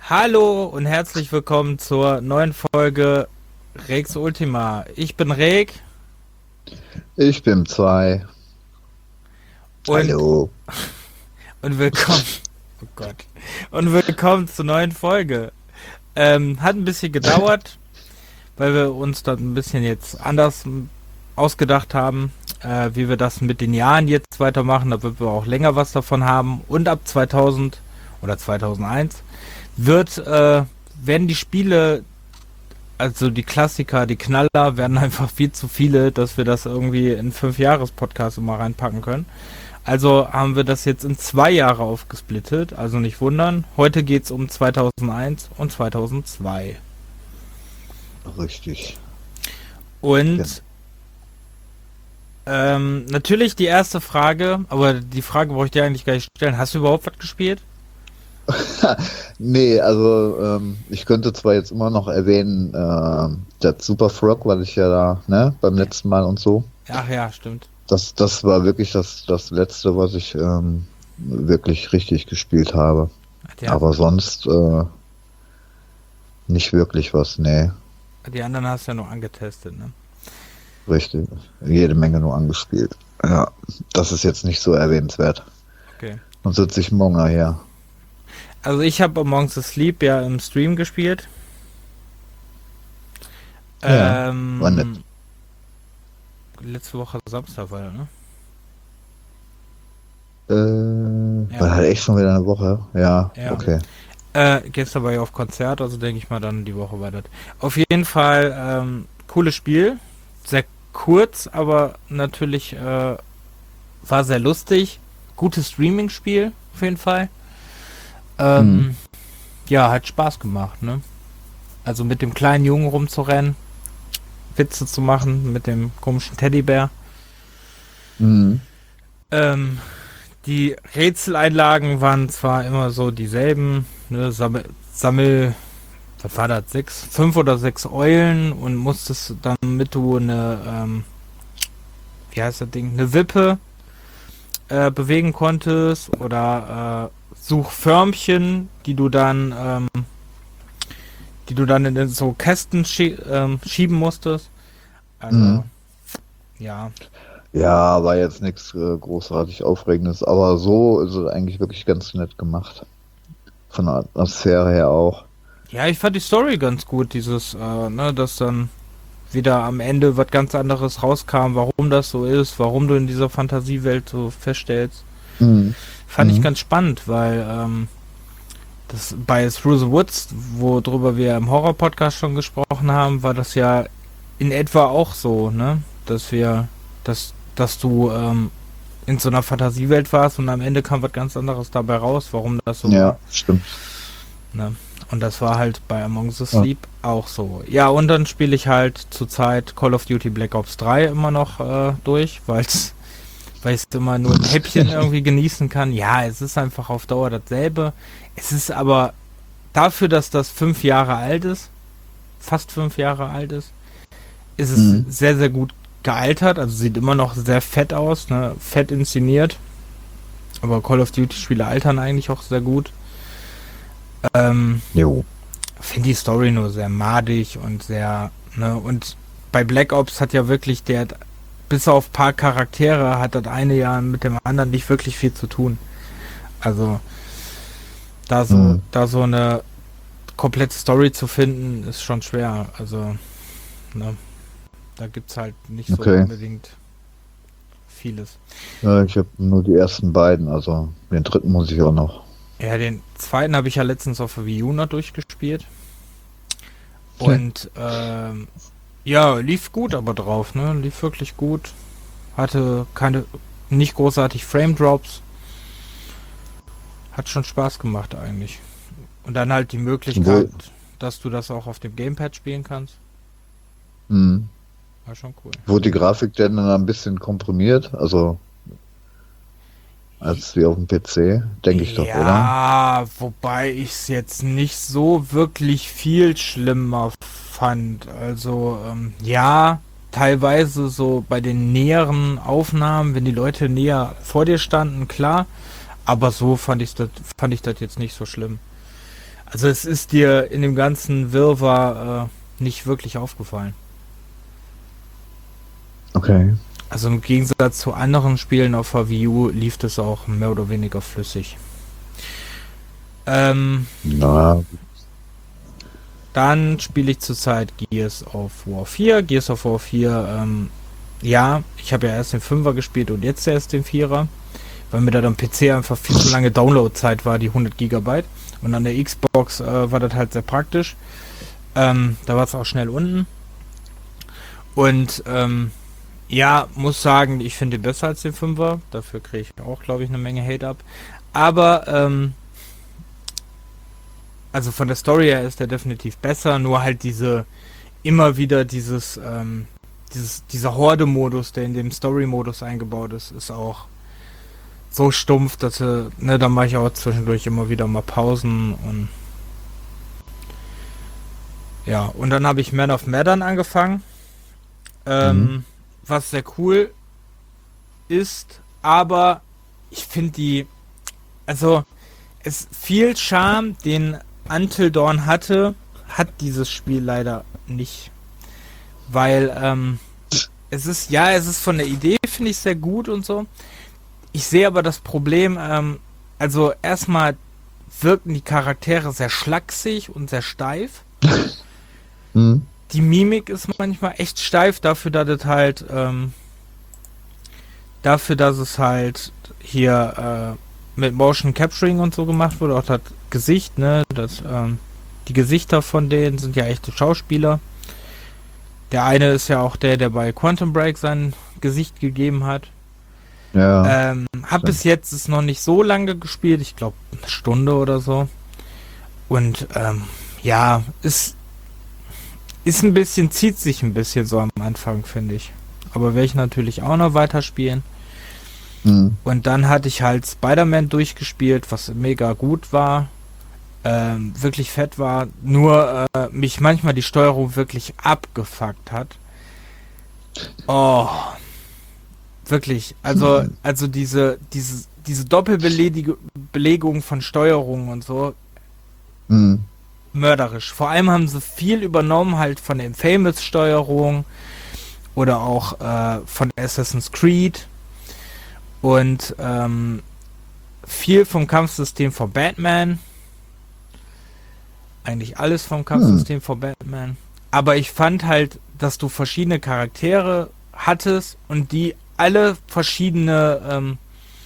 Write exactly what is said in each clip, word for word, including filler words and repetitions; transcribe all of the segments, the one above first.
Hallo und herzlich willkommen zur neuen Folge Rex Ultima. Ich bin Reg Ich bin zwei. und, Hallo. und willkommen. Oh Gott. Und willkommen zur neuen Folge. Ähm, hat ein bisschen gedauert, weil wir uns das ein bisschen jetzt anders ausgedacht haben, äh, wie wir das mit den Jahren jetzt weitermachen, damit wir auch länger was davon haben. Und ab zweitausend oder zweitausendeins wird, äh, werden die Spiele, also die Klassiker, die Knaller, werden einfach viel zu viele, dass wir das irgendwie in fünf Jahres Podcast immer reinpacken können. Also haben wir das jetzt in zwei Jahre aufgesplittet, also nicht wundern. Heute geht's um zweitausendeins und zweitausendzwei. Richtig. Und ähm, natürlich die erste Frage, aber die Frage brauche ich dir eigentlich gar nicht stellen. Hast du überhaupt was gespielt? Nee, also ähm, ich könnte zwar jetzt immer noch erwähnen, äh, das Super Frog, weil ich ja da, ne, beim letzten Mal und so. Ach ja, stimmt. Das, das war wirklich das, das Letzte, was ich ähm, wirklich richtig gespielt habe. Die, Aber sonst äh, nicht wirklich was, nee. die anderen hast du ja nur angetestet, ne? Richtig. Jede Menge nur angespielt. Ja, das ist jetzt nicht so erwähnenswert. Okay. Und sitze ich morgen her. Also ich habe Among the Sleep ja im Stream gespielt. Ja, ähm, war nett. Letzte Woche Samstag war das, ne? Äh, Ja. war halt echt schon wieder eine Woche. Ja, Ja. okay. Äh, gestern war ich auf Konzert, also denke ich mal dann die Woche weiter. Auf jeden Fall ähm, cooles Spiel. Sehr kurz, aber natürlich äh, war sehr lustig. Gutes Streaming-Spiel, auf jeden Fall. Ähm, Mhm. Ja, hat Spaß gemacht, ne? Also mit dem kleinen Jungen rumzurennen, Witze zu machen mit dem komischen Teddybär. Mhm. Ähm, die Rätseleinlagen waren zwar immer so dieselben, ne? Sammel, Sammel, was war das, sechs, fünf oder sechs Eulen und musstest dann, damit du eine, ähm, wie heißt das Ding, eine Wippe äh, bewegen konntest oder äh, Suchförmchen, die du dann, ähm, die du dann in so Kästen schie ähm, schieben musstest. Also, Mhm. ja. Ja, war jetzt nichts äh, großartig Aufregendes, aber so ist es eigentlich wirklich ganz nett gemacht. Von der Atmosphäre her auch. Ja, ich fand die Story ganz gut, dieses, äh, ne, dass dann wieder am Ende was ganz anderes rauskam, warum das so ist, warum du in dieser Fantasiewelt so feststellst. Mhm. Fand ich Mhm. ganz spannend, weil ähm, das bei Through the Woods, worüber wir im Horror-Podcast schon gesprochen haben, war das ja in etwa auch so, ne? Dass wir, dass, dass du ähm, in so einer Fantasiewelt warst und am Ende kam was ganz anderes dabei raus, warum das so war. Ja, stimmt. Ne? Und das war halt bei Among the Ja. Sleep auch so. Ja, und dann spiele ich halt zurzeit Call of Duty Black Ops drei immer noch äh, durch, weil's, weil ich es immer nur ein Häppchen irgendwie genießen kann. Ja, es ist einfach auf Dauer dasselbe. Es ist aber dafür, dass das fünf Jahre alt ist, fast fünf Jahre alt ist, ist es Mhm. sehr, sehr gut gealtert. Also sieht immer noch sehr fett aus, ne? Fett inszeniert. Aber Call of Duty Spiele altern eigentlich auch sehr gut. Ähm, Jo. finde die Story nur sehr madig und sehr, ne, und bei Black Ops hat ja wirklich der, bis auf ein paar Charaktere, hat das eine ja mit dem anderen nicht wirklich viel zu tun. Also, da so, Mhm. da so eine komplette Story zu finden, ist schon schwer. Also, ne, da gibt's halt nicht so Okay. unbedingt vieles. Ja, ich habe nur die ersten beiden, also den dritten muss ich auch noch. Ja, den zweiten habe ich ja letztens auf der Wii U noch durchgespielt. Okay. Und ähm, ja, lief gut aber drauf, ne? Lief wirklich gut. Hatte keine, nicht großartig Frame Drops. Hat schon Spaß gemacht eigentlich. Und dann halt die Möglichkeit, Wo, dass du das auch auf dem Gamepad spielen kannst. mhm. War schon cool. Wurde die Grafik denn dann ein bisschen komprimiert? Also als wie auf dem P C, denke ich doch, oder? Ja, wobei ich es jetzt nicht so wirklich viel schlimmer fand. Also, ähm, ja, teilweise so bei den näheren Aufnahmen, wenn die Leute näher vor dir standen, klar. Aber so fand ich das fand ich das jetzt nicht so schlimm. Also es ist dir in dem ganzen Wirrwarr äh, nicht wirklich aufgefallen. Okay. Also im Gegensatz zu anderen Spielen auf der Wii U lief das auch mehr oder weniger flüssig. Ähm, Na, Dann spiele ich zurzeit Gears of War vier. Gears of War vier, ähm, ja, ich habe ja erst den Fünfer gespielt und jetzt erst den Vierer, weil mir da am P C einfach viel zu lange Downloadzeit war, die hundert Gigabyte. Und an der Xbox äh, war das halt sehr praktisch. Ähm, da war es auch schnell unten. Und ähm, ja, muss sagen, ich finde den besser als den Fünfer. Dafür kriege ich auch, glaube ich, eine Menge Hate ab. Aber ähm, also von der Story her ist der definitiv besser, nur halt diese, immer wieder dieses, ähm, dieses, dieser Horde-Modus, der in dem Story-Modus eingebaut ist, ist auch so stumpf, dass, äh, ne, da mache ich auch zwischendurch immer wieder mal Pausen und ja, und dann habe ich Man of Medan angefangen, ähm, Mhm. was sehr cool ist, aber ich finde die, also es viel Charme, den Until Dawn hatte, hat dieses Spiel leider nicht. Weil, ähm, es ist, ja, es ist von der Idee, finde ich, sehr gut und so. Ich sehe aber das Problem, ähm, also erstmal wirken die Charaktere sehr schlaksig und sehr steif. Mhm. Die Mimik ist manchmal echt steif dafür, dass es halt, ähm, dafür, dass es halt hier äh, mit Motion Capturing und so gemacht wurde, auch das Gesicht, ne, das, ähm, die Gesichter von denen sind ja echte Schauspieler. Der eine ist ja auch der, der bei Quantum Break sein Gesicht gegeben hat. Ja. Ähm, hab Stimmt. bis jetzt es noch nicht so lange gespielt, ich glaube eine Stunde oder so. Und ähm, ja, ist ist ein bisschen, zieht sich ein bisschen so am Anfang, finde ich. Aber werde ich natürlich auch noch weiterspielen. Mhm. Und dann hatte ich halt Spider-Man durchgespielt, was mega gut war. Ähm, wirklich fett war. Nur äh, mich manchmal die Steuerung wirklich abgefuckt hat. Oh, wirklich. Also, Mhm. also diese, diese, diese Doppelbelegung von Steuerung und so, Mhm. mörderisch. Vor allem haben sie viel übernommen halt von der Infamous-Steuerung oder auch äh, von Assassin's Creed und ähm, viel vom Kampfsystem von Batman. Eigentlich alles vom Kampfsystem von Batman. Aber ich fand halt, dass du verschiedene Charaktere hattest und die alle verschiedene, ähm,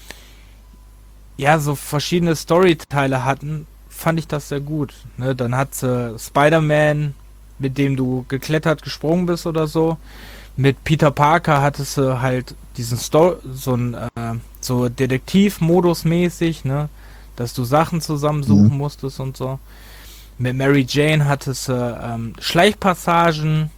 ja, so verschiedene Storyteile hatten, fand ich das sehr gut. Ne? Dann hat sie Spider-Man, mit dem du geklettert, gesprungen bist oder so. Mit Peter Parker hattest du halt diesen Sto so ein äh, so Detektiv-Modus mäßig, ne? Dass du Sachen zusammensuchen Mhm. musstest und so. Mit Mary Jane hattest du ähm, Schleichpassagen,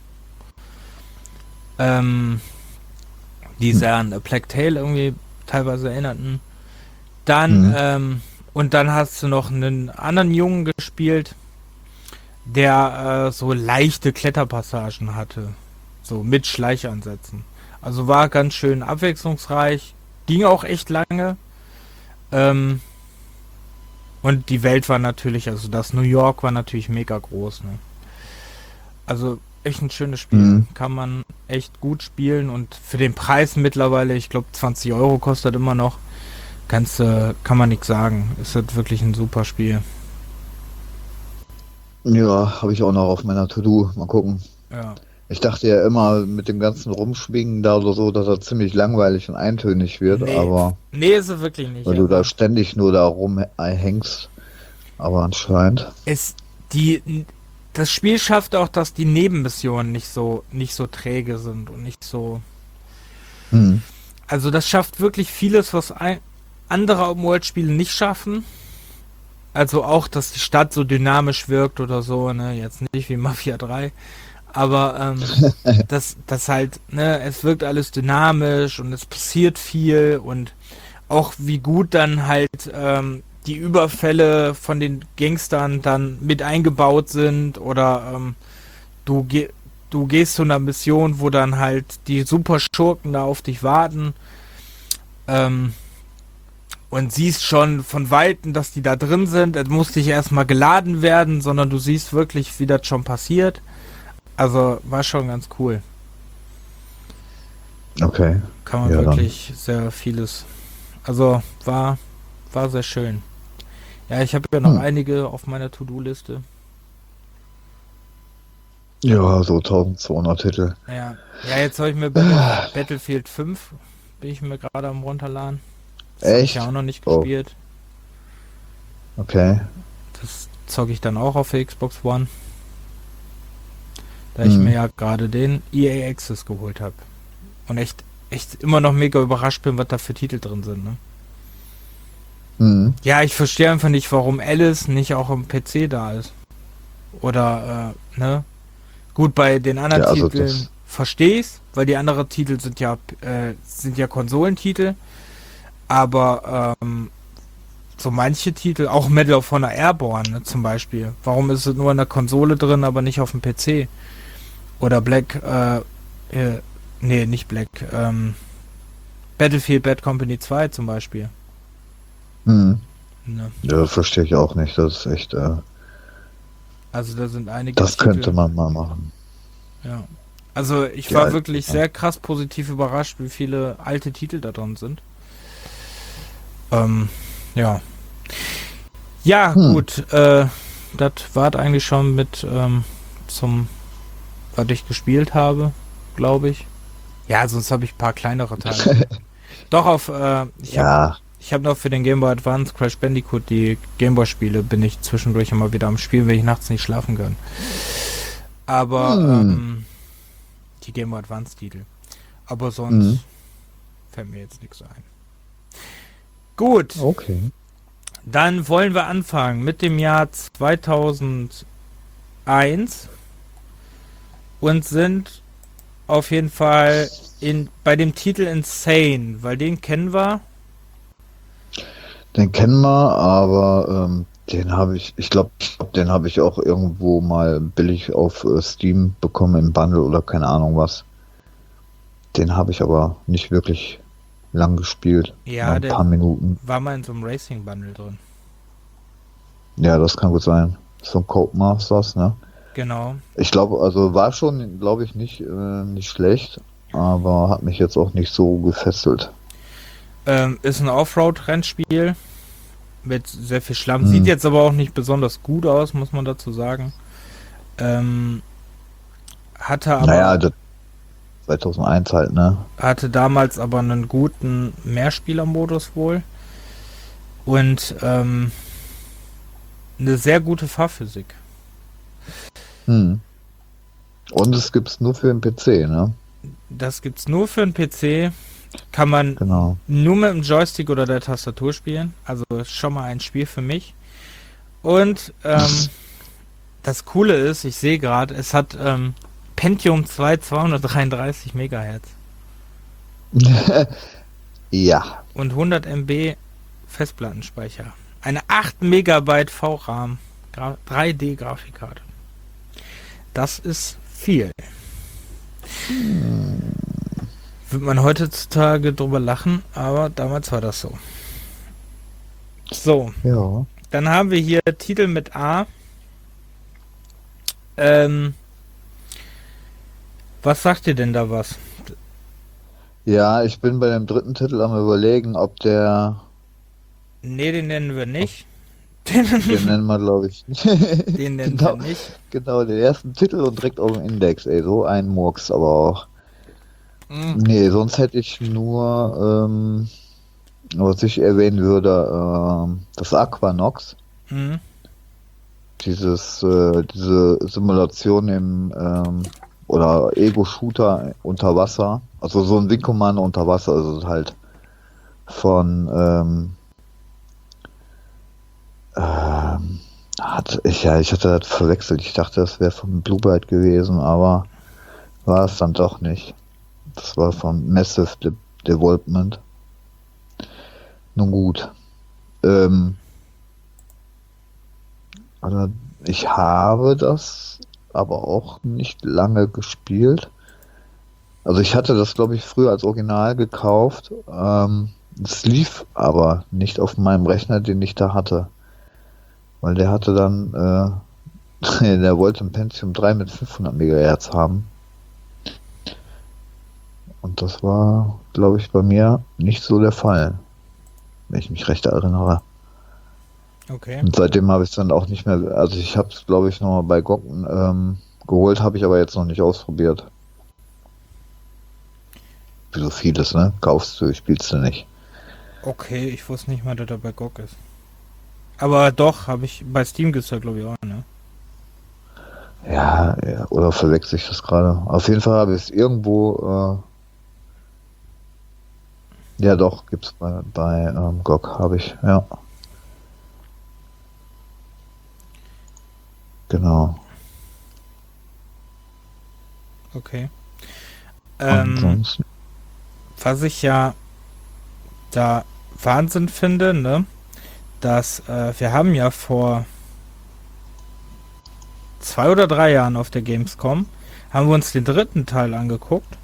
ähm, die sehr an A Plague Tale irgendwie teilweise erinnerten. Dann, Mhm. ähm, und dann hast du noch einen anderen Jungen gespielt, der äh, so leichte Kletterpassagen hatte. So mit Schleichansätzen. Also war ganz schön abwechslungsreich. Ging auch echt lange. Ähm, und die Welt war natürlich, also das New York war natürlich mega groß. Ne? Also echt ein schönes Spiel. Mhm. Kann man echt gut spielen und für den Preis mittlerweile, ich glaube zwanzig Euro kostet immer noch, kannst, äh, kann man nichts sagen. Es wird wirklich ein super Spiel. Ja, habe ich auch noch auf meiner To-Do. Mal gucken. Ja. Ich dachte ja immer mit dem ganzen Rumschwingen da oder so, dass er ziemlich langweilig und eintönig wird, Nee, aber nee, ist es wirklich nicht. weil du da Also, ständig nur da rumhängst. Aber anscheinend. es, die, das Spiel schafft auch, dass die Nebenmissionen nicht so, nicht so träge sind und nicht so. Hm. Also das schafft wirklich vieles, was ein, andere Open-World-Spiele nicht schaffen. Also auch, dass die Stadt so dynamisch wirkt oder so, ne, jetzt nicht wie Mafia drei. Aber ähm, das, das halt, ne, es wirkt alles dynamisch und es passiert viel und auch wie gut dann halt ähm, die Überfälle von den Gangstern dann mit eingebaut sind oder ähm, du, ge du gehst zu einer Mission, wo dann halt die super Schurken da auf dich warten. Ähm, und siehst schon von Weitem, dass die da drin sind. Es muss nicht erstmal geladen werden, sondern du siehst wirklich, wie das schon passiert. Also war schon ganz cool. Okay. Kann man Ja, wirklich dann. sehr vieles. Also war, war sehr schön. Ja, ich habe ja noch Hm. einige auf meiner To-Do-Liste. Ja, so eintausendzweihundert Titel. Ja, ja jetzt habe ich mir Battle, Battlefield fünf, bin ich mir gerade am runterladen. Das habe ich Echt? ja auch noch nicht Oh. gespielt. Okay. Das zocke ich dann auch auf der Xbox One. Da ich Hm. mir ja gerade den E A Access geholt habe. Und echt, echt immer noch mega überrascht bin, was da für Titel drin sind, ne? Hm. Ja, ich verstehe einfach nicht, warum Alice nicht auch im P C da ist. Oder, äh, ne? Gut, bei den anderen Ja, also Titeln das- verstehe ich's, weil die anderen Titel sind ja, äh, sind ja Konsolentitel. Aber, ähm, so manche Titel, auch Medal of Honor Airborne, ne, zum Beispiel. Warum ist es nur in der Konsole drin, aber nicht auf dem P C? Oder Black, äh, äh nee, nicht Black, ähm, Battlefield Bad Company zwei zum Beispiel. Hm. Ne? Ja, das verstehe ich auch nicht. Das ist echt, äh, Also da sind einige das Titel. könnte man mal machen. Ja. Also ich Die war alten, wirklich ja. sehr krass positiv überrascht, wie viele alte Titel da drin sind. Ähm, ja. Ja, Hm. gut. Äh, das war eigentlich schon mit ähm, zum, was ich gespielt habe, glaube ich. Ja, sonst habe ich ein paar kleinere Teile. Doch auf, äh, ich habe Ja, ich habe noch für den Game Boy Advance Crash Bandicoot die Game Boy Spiele, bin ich zwischendurch immer wieder am Spielen, wenn ich nachts nicht schlafen kann. Aber Hm. ähm, die Game Boy Advance Titel. Aber sonst Mhm. fällt mir jetzt nichts ein. Gut, okay. dann wollen wir anfangen mit dem Jahr zweitausendeins und sind auf jeden Fall in, bei dem Titel Insane, weil den kennen wir. Den kennen wir, aber ähm, den habe ich, ich glaube, den habe ich auch irgendwo mal billig auf äh, Steam bekommen im Bundle oder keine Ahnung was. Den habe ich aber nicht wirklich lang gespielt. Ja, Nur ein der paar Minuten. war mal in so einem Racing Bundle drin. Ja, das kann gut sein. So ein Codemasters, ne? Genau. Ich glaube, also war schon, glaube ich, nicht, äh, nicht schlecht, aber hat mich jetzt auch nicht so gefesselt. Ähm, ist ein Offroad-Rennspiel mit sehr viel Schlamm. Hm. Sieht jetzt aber auch nicht besonders gut aus, muss man dazu sagen. Ähm, hatte aber Naja, das zweitausendeins halt, ne? hatte damals aber einen guten Mehrspielermodus wohl und ähm, eine sehr gute Fahrphysik. Hm. Und es gibt's nur für den P C, ne? Das gibt's nur für den P C. Kann man Genau. nur mit dem Joystick oder der Tastatur spielen. Also schon mal ein Spiel für mich. Und ähm, das Coole ist, ich sehe gerade, es hat ähm, Pentium zwei zweihundertdreiunddreißig Megahertz Ja. und hundert Megabyte Festplattenspeicher. Eine acht Megabyte V RAM Gra- drei D Grafikkarte. Das ist viel. Wird man heutzutage drüber lachen, aber damals war das so. So, Ja. dann haben wir hier Titel mit A. Ähm, was sagt ihr denn da was? Ja, ich bin bei dem dritten Titel am Überlegen, ob der, Ne, den nennen wir nicht. Den, den nennen wir, glaube ich. den nennen genau, wir nicht. genau, den ersten Titel und direkt auf dem Index, ey, so ein Murks, aber auch. Mm, Nee, sonst hätte ich nur, ähm, was ich erwähnen würde, ähm, das Aquanox, mm, dieses, äh, diese Simulation im, ähm, oder Ego-Shooter unter Wasser, also so ein Wing Commander unter Wasser, also halt von, ähm, ähm, hat, ich, ja, ich hatte das verwechselt, ich dachte, das wäre von Bluebird gewesen, aber war es dann doch nicht. Das war von Massive De Development. Nun gut. Ähm, also ich habe das aber auch nicht lange gespielt. Also ich hatte das, glaube ich, früher als Original gekauft. Ähm, Es lief aber nicht auf meinem Rechner, den ich da hatte. Weil der hatte dann, äh, der wollte ein Pentium drei mit fünfhundert Megahertz haben. Und das war, glaube ich, bei mir nicht so der Fall. Wenn ich mich recht erinnere. Okay. Und seitdem habe ich es dann auch nicht mehr, also ich habe es, glaube ich, nochmal bei G O G ähm, geholt, habe ich aber jetzt noch nicht ausprobiert. Wie so vieles, ne? Kaufst du, spielst du nicht. Okay, ich wusste nicht mal, dass er bei G O G ist. Aber doch, habe ich, bei Steam gibt es ja, glaube ich, auch, ne? Ja, ja, oder verwechsel ich das gerade? Auf jeden Fall habe ich es irgendwo, äh, ja doch, gibt's bei, bei ähm, G O G, habe ich, ja. Genau. Okay. Ähm, Ansonsten, was ich ja da Wahnsinn finde, ne? Dass äh, wir haben ja vor zwei oder drei Jahren auf der Gamescom, haben wir uns den dritten Teil angeguckt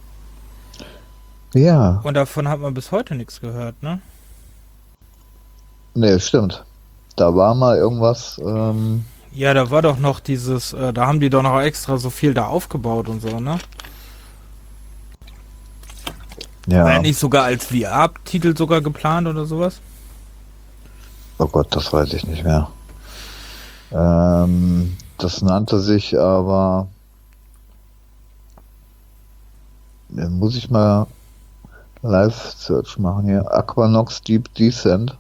ja, und davon hat man bis heute nichts gehört, ne? ne, stimmt. Da war mal irgendwas, ähm, Ja, da war doch noch dieses, äh, da haben die doch noch extra so viel da aufgebaut und so, ne? War ja ja, nicht sogar als V R-Titel sogar geplant oder sowas? oh Gott, das weiß ich nicht mehr. Ähm, das nannte sich aber, äh, muss ich mal Live-Search machen hier, Aquanox Deep Descent.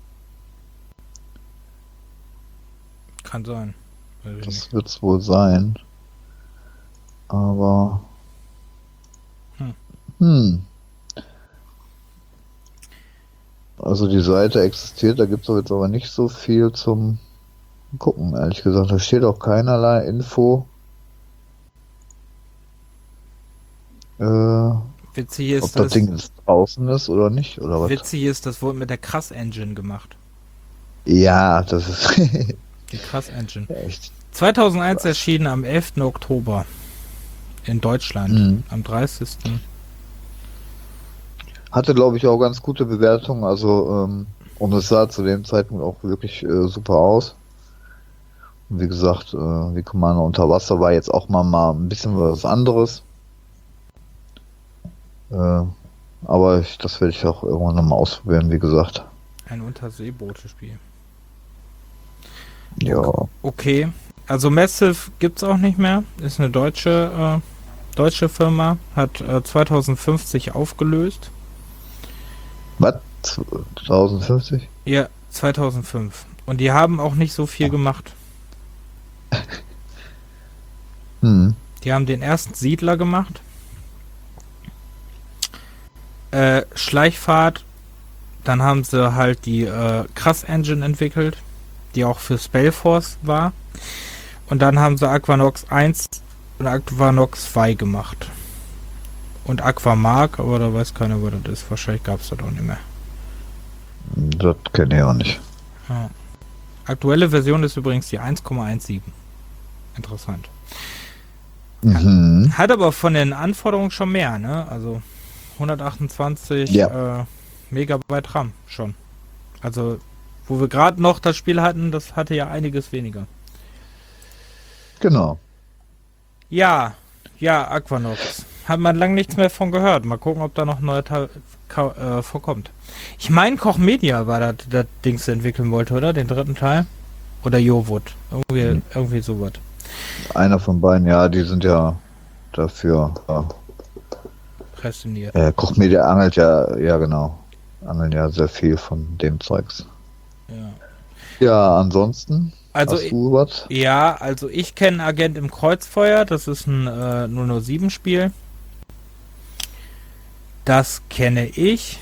Kann sein. Weiß ich nicht. Das wird's wohl sein. Aber, Hm. hm, also die Seite existiert, da gibt's doch jetzt aber nicht so viel zum Gucken, ehrlich gesagt. Da steht auch keinerlei Info, äh, Witzig ist, ob das dass Ding jetzt draußen ist oder nicht, oder was? witzig ist, das wurde mit der Krass Engine gemacht. Ja, das ist Die Krass Engine. echt zweitausendeins krass. erschienen am elften Oktober in Deutschland. Mhm. Am dreißigsten Hatte, glaube ich, auch ganz gute Bewertungen, also, ähm, und es sah zu dem Zeitpunkt auch wirklich äh, super aus. Und wie gesagt, äh, wie Commander unter Wasser war jetzt auch mal, mal ein bisschen was anderes. Äh, aber ich, das werde ich auch irgendwann nochmal ausprobieren, wie gesagt. Ein Unterseeboote-Spiel. Ja. Okay. Also Massive gibt's auch nicht mehr. Ist eine deutsche, äh, deutsche Firma. Hat äh, zweitausendfünfzig aufgelöst. Was? zweitausendfünfzig? Ja, zweitausendfünf. Und die haben auch nicht so viel gemacht. Hm. Die haben den ersten Siedler gemacht. Äh, Schleichfahrt. Dann haben sie halt die äh, Krass Engine entwickelt, die auch für Spellforce war. Und dann haben sie Aquanox eins und Aquanox zwei gemacht. Und Aquamark, aber da weiß keiner, wo das ist. Wahrscheinlich gab es das auch nicht mehr. Das kenne ich auch nicht. Ja. Aktuelle Version ist übrigens die eins Komma siebzehn. Interessant. Mhm. Hat aber von den Anforderungen schon mehr, ne? Also hundertachtundzwanzig Ja. äh, Megabyte RAM schon. Also, wo wir gerade noch das Spiel hatten, das hatte ja einiges weniger. Genau. Ja, ja, Aquanox. Hat man lang nichts mehr von gehört. Mal gucken, ob da noch ein neuer Teil äh, vorkommt. Ich meine, Koch Media war das, das Dings entwickeln wollte, oder? Den dritten Teil? Oder Jowood. Irgendwie, Hm. irgendwie sowas. Einer von beiden, ja, die sind ja dafür. Ja. Prädestiniert. Äh, Koch Media angelt ja, ja genau. Angeln ja sehr viel von dem Zeugs. Ja. Ja, ansonsten. Also, hast du was? ja, also ich kenne Agent im Kreuzfeuer. Das ist ein äh, null null sieben Spiel. Das kenne ich.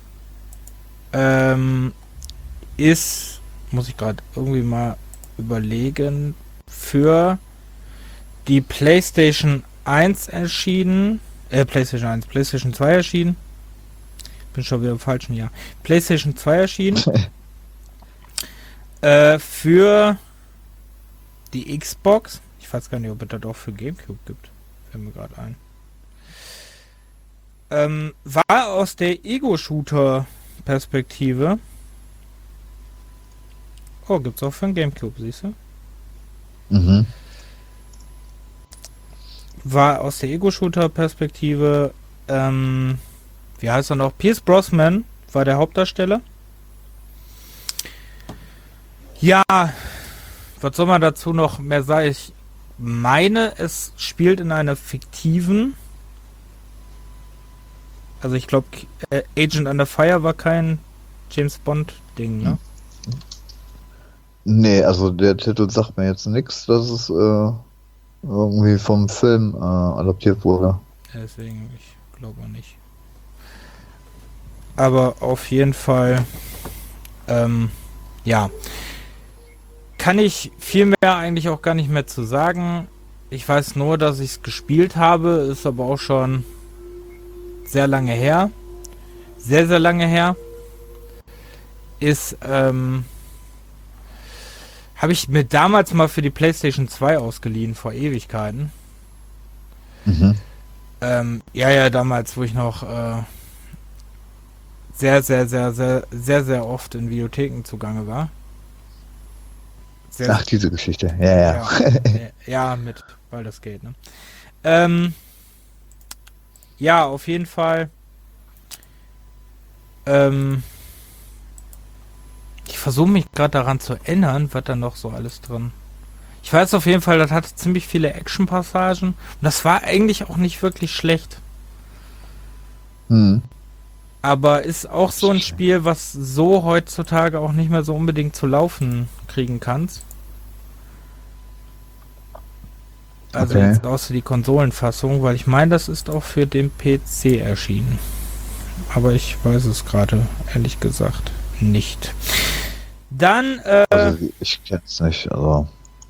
Ähm, ist, muss ich gerade irgendwie mal überlegen, für die PlayStation eins erschienen. Äh, PlayStation eins, PlayStation zwei erschienen. Bin schon wieder im falschen Jahr. PlayStation zwei erschienen. äh, für die Xbox. Ich weiß gar nicht, ob es das auch für GameCube gibt. Fällt mir gerade ein. Ähm, war aus der Ego-Shooter-Perspektive. Oh, gibt's auch für den Gamecube, siehst du? Mhm. War aus der Ego-Shooter-Perspektive, ähm, wie heißt er noch? Pierce Brosnan war der Hauptdarsteller. Ja, was soll man dazu noch mehr sagen? Ich meine, es spielt in einer fiktiven, also ich glaube, äh, Agent Under Fire war kein James Bond-Ding, ne? Nee, also der Titel sagt mir jetzt nichts, dass es äh, irgendwie vom Film äh, adaptiert wurde. Deswegen, ich glaube nicht. Aber auf jeden Fall, ähm, ja. Kann ich viel mehr eigentlich auch gar nicht mehr zu sagen. Ich weiß nur, dass ich es gespielt habe, ist aber auch schon sehr lange her. Sehr, sehr lange her. Ist, ähm, habe ich mir damals mal für die PlayStation zwei ausgeliehen, vor Ewigkeiten. Mhm. Ähm, ja, ja, damals, wo ich noch äh, sehr, sehr, sehr, sehr, sehr, sehr oft in Videotheken zugange war. Sehr, Ach, diese Geschichte. Ja, ja. ja, ja, mit Baldur's Gate, ne? Ähm, ja, auf jeden Fall. Ähm, ich versuche mich gerade daran zu erinnern, was da noch so alles drin. Ich weiß auf jeden Fall, das hatte ziemlich viele Action-Passagen. Und das war eigentlich auch nicht wirklich schlecht. Hm. Aber ist auch so ein Spiel, was so heutzutage auch nicht mehr so unbedingt zu laufen kriegen kannst. Also Okay. jetzt außer die Konsolenfassung, weil ich meine, das ist auch für den P C erschienen. Aber ich weiß es gerade, ehrlich gesagt, nicht. Dann, äh, Also ich kenn's nicht, also.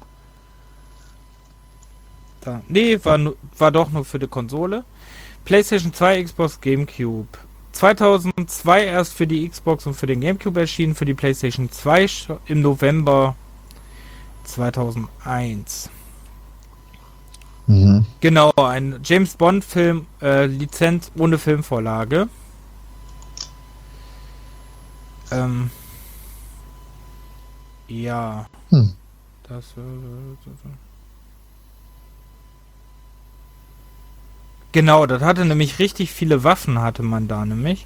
da, nee, war, nu- war doch nur für die Konsole. PlayStation zwei, Xbox, GameCube. zweitausendzwei erst für die Xbox und für den GameCube erschienen, für die PlayStation zwei sch- im November zweitausendeins. Mhm. Genau, ein James Bond Film, äh, Lizenz ohne Filmvorlage. Ähm, ja, Hm. das, äh, genau, das hatte nämlich richtig viele Waffen, hatte man da nämlich.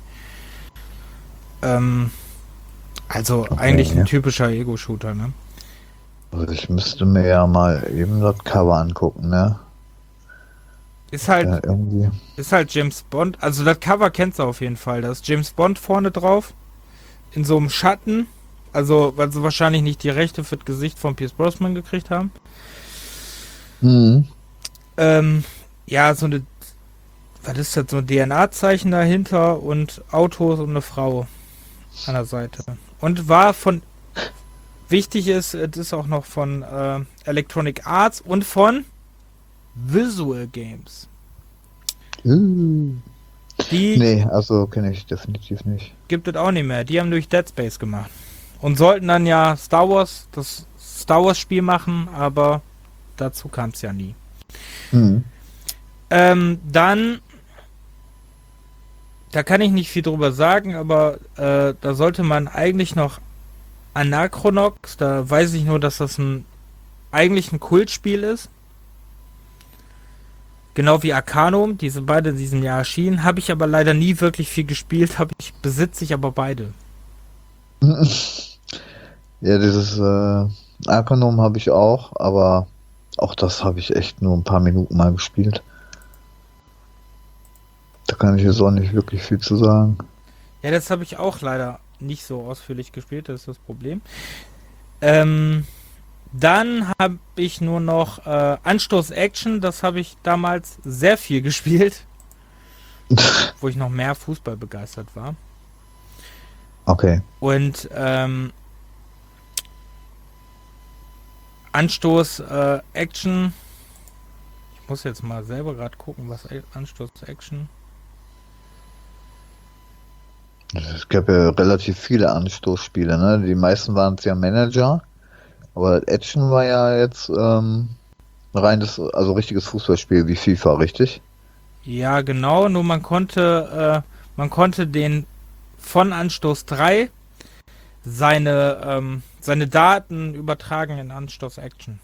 Ähm, also Okay, eigentlich ein ja. typischer Ego-Shooter, ne? Also ich müsste mir ja mal eben das Cover angucken, ne? Ist halt, Ja, irgendwie. ist halt James Bond. Also das Cover kennst du auf jeden Fall. Da ist James Bond vorne drauf. In so einem Schatten. Also, weil sie wahrscheinlich nicht die Rechte für das Gesicht von Pierce Brosnan gekriegt haben. Mhm. Ähm, ja, so eine, was ist das, so ein D N A-Zeichen dahinter und Autos und eine Frau an der Seite. Und war von, wichtig ist, es ist auch noch von äh, Electronic Arts und von Visual Games. Uh. Die Nee, also kenne ich definitiv nicht. gibt es auch nicht mehr. Die haben durch Dead Space gemacht. Und sollten dann ja Star Wars, das Star Wars Spiel machen, aber dazu kam es ja nie. Mhm. Ähm, dann, da kann ich nicht viel drüber sagen, aber äh, da sollte man eigentlich noch Anachronox, da weiß ich nur, dass das ein eigentlich ein Kultspiel ist. Genau wie Arcanum, die sind beide in diesem Jahr erschienen. Habe ich aber leider nie wirklich viel gespielt, habe ich, besitze ich aber beide. Ja, dieses äh, Arcanum habe ich auch, aber auch das habe ich echt nur ein paar Minuten mal gespielt. Da kann ich jetzt auch nicht wirklich viel zu sagen. Ja, das habe ich auch leider nicht so ausführlich gespielt, das ist das Problem. Ähm, dann habe ich nur noch äh, Anstoß Action, das habe ich damals sehr viel gespielt, wo ich noch mehr Fußball begeistert war. Okay. Und ähm, Anstoß äh, Action, ich muss jetzt mal selber gerade gucken, was Anstoß Action. Es gab ja relativ viele Anstoßspiele, ne? Die meisten waren es ja Manager, aber Action war ja jetzt ähm, reines, also richtiges Fußballspiel wie FIFA, richtig? Ja, genau, nur man konnte, äh, man konnte den von Anstoß drei seine, ähm, seine Daten übertragen in Anstoß Action.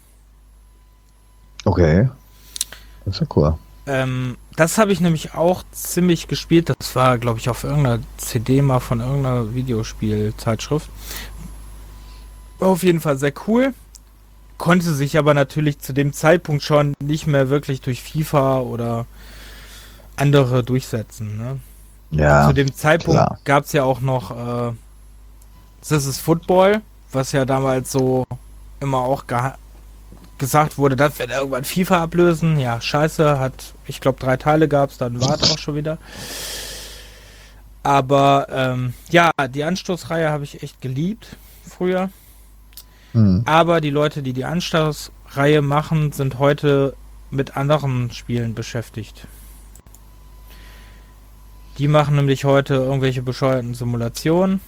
Okay, das ist ja cool. Ähm, das habe ich nämlich auch ziemlich gespielt. Das war, glaube ich, auf irgendeiner C D mal von irgendeiner Videospielzeitschrift. War auf jeden Fall sehr cool. Konnte sich aber natürlich zu dem Zeitpunkt schon nicht mehr wirklich durch FIFA oder andere durchsetzen. Ne? Zu Ja, dem Zeitpunkt klar. gab es ja auch noch äh, This is Football, was ja damals so immer auch geha- gesagt wurde, das wird irgendwann FIFA ablösen. Ja, scheiße, hat, ich glaube, drei Teile gab es, dann war es auch schon wieder. Aber ähm, ja, die Anstoßreihe habe ich echt geliebt früher. Hm. Aber die Leute, die die Anstoßreihe machen, sind heute mit anderen Spielen beschäftigt. Die machen nämlich heute irgendwelche bescheuerten Simulationen.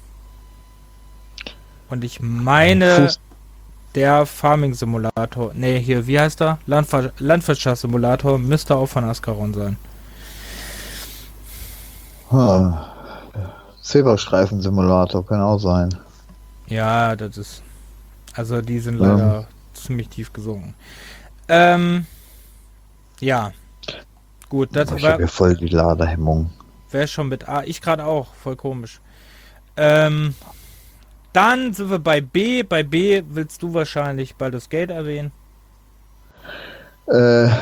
Und ich meine, Fuß. der Farming Simulator, nee, hier, wie heißt er? Landver Landwirtschaftssimulator müsste auch von Ascaron sein. Ah, Zebrastreifen-Simulator kann auch sein. Ja, das ist. Also die sind Ähm, leider ziemlich tief gesunken. Ähm, ja, gut, das ich war habe hier voll die Ladehemmung. wäre schon mit A. Ich gerade auch, voll komisch. Ähm, dann sind wir bei B. Bei B willst du wahrscheinlich Baldur's Gate erwähnen. Äh,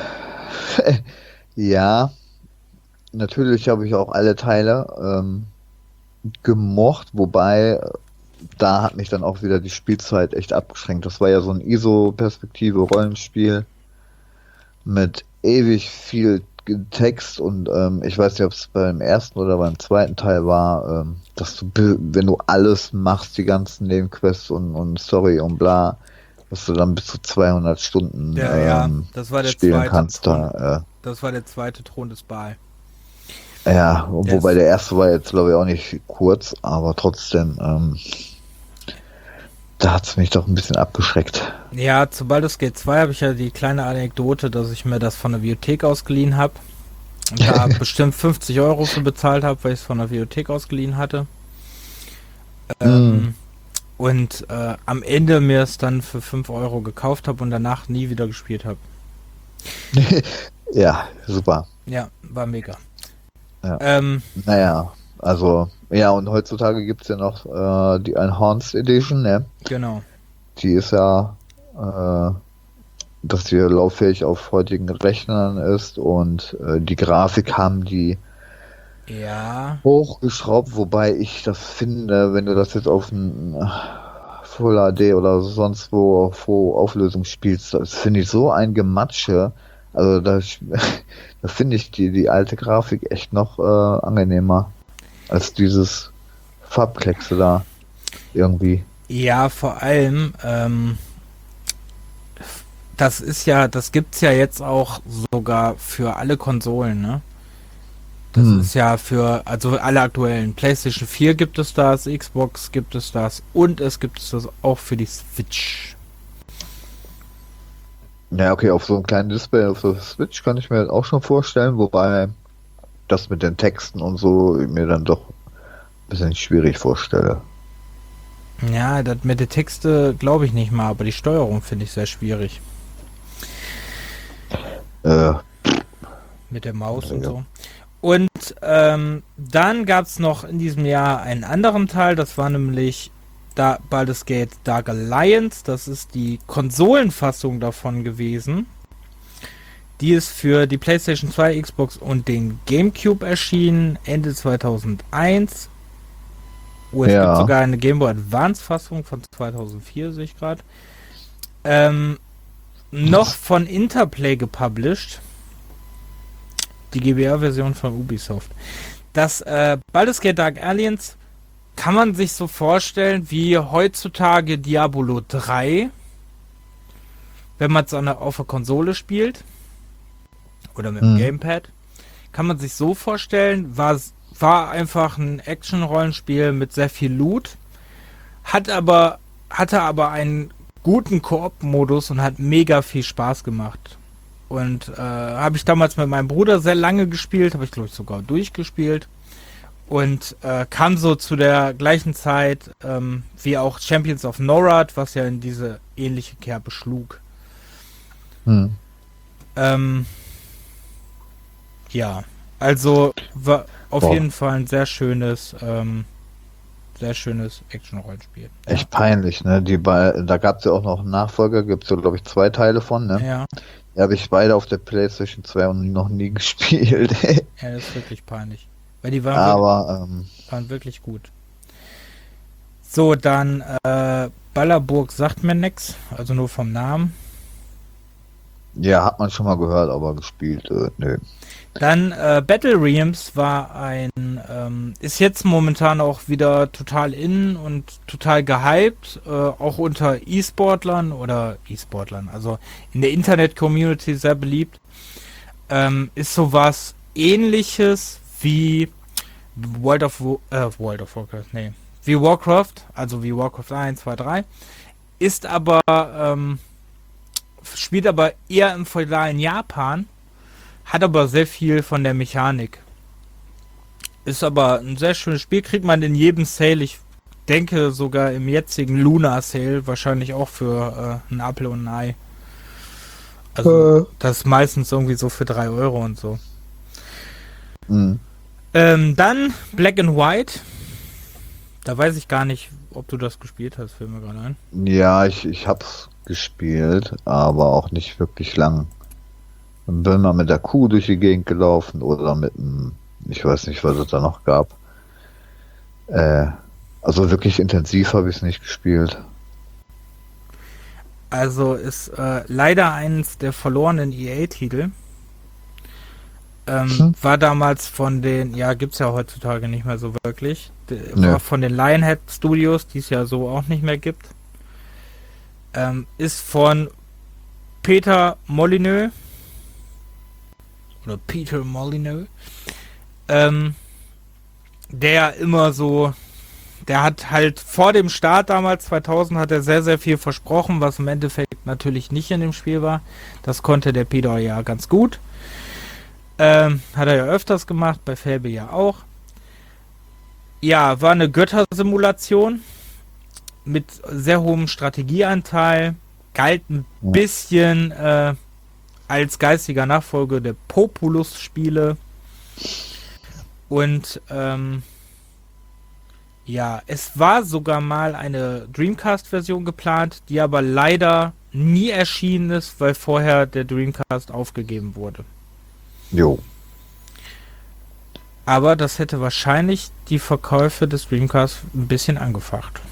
ja, natürlich habe ich auch alle Teile ähm, gemocht, wobei äh, da hat mich dann auch wieder die Spielzeit echt abgeschränkt. Das war ja so ein I S O-Perspektive-Rollenspiel mit ewig viel Text und ähm, ich weiß nicht, ob es beim ersten oder beim zweiten Teil war, ähm, dass du, bi- wenn du alles machst, die ganzen Nebenquests und, und Story und bla, dass du dann bis zu zweihundert Stunden Ja, ja, ähm, das war der spielen zweite kannst. Thron. Da, Das war der zweite Thron des Baal. äh, ja, wobei Yes. der erste war jetzt, glaube ich, auch nicht kurz, aber trotzdem, ähm, da hat es mich doch ein bisschen abgeschreckt. Ja, zu Baldur's Gate zwei habe ich ja die kleine Anekdote, dass ich mir das von der Bibliothek ausgeliehen habe. Und da bestimmt fünfzig Euro für bezahlt habe, weil ich es von der Bibliothek ausgeliehen hatte. Ähm, und äh, am Ende mir es dann für fünf Euro gekauft habe und danach nie wieder gespielt habe. Ja, super. Ja, war mega. Ja. Ähm, Naja, also, ja, und heutzutage gibt es ja noch äh, die Enhanced Edition, ne? genau. Die ist ja, äh, dass die lauffähig auf heutigen Rechnern ist und äh, die Grafik haben die Ja, hochgeschraubt, wobei ich das finde, wenn du das jetzt auf ein äh, Full H D oder sonst wo auf hohe Auflösung spielst, das finde ich so ein Gematsche. Also da, da finde ich die, die alte Grafik echt noch äh, angenehmer als dieses Farbkleckse da irgendwie. ja, vor allem, ähm, das ist ja, das gibt's ja jetzt auch sogar für alle Konsolen, ne? Das Hm. ist ja für, also alle aktuellen. PlayStation vier gibt es das, Xbox gibt es das und es gibt es das auch für die Switch. Ja, okay, auf so einem kleinen Display auf der Switch kann ich mir das auch schon vorstellen, wobei das mit den Texten und so mir dann doch ein bisschen schwierig vorstelle. Ja, das mit den Texte glaube ich nicht mal, aber die Steuerung finde ich sehr schwierig. Äh, Mit der Maus und Ja. so. Und ähm, dann gab es noch in diesem Jahr einen anderen Teil, das war nämlich da Baldur's Gate Dark Alliance. Das ist die Konsolenfassung davon gewesen. Die ist für die PlayStation zwei, Xbox und den GameCube erschienen, Ende zweitausendeins. Oh, es Ja. gibt sogar eine Game Boy Advance Fassung von zweitausendvier, sehe ich gerade. Ähm, noch von Interplay gepublished. Die G B A-Version von Ubisoft. Das äh, Baldur's Gate Dark Alliance kann man sich so vorstellen wie heutzutage Diablo drei, wenn man es auf der Konsole spielt oder mit dem Hm. Gamepad. Kann man sich so vorstellen, war, war einfach ein Action-Rollenspiel mit sehr viel Loot, hat aber, hatte aber einen guten Koop-Modus und hat mega viel Spaß gemacht. Und äh, habe ich damals mit meinem Bruder sehr lange gespielt, habe ich glaube ich sogar durchgespielt. Und äh, kam so zu der gleichen Zeit ähm, wie auch Champions of Norad, was ja in diese ähnliche Kerbe schlug. Hm. Ähm, ja, also war auf Boah. jeden Fall ein sehr schönes, ähm, sehr schönes Action-Rollenspiel. Echt peinlich, ne? Die bei, da gab es ja auch noch einen Nachfolger, gibt es ja, glaube ich, zwei Teile von, ne? Ja, Die habe ich beide auf der PlayStation zwei und noch nie gespielt. ja, das ist wirklich peinlich. Weil die waren, wir Aber, ähm, waren wirklich gut. So, dann äh, Ballerburg sagt mir nix, also nur vom Namen. ja, hat man schon mal gehört, aber gespielt, äh, nö. Dann äh, Battle Realms war ein, ähm, ist jetzt momentan auch wieder total in und total gehypt, äh, auch unter E-Sportlern oder E-Sportlern, also in der Internet-Community sehr beliebt. Ähm, ist sowas ähnliches wie World of, Wo- äh, World of Warcraft, nee, wie Warcraft, also wie Warcraft eins, zwei, drei, ist aber, ähm, spielt aber eher im feudalen Japan, hat aber sehr viel von der Mechanik. Ist aber ein sehr schönes Spiel, kriegt man in jedem Sale, ich denke sogar im jetzigen Luna Sale, wahrscheinlich auch für äh, einen Apfel und ein Ei. Also das ist meistens irgendwie so für drei Euro und so. Hm. Ähm, dann Black and White. Da weiß ich gar nicht, ob du das gespielt hast, fällt mir gerade ein. Ja, ich, ich hab's gespielt, aber auch nicht wirklich lang. Dann bin mal mit der Kuh durch die Gegend gelaufen oder mit einem, ich weiß nicht, was es da noch gab. Äh, also wirklich intensiv habe ich es nicht gespielt. Also ist äh, leider eines der verlorenen E A-Titel. Ähm, Hm. War damals von den, ja, gibt's ja heutzutage nicht mehr so wirklich. D- Nö. War von den Lionhead Studios, die es ja so auch nicht mehr gibt. Ähm, ist von Peter Molyneux. Oder Peter Molyneux. Ähm, der immer so, der hat halt vor dem Start damals, zweitausend, hat er sehr, sehr viel versprochen, was im Endeffekt natürlich nicht in dem Spiel war. Das konnte der Peter ja ganz gut. Ähm, hat er ja öfters gemacht, bei Felbe ja auch. Ja, war eine Göttersimulation mit sehr hohem Strategieanteil, galt ein Ja. bisschen äh, als geistiger Nachfolger der Populus-Spiele. Und ähm, ja, es war sogar mal eine Dreamcast-Version geplant, die aber leider nie erschienen ist, weil vorher der Dreamcast aufgegeben wurde. Jo. Aber das hätte wahrscheinlich die Verkäufe des Dreamcast ein bisschen angefacht.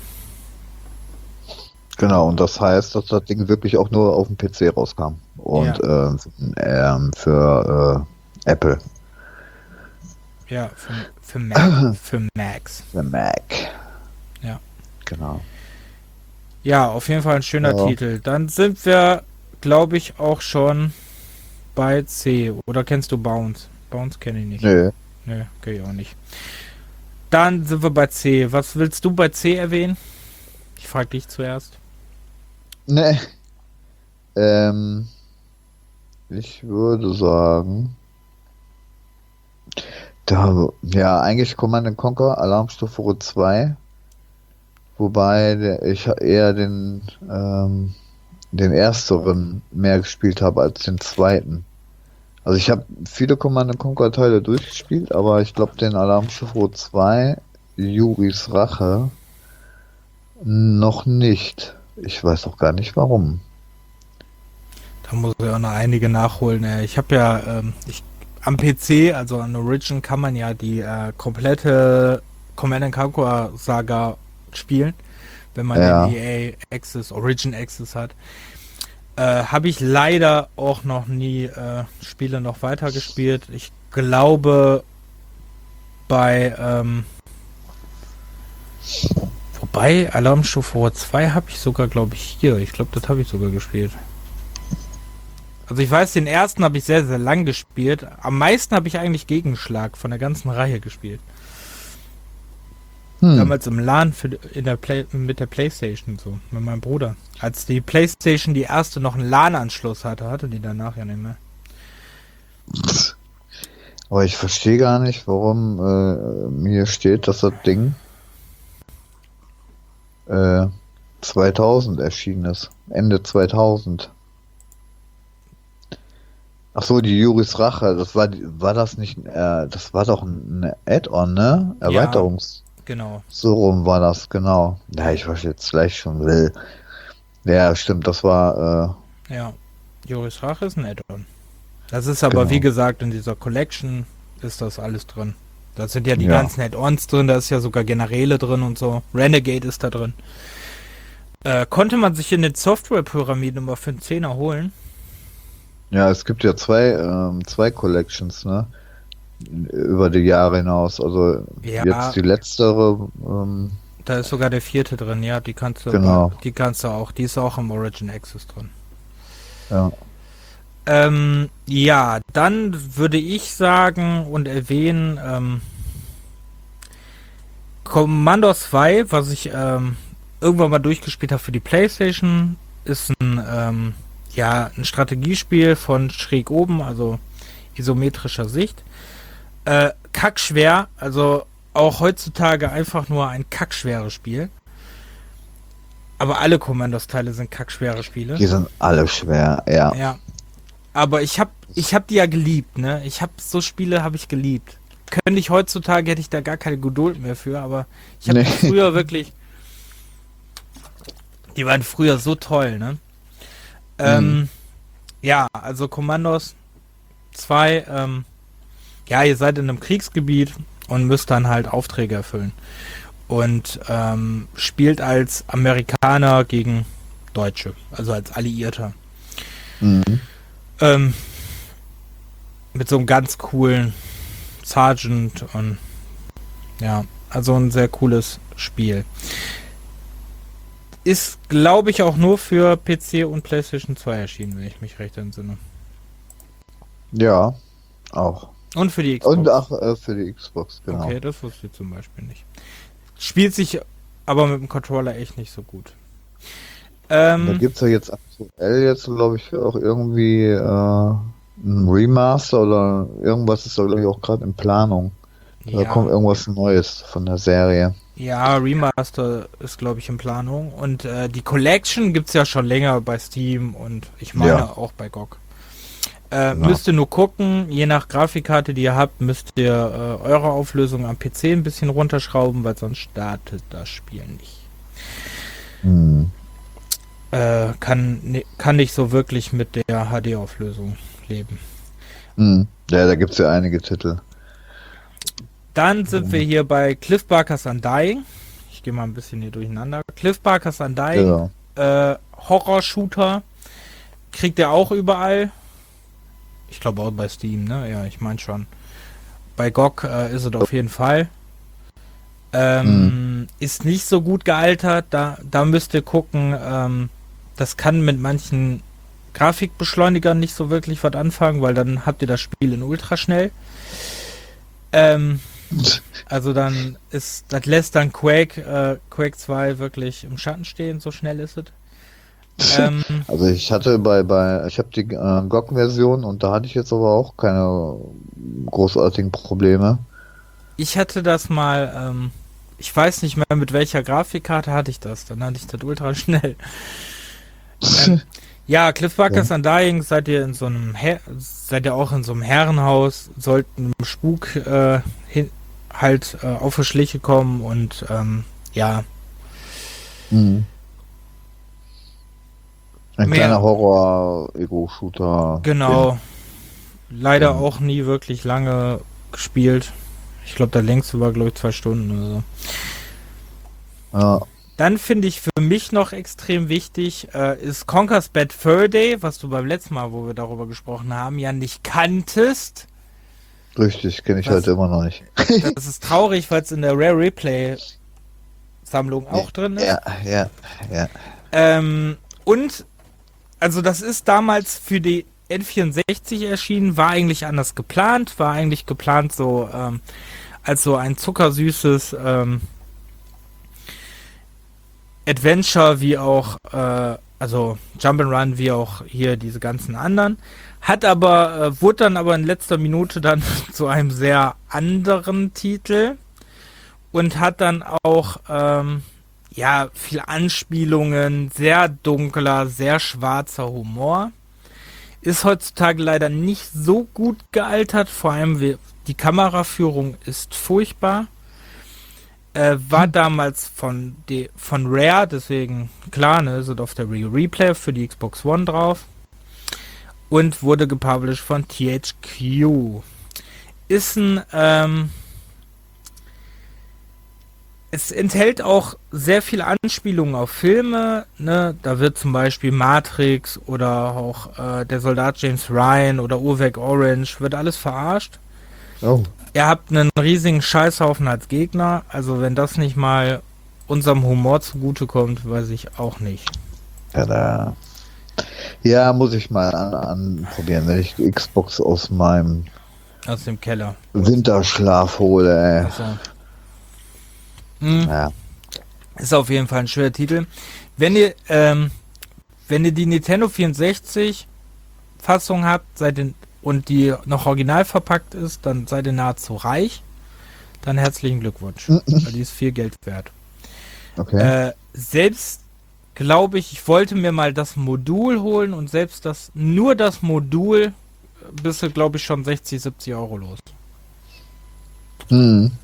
Genau, und das heißt, dass das Ding wirklich auch nur auf dem P C rauskam. Und ähm, ähm, für äh, Apple, Ja, für, für, Mac, für Macs. für Mac. Ja. Genau. Ja, auf jeden Fall ein schöner Ja. Titel. Dann sind wir, glaube ich, auch schon bei C. Oder kennst du Bounce? Bounce kenne ich nicht. Nö. Nö, kenn ich auch nicht. Dann sind wir bei C. Was willst du bei C erwähnen? Ich frage dich zuerst. Nee. Ähm, ich würde sagen, da, ja, eigentlich Command and Conquer, Alarmstufe zwei, wobei der, ich eher den, ähm, den ersteren mehr gespielt habe als den zweiten. Also ich habe viele Command and Conquer Teile durchgespielt, aber ich glaube den Alarmstufe zwei, Yuris Rache, noch nicht. Ich weiß auch gar nicht warum. Da muss ich auch noch einige nachholen. ey. Ich habe ja ähm, ich, am P C, also an Origin, kann man ja die äh, komplette Command and Conquer Saga spielen, wenn man Ja. den E A Access, Origin Access hat. Äh, habe ich leider auch noch nie äh, Spiele noch weiter gespielt. Ich glaube bei ähm, wobei Alarmstufe zwei habe ich sogar, glaube ich, hier. Ich glaube, das habe ich sogar gespielt. Also ich weiß, den ersten habe ich sehr, sehr lang gespielt. Am meisten habe ich eigentlich Gegenschlag von der ganzen Reihe gespielt. Hm. Damals im LAN für, in der Play, mit der Playstation so, mit meinem Bruder. Als die Playstation die erste noch einen LAN-Anschluss hatte, hatte die danach ja nicht mehr. Aber ich verstehe gar nicht, warum äh, mir steht, dass das Ding äh, zweitausend erschienen ist. Ende zweitausend. Ach so, die Juris Rache, das war die- war das nicht, äh, das war doch ein Add-on, ne? Erweiterungs. Genau. So rum war das, genau. Ja, ich was jetzt gleich schon will. Ja, stimmt, das war, Ja. Joris Rache ist ein Add-on. Das ist aber, Genau. wie gesagt, in dieser Collection ist das alles drin. Da sind ja die Ja. ganzen Add-ons drin, da ist ja sogar Generäle drin und so. Renegade ist da drin. Äh, konnte man sich in den Software-Pyramiden immer für einen Zehner holen? äh, ja, es gibt ja zwei, ähm, zwei Collections, ne? Über die Jahre hinaus. Also Ja. jetzt die letztere, ähm, Da ist sogar der vierte drin, ja, die kannst du, Genau. die kannst du auch, die ist auch im Origin Access drin. ja. Ähm, ja, dann würde ich sagen und erwähnen, ähm, Commando zwei, was ich ähm, irgendwann mal durchgespielt habe für die PlayStation, ist ein, ähm, ja, ein Strategiespiel von schräg oben, also isometrischer Sicht. Äh, kackschwer, also auch heutzutage einfach nur ein kackschweres Spiel. Aber alle Commandos-Teile sind kackschwere Spiele. Die sind alle schwer, ja. Ja. Aber ich hab, ich hab die ja geliebt, ne? Ich hab so Spiele habe ich geliebt. Könnte ich heutzutage, hätte ich da gar keine Geduld mehr für, aber ich habe Nee. die früher wirklich. Die waren früher so toll, ne? Ähm, ja, also Commandos zwei, ähm, ja, ihr seid in einem Kriegsgebiet und müsst dann halt Aufträge erfüllen. Und ähm, spielt als Amerikaner gegen Deutsche, also als Alliierter. Mhm. Ähm, mit so einem ganz coolen Sergeant und ja, also ein sehr cooles Spiel. Ist, glaube ich, auch nur für P C und PlayStation zwei erschienen, wenn ich mich recht entsinne. Ja, auch. Und für die Xbox. Und auch äh, für die Xbox, genau. Okay, das wusste ich zum Beispiel nicht. Spielt sich aber mit dem Controller echt nicht so gut. Da Ähm, gibt's ja jetzt aktuell jetzt, glaube ich, auch irgendwie äh, ein Remaster oder irgendwas ist da, glaube ich, auch gerade in Planung. Da kommt ja, irgendwas Neues von der Serie. ja, Remaster ist, glaube ich, in Planung. Und äh, die Collection gibt's ja schon länger bei Steam und ich meine Ja. auch bei G O G. Äh, Genau. Müsst ihr nur gucken, je nach Grafikkarte, die ihr habt, müsst ihr äh, eure Auflösung am P C ein bisschen runterschrauben, weil sonst startet das Spiel nicht. Hm. Äh, kann, ne, kann nicht so wirklich mit der H D-Auflösung leben. Hm. Ja, da gibt's ja einige Titel. Dann sind wir hier bei Cliff Barker's Undying. Ich gehe mal ein bisschen hier durcheinander. Cliff Barker's Undying, Genau. äh, Horror-Shooter. Kriegt ihr auch überall. Ich glaube auch bei Steam, ne? Ja, ich meine schon. Bei G O G äh, ist es auf jeden Fall. Ähm, Ist nicht so gut gealtert. Da, da müsst ihr gucken. Ähm, das kann mit manchen Grafikbeschleunigern nicht so wirklich was anfangen, weil dann habt ihr das Spiel in Ultraschnell. Ähm, also dann ist, das lässt dann Quake, äh, Quake zwei wirklich im Schatten stehen, so schnell ist es. Ähm, Also ich hatte bei, bei, ich habe die äh, G O G-Version und da hatte ich jetzt aber auch keine großartigen Probleme. ich hatte das mal, ähm, ich weiß nicht mehr mit welcher Grafikkarte hatte ich das, dann hatte ich das ultra schnell. ähm, ja, Cliff Barker's Undying, seid ihr in so einem, Her seid ihr auch in so einem Herrenhaus, sollten einem Spuk äh, hin halt äh, auf die Schliche kommen und ähm, ja, Mhm. Ein Mehr. kleiner Horror-Ego-Shooter. genau. Leider Ja. auch nie wirklich lange gespielt. Ich glaube, der längste war, glaube ich, zwei Stunden oder so. Ja. Dann finde ich für mich noch extrem wichtig, äh, ist Conker's Bad Fur Day, was du beim letzten Mal, wo wir darüber gesprochen haben, ja nicht kanntest. Richtig, kenne ich Was? heute immer noch nicht. Das ist traurig, weil es in der Rare Replay Sammlung auch drin ist. Ja, ja, ja. Ähm, und, also das ist damals für die N vierundsechzig erschienen, war eigentlich anders geplant, war eigentlich geplant so ähm, als so ein zuckersüßes ähm, Adventure wie auch äh, Also Jump'n'Run wie auch hier diese ganzen anderen. Hat aber, äh, wurde dann aber in letzter Minute dann zu einem sehr anderen Titel und hat dann auch, ähm, ja, viel Anspielungen, sehr dunkler, sehr schwarzer Humor. Ist heutzutage leider nicht so gut gealtert, vor allem wie, die Kameraführung ist furchtbar. Äh, war damals von, de, von Rare, deswegen klar, ne, sind auf der Re Replay für die Xbox One drauf. Und wurde gepublished von T H Q. Ist ein, ähm, es enthält auch sehr viele Anspielungen auf Filme, ne? Da wird zum Beispiel Matrix oder auch äh, der Soldat James Ryan oder Uhrwerk Orange, wird alles verarscht. Oh. Ihr habt einen riesigen Scheißhaufen als Gegner, also wenn das nicht mal unserem Humor zugutekommt, weiß ich auch nicht. Tada. Ja, muss ich mal an, anprobieren, wenn ich die Xbox aus meinem Aus dem Keller. Winterschlaf hole, ey. Also, hm, Ja. ist auf jeden Fall ein schwerer Titel. Wenn ihr, ähm, wenn ihr die Nintendo vierundsechzig Fassung habt, seid ihr, und die noch original verpackt ist, dann seid ihr nahezu reich. Dann herzlichen Glückwunsch. Weil die ist viel Geld wert. Okay. Äh, selbst glaube ich, ich wollte mir mal das Modul holen und selbst das, nur das Modul, bist du, glaube ich, schon sechzig, siebzig Euro los. Hm.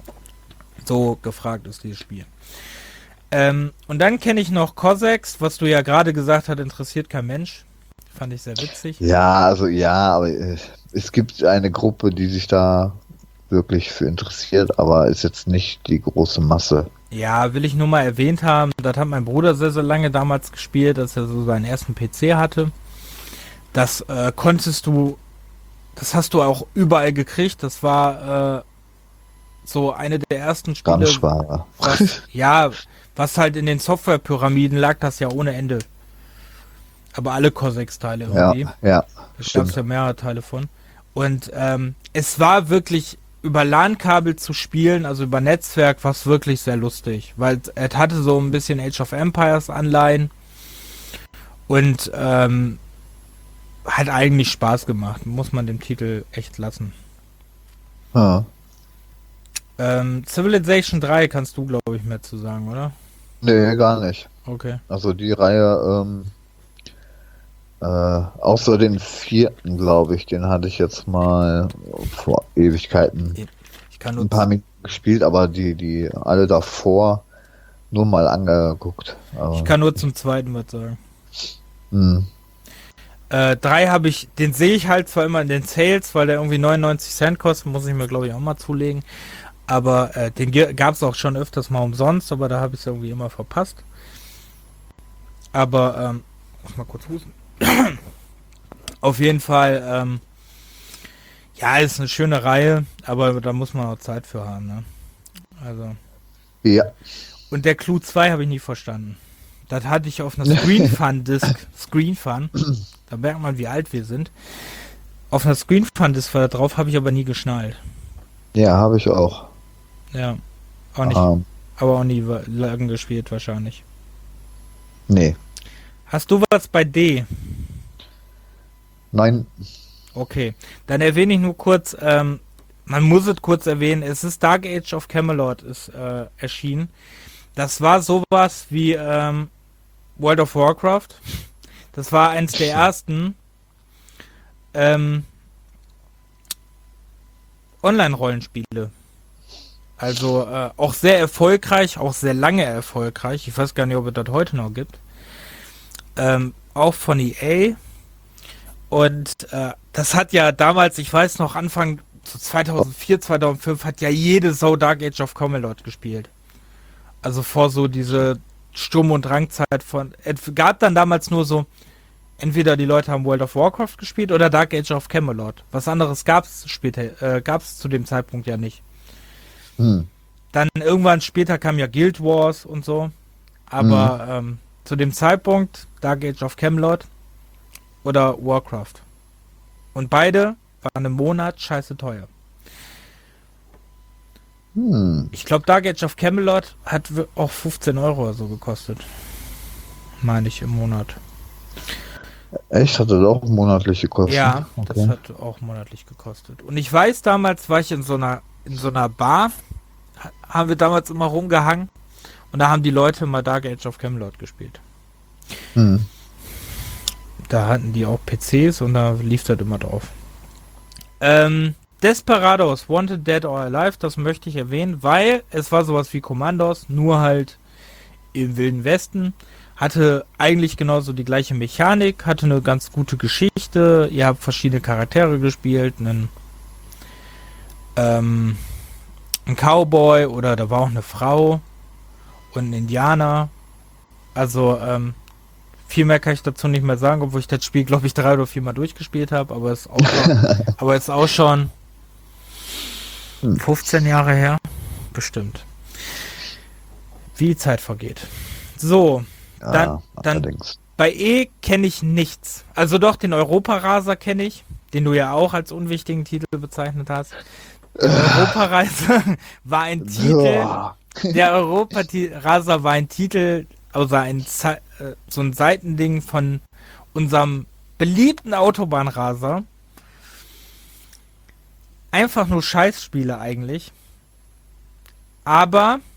So gefragt ist dieses Spiel. Ähm, und dann kenne ich noch Cossacks, was du ja gerade gesagt hast, interessiert kein Mensch. Fand ich sehr witzig. Ja, also ja, aber äh, es gibt eine Gruppe, die sich da wirklich für interessiert, aber ist jetzt nicht die große Masse. Ja, will ich nur mal erwähnt haben, das hat mein Bruder sehr, sehr lange damals gespielt, als er so seinen ersten P C hatte. Das äh, konntest du, das hast du auch überall gekriegt. Das war äh, so eine der ersten Spiele, Ramschware. was, ja, was halt in den Softwarepyramiden lag, das ja ohne Ende. Aber alle Cossacks-Teile irgendwie. Ja, ja. Da gab es ja mehrere Teile von. Und ähm, es war wirklich über LAN-Kabel zu spielen, also über Netzwerk, war es wirklich sehr lustig. Weil es hatte so ein bisschen Age of Empires Anleihen. Und ähm, hat eigentlich Spaß gemacht. Muss man dem Titel echt lassen. Ja. Ähm, Civilization drei kannst du, glaube ich, mehr zu sagen, oder? Nee, gar nicht. Okay. Also die Reihe, ähm, äh, außer den vierten, glaube ich, den hatte ich jetzt mal vor Ewigkeiten Ich kann nur ein paar Minuten gespielt, aber die, die alle davor nur mal angeguckt. Aber, Ich kann nur zum zweiten was sagen. hm. Äh, drei habe ich, den sehe ich halt zwar immer in den Sales, weil der irgendwie neunundneunzig Cent kostet, muss ich mir glaube ich auch mal zulegen. Aber äh, den gab es auch schon öfters mal umsonst, aber da habe ich es irgendwie immer verpasst. Aber, ähm, muss mal kurz husten. Auf jeden Fall, ähm, ja, ist eine schöne Reihe, aber da muss man auch Zeit für haben, ne? Also. Ja. Und der Clou zwei habe ich nie verstanden. Das hatte ich auf einer Screen Fun Disc, Screen Fun, da merkt man, wie alt wir sind. Auf einer Screen Fun Disc war da drauf, habe ich aber nie geschnallt. Ja, habe ich auch. Ja, auch nicht, Ähm, aber auch nie lang gespielt wahrscheinlich. nee. Hast du was bei D? Nein. Okay, dann erwähne ich nur kurz, ähm, man muss es kurz erwähnen, es ist Dark Age of Camelot ist äh, erschienen. Das war sowas wie ähm, World of Warcraft. Das war eins der ersten ähm, Online-Rollenspiele. Also äh, auch sehr erfolgreich, auch sehr lange erfolgreich. Ich weiß gar nicht, ob es das heute noch gibt. Ähm, auch von E A. Und äh, das hat ja damals, ich weiß noch, Anfang so zweitausendvier, zweitausendfünf hat ja jede Sau Dark Age of Camelot gespielt. Also vor so diese Sturm- und Drangzeit von... Es gab dann damals nur so, entweder die Leute haben World of Warcraft gespielt oder Dark Age of Camelot. Was anderes gab es später, äh, gab es zu dem Zeitpunkt ja nicht. Hm. Dann irgendwann später kam ja Guild Wars und so. Aber mhm. ähm, zu dem Zeitpunkt Dark Age of Camelot oder Warcraft. Und beide waren im Monat scheiße teuer. Hm. Ich glaube, Dark Age of Camelot hat auch fünfzehn Euro oder so gekostet. meine ich, im Monat. Echt? Hat das auch monatliche Kosten? Ja, Okay. das hat auch monatlich gekostet. Und ich weiß, damals war ich in so einer in so einer Bar, ha- haben wir damals immer rumgehangen und da haben die Leute mal Dark Age of Camelot gespielt. Hm. Da hatten die auch P Cs und da lief das immer drauf. Ähm, Desperados, Wanted Dead or Alive, das möchte ich erwähnen, weil es war sowas wie Commandos, nur halt im Wilden Westen. Hatte eigentlich genauso die gleiche Mechanik, hatte eine ganz gute Geschichte. Ihr habt verschiedene Charaktere gespielt, einen, ähm, einen Cowboy oder da war auch eine Frau und ein Indianer. Also, ähm, viel mehr kann ich dazu nicht mehr sagen, obwohl ich das Spiel, glaube ich, drei oder viermal durchgespielt habe, aber es ist auch schon, aber es ist auch schon fünfzehn Jahre her. Bestimmt. Wie die Zeit vergeht. So, Ja, dann, dann allerdings. bei E kenne ich nichts. Also doch, den Europaraser kenne ich, den du ja auch als unwichtigen Titel bezeichnet hast. Der Europaraser war ein Titel, Ja. der Europaraser war ein Titel, also ein, Ze- äh, so ein Seitending von unserem beliebten Autobahnraser. Einfach nur Scheißspiele eigentlich. Aber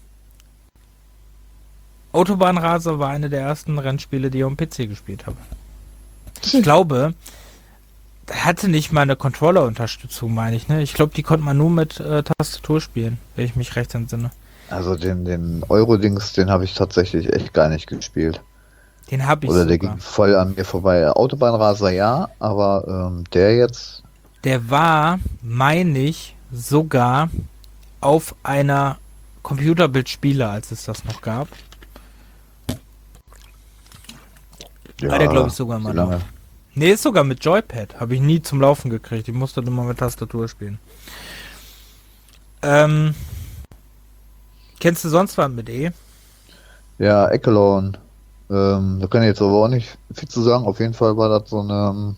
Autobahnraser war eine der ersten Rennspiele, die ich auf dem P C gespielt habe. Ich glaube, der hatte nicht mal eine Controller-Unterstützung, meine ich, ne? Ich glaube, die konnte man nur mit äh, Tastatur spielen, wenn ich mich recht entsinne. Also den, den Euro-Dings, den habe ich tatsächlich echt gar nicht gespielt. Den habe ich Oder der sogar. ging voll an mir vorbei. Autobahnraser ja, aber ähm, der jetzt, Der war, meine ich, sogar auf einer Computerbildspiele, als es das noch gab. ja, War der, glaube ich, sogar wie mal lange? noch. Nee, ist sogar mit Joypad. Habe ich nie zum Laufen gekriegt. Ich musste immer mit Tastatur spielen. Ähm, kennst du sonst was mit E? Ja, Echelon. Ähm, da kann ich jetzt aber auch nicht viel zu sagen. Auf jeden Fall war das so eine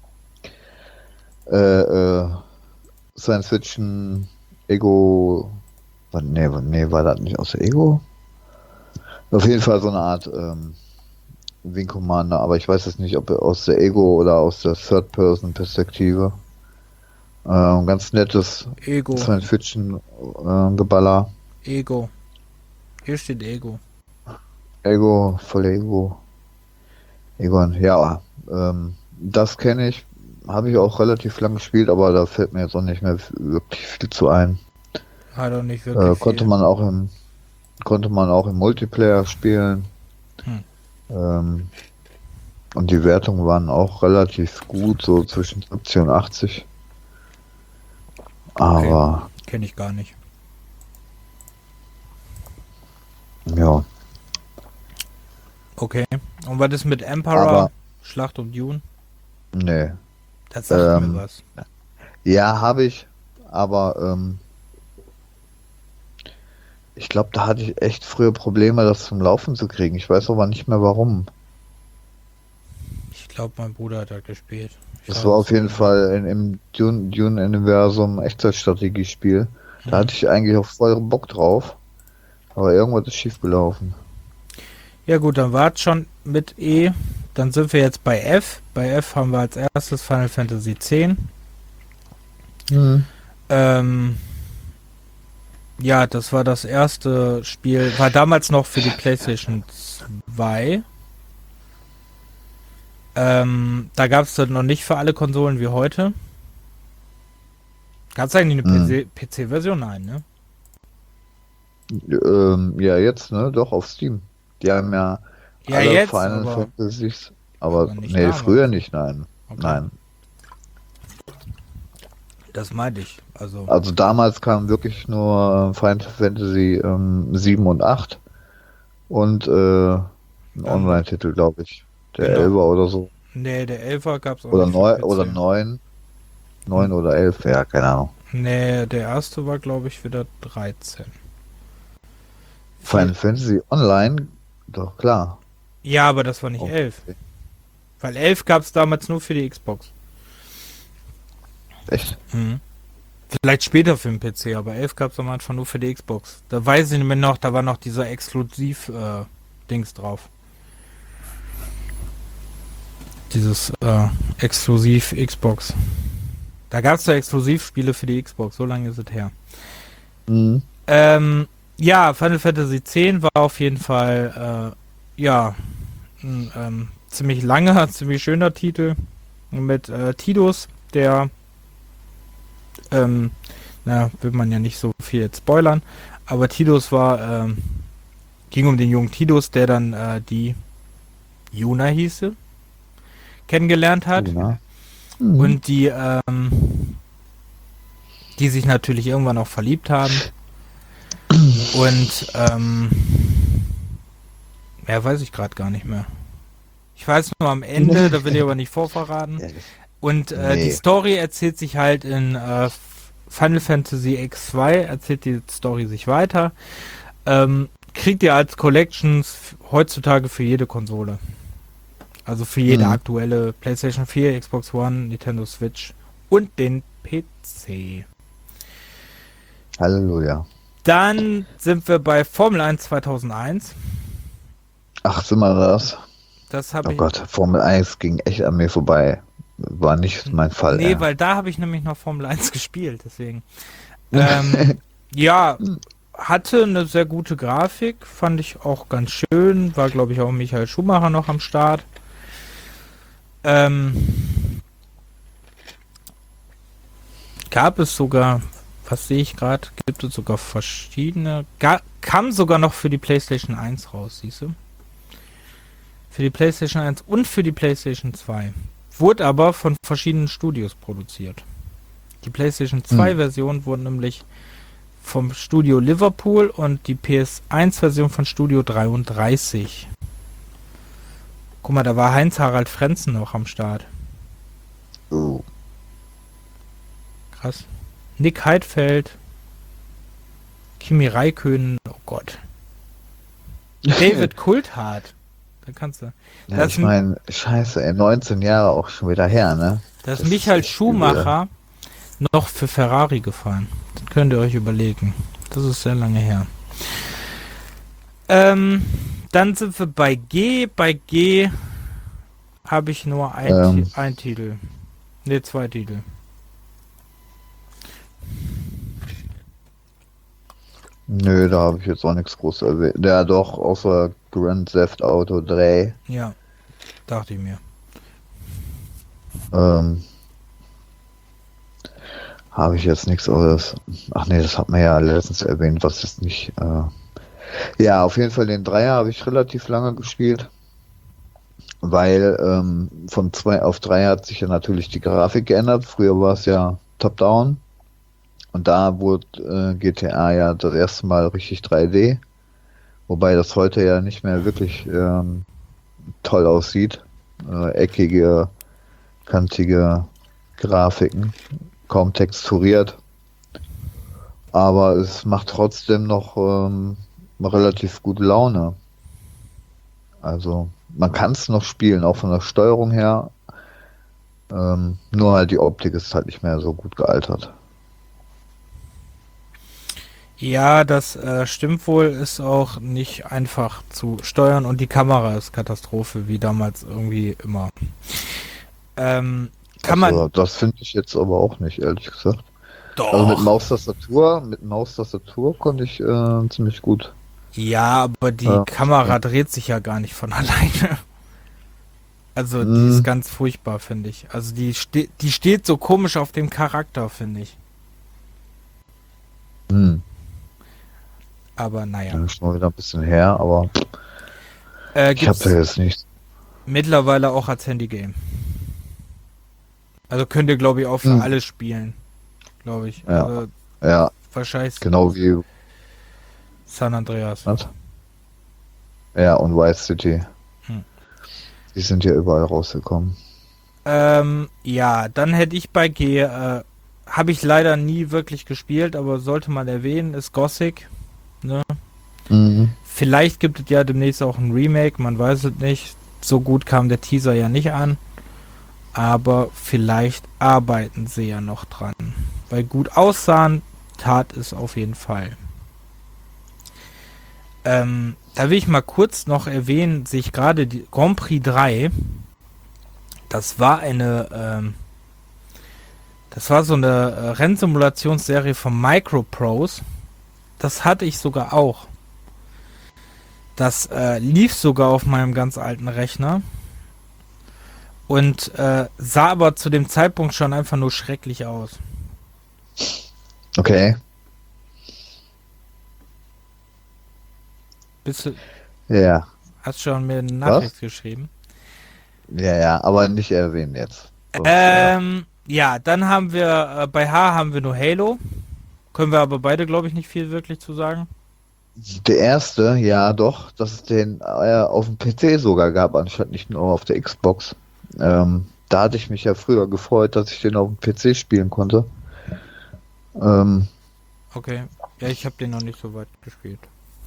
äh, äh, Science-Fiction Ego. wa- Nee, wa- nee, war das nicht aus der Ego? Auf jeden Fall so eine Art ähm, Wing Commander, aber ich weiß jetzt nicht, ob er aus der Ego oder aus der Third-Person-Perspektive. Ähm, ganz nettes Ego. Science-Fiction-Geballer. Ego. Hier steht Ego. Ego, voll Ego. Egon, ja, ähm, das kenne ich. Habe ich auch relativ lang gespielt, aber da fällt mir jetzt auch nicht mehr wirklich viel zu ein. Hat auch nicht wirklich Äh, konnte viel. man auch im konnte man auch im Multiplayer spielen. Hm. Ähm, und die Wertungen waren auch relativ gut, so zwischen siebzig und achtzig. Aber Kenne ich gar nicht. ja, Okay. Und was ist mit Emperor? Aber- Schlacht um Dune? nee. Das sagt Ähm, mir was. Ja, habe ich, aber ähm, ich glaube, da hatte ich echt früher Probleme, das zum Laufen zu kriegen. Ich weiß aber nicht mehr warum. Ich glaube, mein Bruder hat das gespielt. Ich Das weiß war es auf jeden nicht. Fall in, im Dune- Dune-Universum Echtzeitstrategiespiel. Da Mhm. hatte ich eigentlich auch voll Bock drauf. Aber irgendwas ist schiefgelaufen. Ja gut, dann war es schon mit E. Dann sind wir jetzt bei F. Bei F haben wir als erstes Final Fantasy X. Mhm. Ähm, ja, das war das erste Spiel. War damals noch für die PlayStation zwei. Ähm, da gab es das noch nicht für alle Konsolen wie heute. Gab es eigentlich eine Mhm. P C-Version? Nein, ne? Ähm, ja, jetzt, ne? Doch, auf Steam. Die haben ja Ja, alle jetzt, Final aber, Fantasies. Aber aber nicht nee, damals. früher nicht, nein. Okay. Nein. Das meinte ich. Also, Also damals kam wirklich nur äh, Final Fantasy ähm, sieben und acht und äh, ein Ähm, Online-Titel, glaube ich. Der genau. Elfer oder so. nee, der Elfer gab es auch Oder nicht für neun P C. oder neun. Neun oder elf, ja, keine Ahnung. Nee, der erste war, glaube ich, wieder dreizehn. Final Fantasy Online, doch klar. Ja, aber das war nicht Oh, elf. Weil elf gab es damals nur für die Xbox. echt? Mhm. Vielleicht später für den P C, aber elf gab es am Anfang nur für die Xbox. Da weiß ich nicht mehr noch, da war noch dieser Exklusiv-Dings drauf. dieses äh, exklusiv Xbox. Da gab es da Exklusivspiele für die Xbox, so lange ist es her. Mhm. Ähm, ja, Final Fantasy X war auf jeden Fall äh, ja ein ähm, ziemlich langer, ziemlich schöner Titel mit äh, Tidus, der ähm, na, will man ja nicht so viel jetzt spoilern, aber Tidus war ähm, ging um den jungen Tidus, der dann äh, die Yuna hieße, kennengelernt hat. Ja. Mhm. Und die, ähm, die sich natürlich irgendwann auch verliebt haben. Und, ähm, ja, weiß ich gerade gar nicht mehr. Ich weiß nur am Ende, da will ich aber nicht vorverraten. Und äh, Nee. die Story erzählt sich halt in äh, Final Fantasy X zwei, erzählt die Story sich weiter. Ähm, kriegt ihr als Collections f- heutzutage für jede Konsole. Also für jede Mhm. aktuelle PlayStation vier, Xbox One, Nintendo Switch und den P C. Halleluja. Dann sind wir bei Formel eins zweitausendeins. Ach, sind wir das? Das habe Oh ich... Gott, Formel eins ging echt an mir vorbei. War nicht mein Fall. Nee, ey. weil da habe ich nämlich noch Formel eins gespielt, deswegen. Ähm, ja, hatte eine sehr gute Grafik, fand ich auch ganz schön. War, glaube ich, auch Michael Schumacher noch am Start. Ähm, gab es sogar, was sehe ich gerade, gibt es sogar verschiedene, ga, kam sogar noch für die PlayStation eins raus, siehst du? Für die PlayStation eins und für die PlayStation zwei. Wurde aber von verschiedenen Studios produziert. Die PlayStation zwei Hm. Version wurde nämlich vom Studio Liverpool und die P S eins Version von Studio dreiunddreißig. Guck mal, da war Heinz-Harald Frenzen noch am Start. Oh. Krass. Nick Heidfeld. Kimi Räikkönen. Oh Gott. David Coulthard. Da kannst du. Ja, Das ich ist- meine, scheiße, ey, neunzehn Jahre auch schon wieder her, ne? Da ist Das Michael ist echt Schumacher noch für Ferrari gefahren. Das könnt ihr euch überlegen. Das ist sehr lange her. Ähm, dann sind wir bei G. Bei G habe ich nur ein, Ähm. Ti- ein Titel. Ne, zwei Titel. Nö, da habe ich jetzt auch nichts groß erwähnt. Ja, doch, außer Grand Theft Auto drei. Ja, dachte ich mir. Ähm, habe ich jetzt nichts anderes. Ach nee, das hat man ja letztens erwähnt, was jetzt nicht. Äh, ja, auf jeden Fall den Dreier habe ich relativ lange gespielt. Weil ähm, von zwei auf drei hat sich ja natürlich die Grafik geändert. Früher war es ja Top-Down. Und da wurde äh, G T A ja das erste Mal richtig drei D. Wobei das heute ja nicht mehr wirklich ähm, toll aussieht. Äh, eckige, kantige Grafiken. Kaum texturiert. Aber es macht trotzdem noch ähm, relativ gute Laune. Also man kann es noch spielen, auch von der Steuerung her. Ähm, nur halt die Optik ist halt nicht mehr so gut gealtert. Ja, das äh, stimmt wohl, ist auch nicht einfach zu steuern und die Kamera ist Katastrophe, wie damals irgendwie immer. Ähm, kann man... Also, das finde ich jetzt aber auch nicht, ehrlich gesagt. Doch. Also mit Maustastatur, mit Maustastatur konnte ich äh, ziemlich gut. Ja, aber die Ja. Kamera dreht sich ja gar nicht von alleine. Also die Mhm. ist ganz furchtbar, finde ich. Also die, ste die steht so komisch auf dem Charakter, finde ich. Hm. Aber naja. Ja, schon mal wieder ein bisschen her, aber Äh, ich habe gibt's da jetzt nicht. mittlerweile auch als Handygame. Also könnt ihr, glaube ich, auch für Hm. alle spielen. Glaube ich. Ja. Also Ja, wahrscheinlich genau wie. San Andreas. Was? Ja, und Vice City. Hm. Die sind ja überall rausgekommen. Ähm, ja, dann hätte ich bei G, äh, habe ich leider nie wirklich gespielt, aber sollte man erwähnen, ist Gothic. Ne? Mhm. Vielleicht gibt es ja demnächst auch ein Remake, man weiß es nicht. So gut kam der Teaser ja nicht an. Aber vielleicht arbeiten sie ja noch dran. Weil gut aussahen, tat es auf jeden Fall. Ähm, da will ich mal kurz noch erwähnen, sich gerade die Grand Prix drei Das war eine, ähm, das war so eine äh, Rennsimulationsserie von Microprose. Das hatte ich sogar auch. Das äh, lief sogar auf meinem ganz alten Rechner und äh, sah aber zu dem Zeitpunkt schon einfach nur schrecklich aus. Okay. Bist du, Ja. hast schon mir eine Was? Nachricht geschrieben? Ja, ja, aber nicht erwähnen jetzt. Sonst, Ähm, ja, dann haben wir, äh, bei H haben wir nur Halo. Können wir aber beide, glaube ich, nicht viel wirklich zu sagen. äh, der erste, ja doch, dass es den äh, auf dem P C sogar gab, anstatt nicht nur auf der Xbox. Ähm, da hatte ich mich ja früher gefreut, dass ich den auf dem P C spielen konnte. Ähm, Okay. Ja, ich habe den noch nicht so weit gespielt.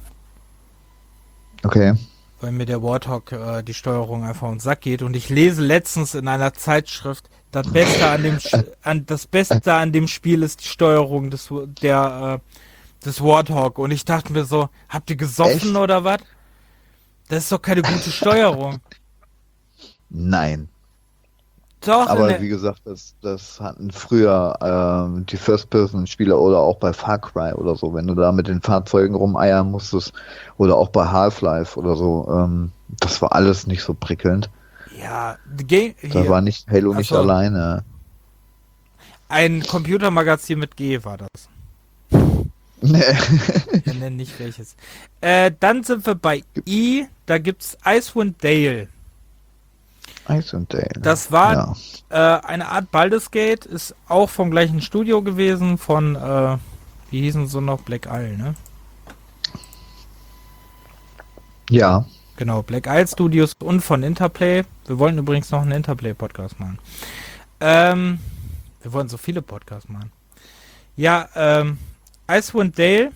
okay. Weil mir der Warthog äh, die Steuerung einfach auf den Sack geht. Und ich lese letztens in einer Zeitschrift, das Beste an dem Sch an das Beste an dem Spiel ist die Steuerung des der äh, des Warthog. Und ich dachte mir so, habt ihr gesoffen Echt? oder was? Das ist doch keine gute Steuerung. Nein. Doch, in Aber der, wie gesagt, das, das hatten früher ähm, die First-Person-Spieler oder auch bei Far Cry oder so, wenn du da mit den Fahrzeugen rumeiern musstest oder auch bei Half-Life oder so, ähm, das war alles nicht so prickelnd. ja, die Game Da hier. war nicht Halo nicht Achso, alleine. ein Computermagazin mit G war das. Nee. Wir nennen nicht welches. Äh, dann sind wir bei I. Da gibt's Icewind Dale. Icewind Dale. Das war Ja. äh, eine Art Baldur's Gate. Ist auch vom gleichen Studio gewesen. Von, äh, wie hießen sie noch? Black Isle, ne? Ja. Genau, Black Isle Studios und von Interplay. Wir wollten übrigens noch einen Interplay-Podcast machen. Ähm, wir wollen so viele Podcasts machen. Ja, ähm, Icewind Dale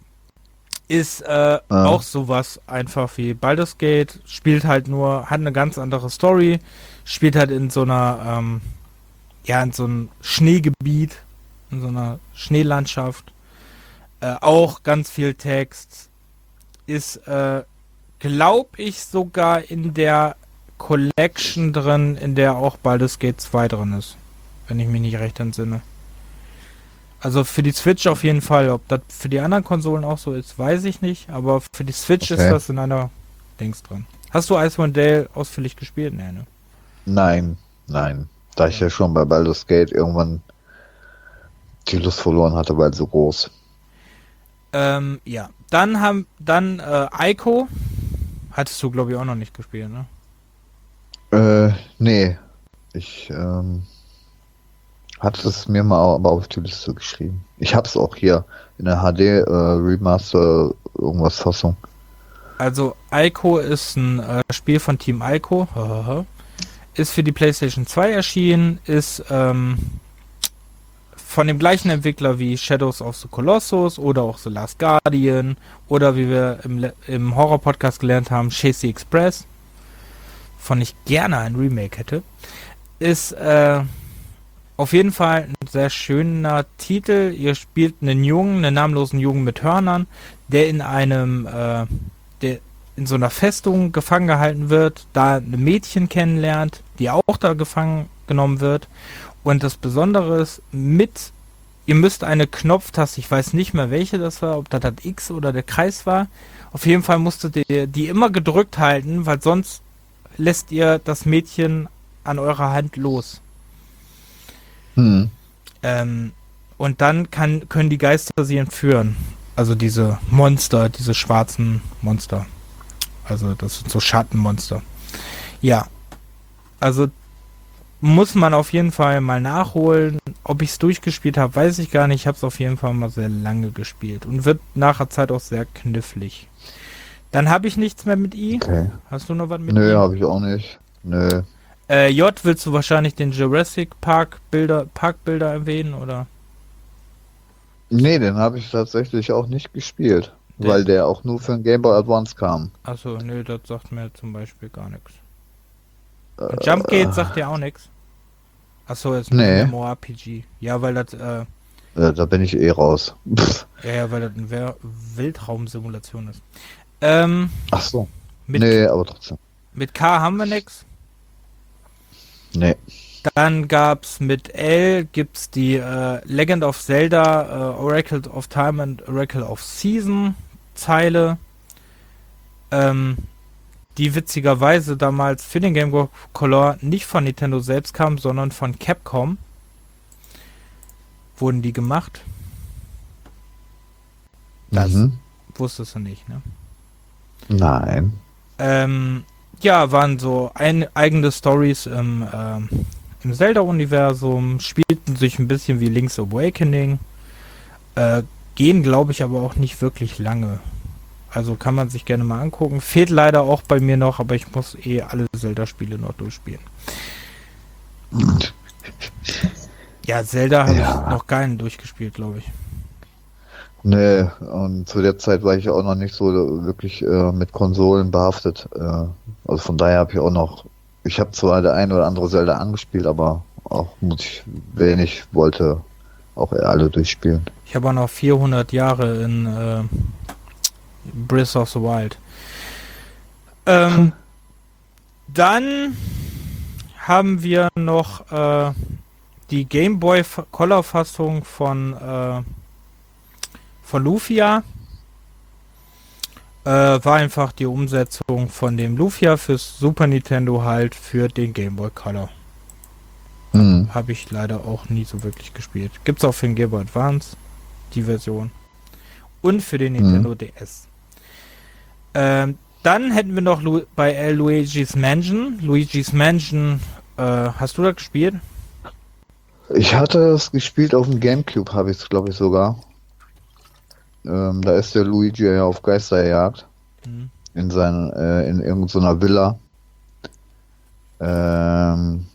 ist äh, Äh, auch sowas einfach wie Baldur's Gate, spielt halt nur, hat eine ganz andere Story, spielt halt in so einer, ähm, ja, in so einem Schneegebiet, in so einer Schneelandschaft, äh, auch ganz viel Text, ist, äh, glaub ich, sogar in der Collection drin, in der auch Baldur's Gate zwei drin ist, wenn ich mich nicht recht entsinne. Also für die Switch auf jeden Fall. Ob das für die anderen Konsolen auch so ist, weiß ich nicht. Aber für die Switch ist okay. das in einer Dings drin. Hast du Icewind Dale ausführlich gespielt? Nee, ne? Nein, nein. Da ich ja schon bei Baldur's Gate irgendwann die Lust verloren hatte, weil so groß. Ähm, ja. Dann haben, dann, äh, Ico. Hattest du, glaube ich, auch noch nicht gespielt, ne? Äh, nee. Ich, ähm, hatte es mir mal aber auf die Liste geschrieben. Ich hab's auch hier in der H D äh, Remaster irgendwas Fassung. Also, Ico ist ein äh, Spiel von Team Ico. Ist für die PlayStation zwei erschienen. Ist, ähm, von dem gleichen Entwickler wie Shadows of the Colossus oder auch The Last Guardian oder wie wir im, Le- im Horror-Podcast gelernt haben, Chasey Express, von ich gerne ein Remake hätte, ist äh, auf jeden Fall ein sehr schöner Titel. Ihr spielt einen Jungen, einen namenlosen Jungen mit Hörnern, der in einem, äh, der in so einer Festung gefangen gehalten wird, da ein Mädchen kennenlernt, die auch da gefangen genommen wird. Und das Besondere ist, mit, ihr müsst eine Knopftaste, ich weiß nicht mehr welche das war, ob das das X oder der Kreis war. Auf jeden Fall musstet ihr die immer gedrückt halten, weil sonst lässt ihr das Mädchen an eurer Hand los. Hm. Ähm, und dann kann, können die Geister sie entführen. Also diese Monster, diese schwarzen Monster. Also das sind so Schattenmonster. Ja, also muss man auf jeden Fall mal nachholen. Ob ich es durchgespielt habe, weiß ich gar nicht. Ich habe es auf jeden Fall mal sehr lange gespielt. Und wird nachher Zeit auch sehr knifflig. Dann habe ich nichts mehr mit I. Okay. Hast du noch was mit Nö, I? habe ich auch nicht. Nö. Äh, J, willst du wahrscheinlich den Jurassic Park Bilder, Parkbilder erwähnen, oder? Nee, den habe ich tatsächlich auch nicht gespielt. Der- Weil der auch nur für den Game Boy Advance kam. Achso, nö, das sagt mir zum Beispiel gar nichts. Äh, Und Jumpgate sagt dir auch nichts. Achso, jetzt Nee. ein MMORPG. Ja, weil das, äh, äh, da bin ich eh raus. Pff. ja, ja, weil das eine Wer- Weltraumsimulation ist. Ähm, Ach so. mit, Nee, aber trotzdem. mit K haben wir nix. Nee. Dann gab's mit L gibt's die äh, Legend of Zelda, äh, Oracle of Time and Oracle of Season Zeile, ähm, die witzigerweise damals für den Game Boy Color nicht von Nintendo selbst kam, sondern von Capcom. Wurden die gemacht? Das Mhm. wusstest du nicht, ne? Nein. Ähm, ja, waren so ein, eigene Stories im, ähm, im Zelda-Universum, spielten sich ein bisschen wie Link's Awakening, äh, gehen, glaube ich, aber auch nicht wirklich lange. Also kann man sich gerne mal angucken. Fehlt leider auch bei mir noch, aber ich muss eh alle Zelda-Spiele noch durchspielen. Ja, Zelda habe Ja. ich noch keinen durchgespielt, glaube ich. Nee, und zu der Zeit war ich auch noch nicht so wirklich äh, mit Konsolen behaftet. Äh, also von daher habe ich auch noch, ich habe zwar der ein oder andere Zelda angespielt, aber auch muss ich, wenig wollte auch alle durchspielen. Ich habe auch noch vierhundert Jahre in äh, Breath of the Wild. Ähm, dann haben wir noch äh, die Game Boy Color Fassung von äh, von Lufia. Äh, war einfach die Umsetzung von dem Lufia fürs Super Nintendo halt für den Game Boy Color. Hm. Habe ich leider auch nie so wirklich gespielt. Gibt's auch für den Game Boy Advance die Version. Und für den Nintendo Hm. D S. Ähm, dann hätten wir noch Lu bei L Luigi's Mansion. Luigi's Mansion, äh, hast du das gespielt? Ich hatte es gespielt auf dem GameCube, habe ich es glaube ich sogar. Ähm, da ist der Luigi ja auf Geisterjagd Hm. in seinen, äh, in irgendeiner Villa. Ähm,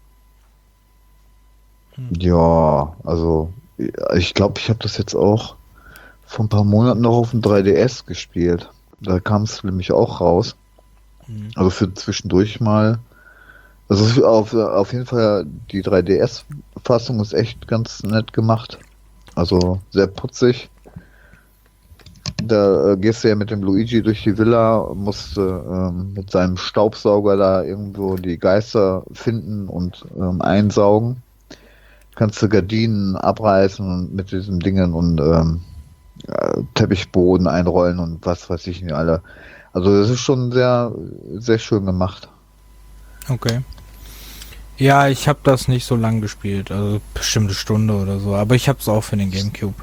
Hm. ja, also ich glaube, ich habe das jetzt auch vor ein paar Monaten noch auf dem drei D S gespielt. Da kam es nämlich auch raus. Hm. Also für zwischendurch mal. Also für- auf, auf jeden Fall die drei D S-Fassung ist echt ganz nett gemacht. Also sehr putzig. Da äh, gehst du ja mit dem Luigi durch die Villa, musst äh, ähm, mit seinem Staubsauger da irgendwo die Geister finden und ähm, einsaugen. Kannst du Gardinen abreißen und mit diesen Dingen und ähm, äh, Teppichboden einrollen und was weiß ich nicht alle. Also das ist schon sehr, sehr schön gemacht. Okay. Ja, ich habe das nicht so lang gespielt, also bestimmte Stunde oder so, aber ich habe es auch für den GameCube.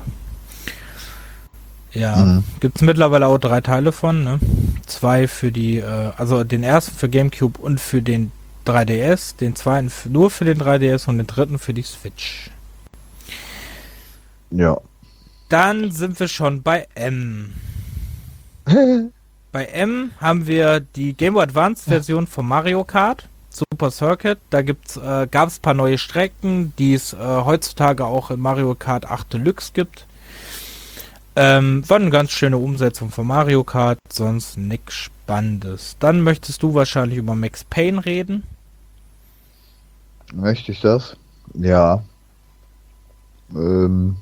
Ja, Mhm. gibt's mittlerweile auch drei Teile von, ne? Zwei für die, äh, also den ersten für GameCube und für den drei D S, den zweiten für, nur für den drei D S und den dritten für die Switch. Ja. Dann sind wir schon bei M. Bei M haben wir die Game Boy Advance Version von Mario Kart Super Circuit. Da gibt's, äh, gab es ein paar neue Strecken, die es äh, heutzutage auch in Mario Kart acht Deluxe gibt. Ähm, war eine ganz schöne Umsetzung von Mario Kart, sonst nichts Spannendes. Dann möchtest du wahrscheinlich über Max Payne reden. Möchte ich das? Ja. Ähm,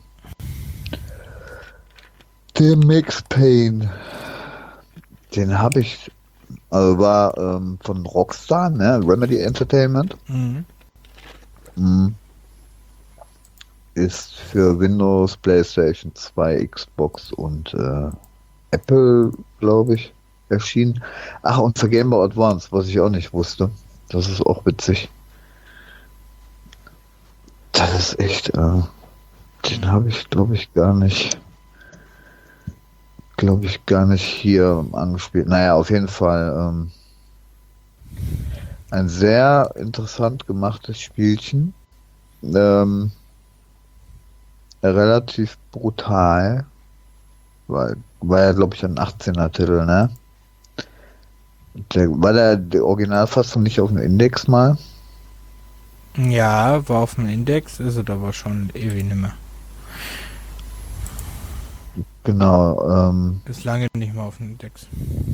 der Max Payne, den habe ich, also war ähm, von Rockstar, ne? Remedy Entertainment. Mhm. Mhm. Ist für Windows, PlayStation zwei, Xbox und äh, Apple, glaube ich, erschienen. Ach, und für Game Boy Advance, was ich auch nicht wusste. Das ist auch witzig. Das ist echt, äh, den habe ich, glaube ich, gar nicht, glaube ich, gar nicht hier angespielt. Naja, auf jeden Fall ähm, ein sehr interessant gemachtes Spielchen. Ähm, relativ brutal, weil war ja, glaube ich, ein achtzehner Titel, ne? Der, war der die Originalfassung nicht auf dem Index mal? Ja, war auf dem Index, ist es aber schon ewig nimmer. Genau, ähm, Ist lange nicht mehr auf dem Index.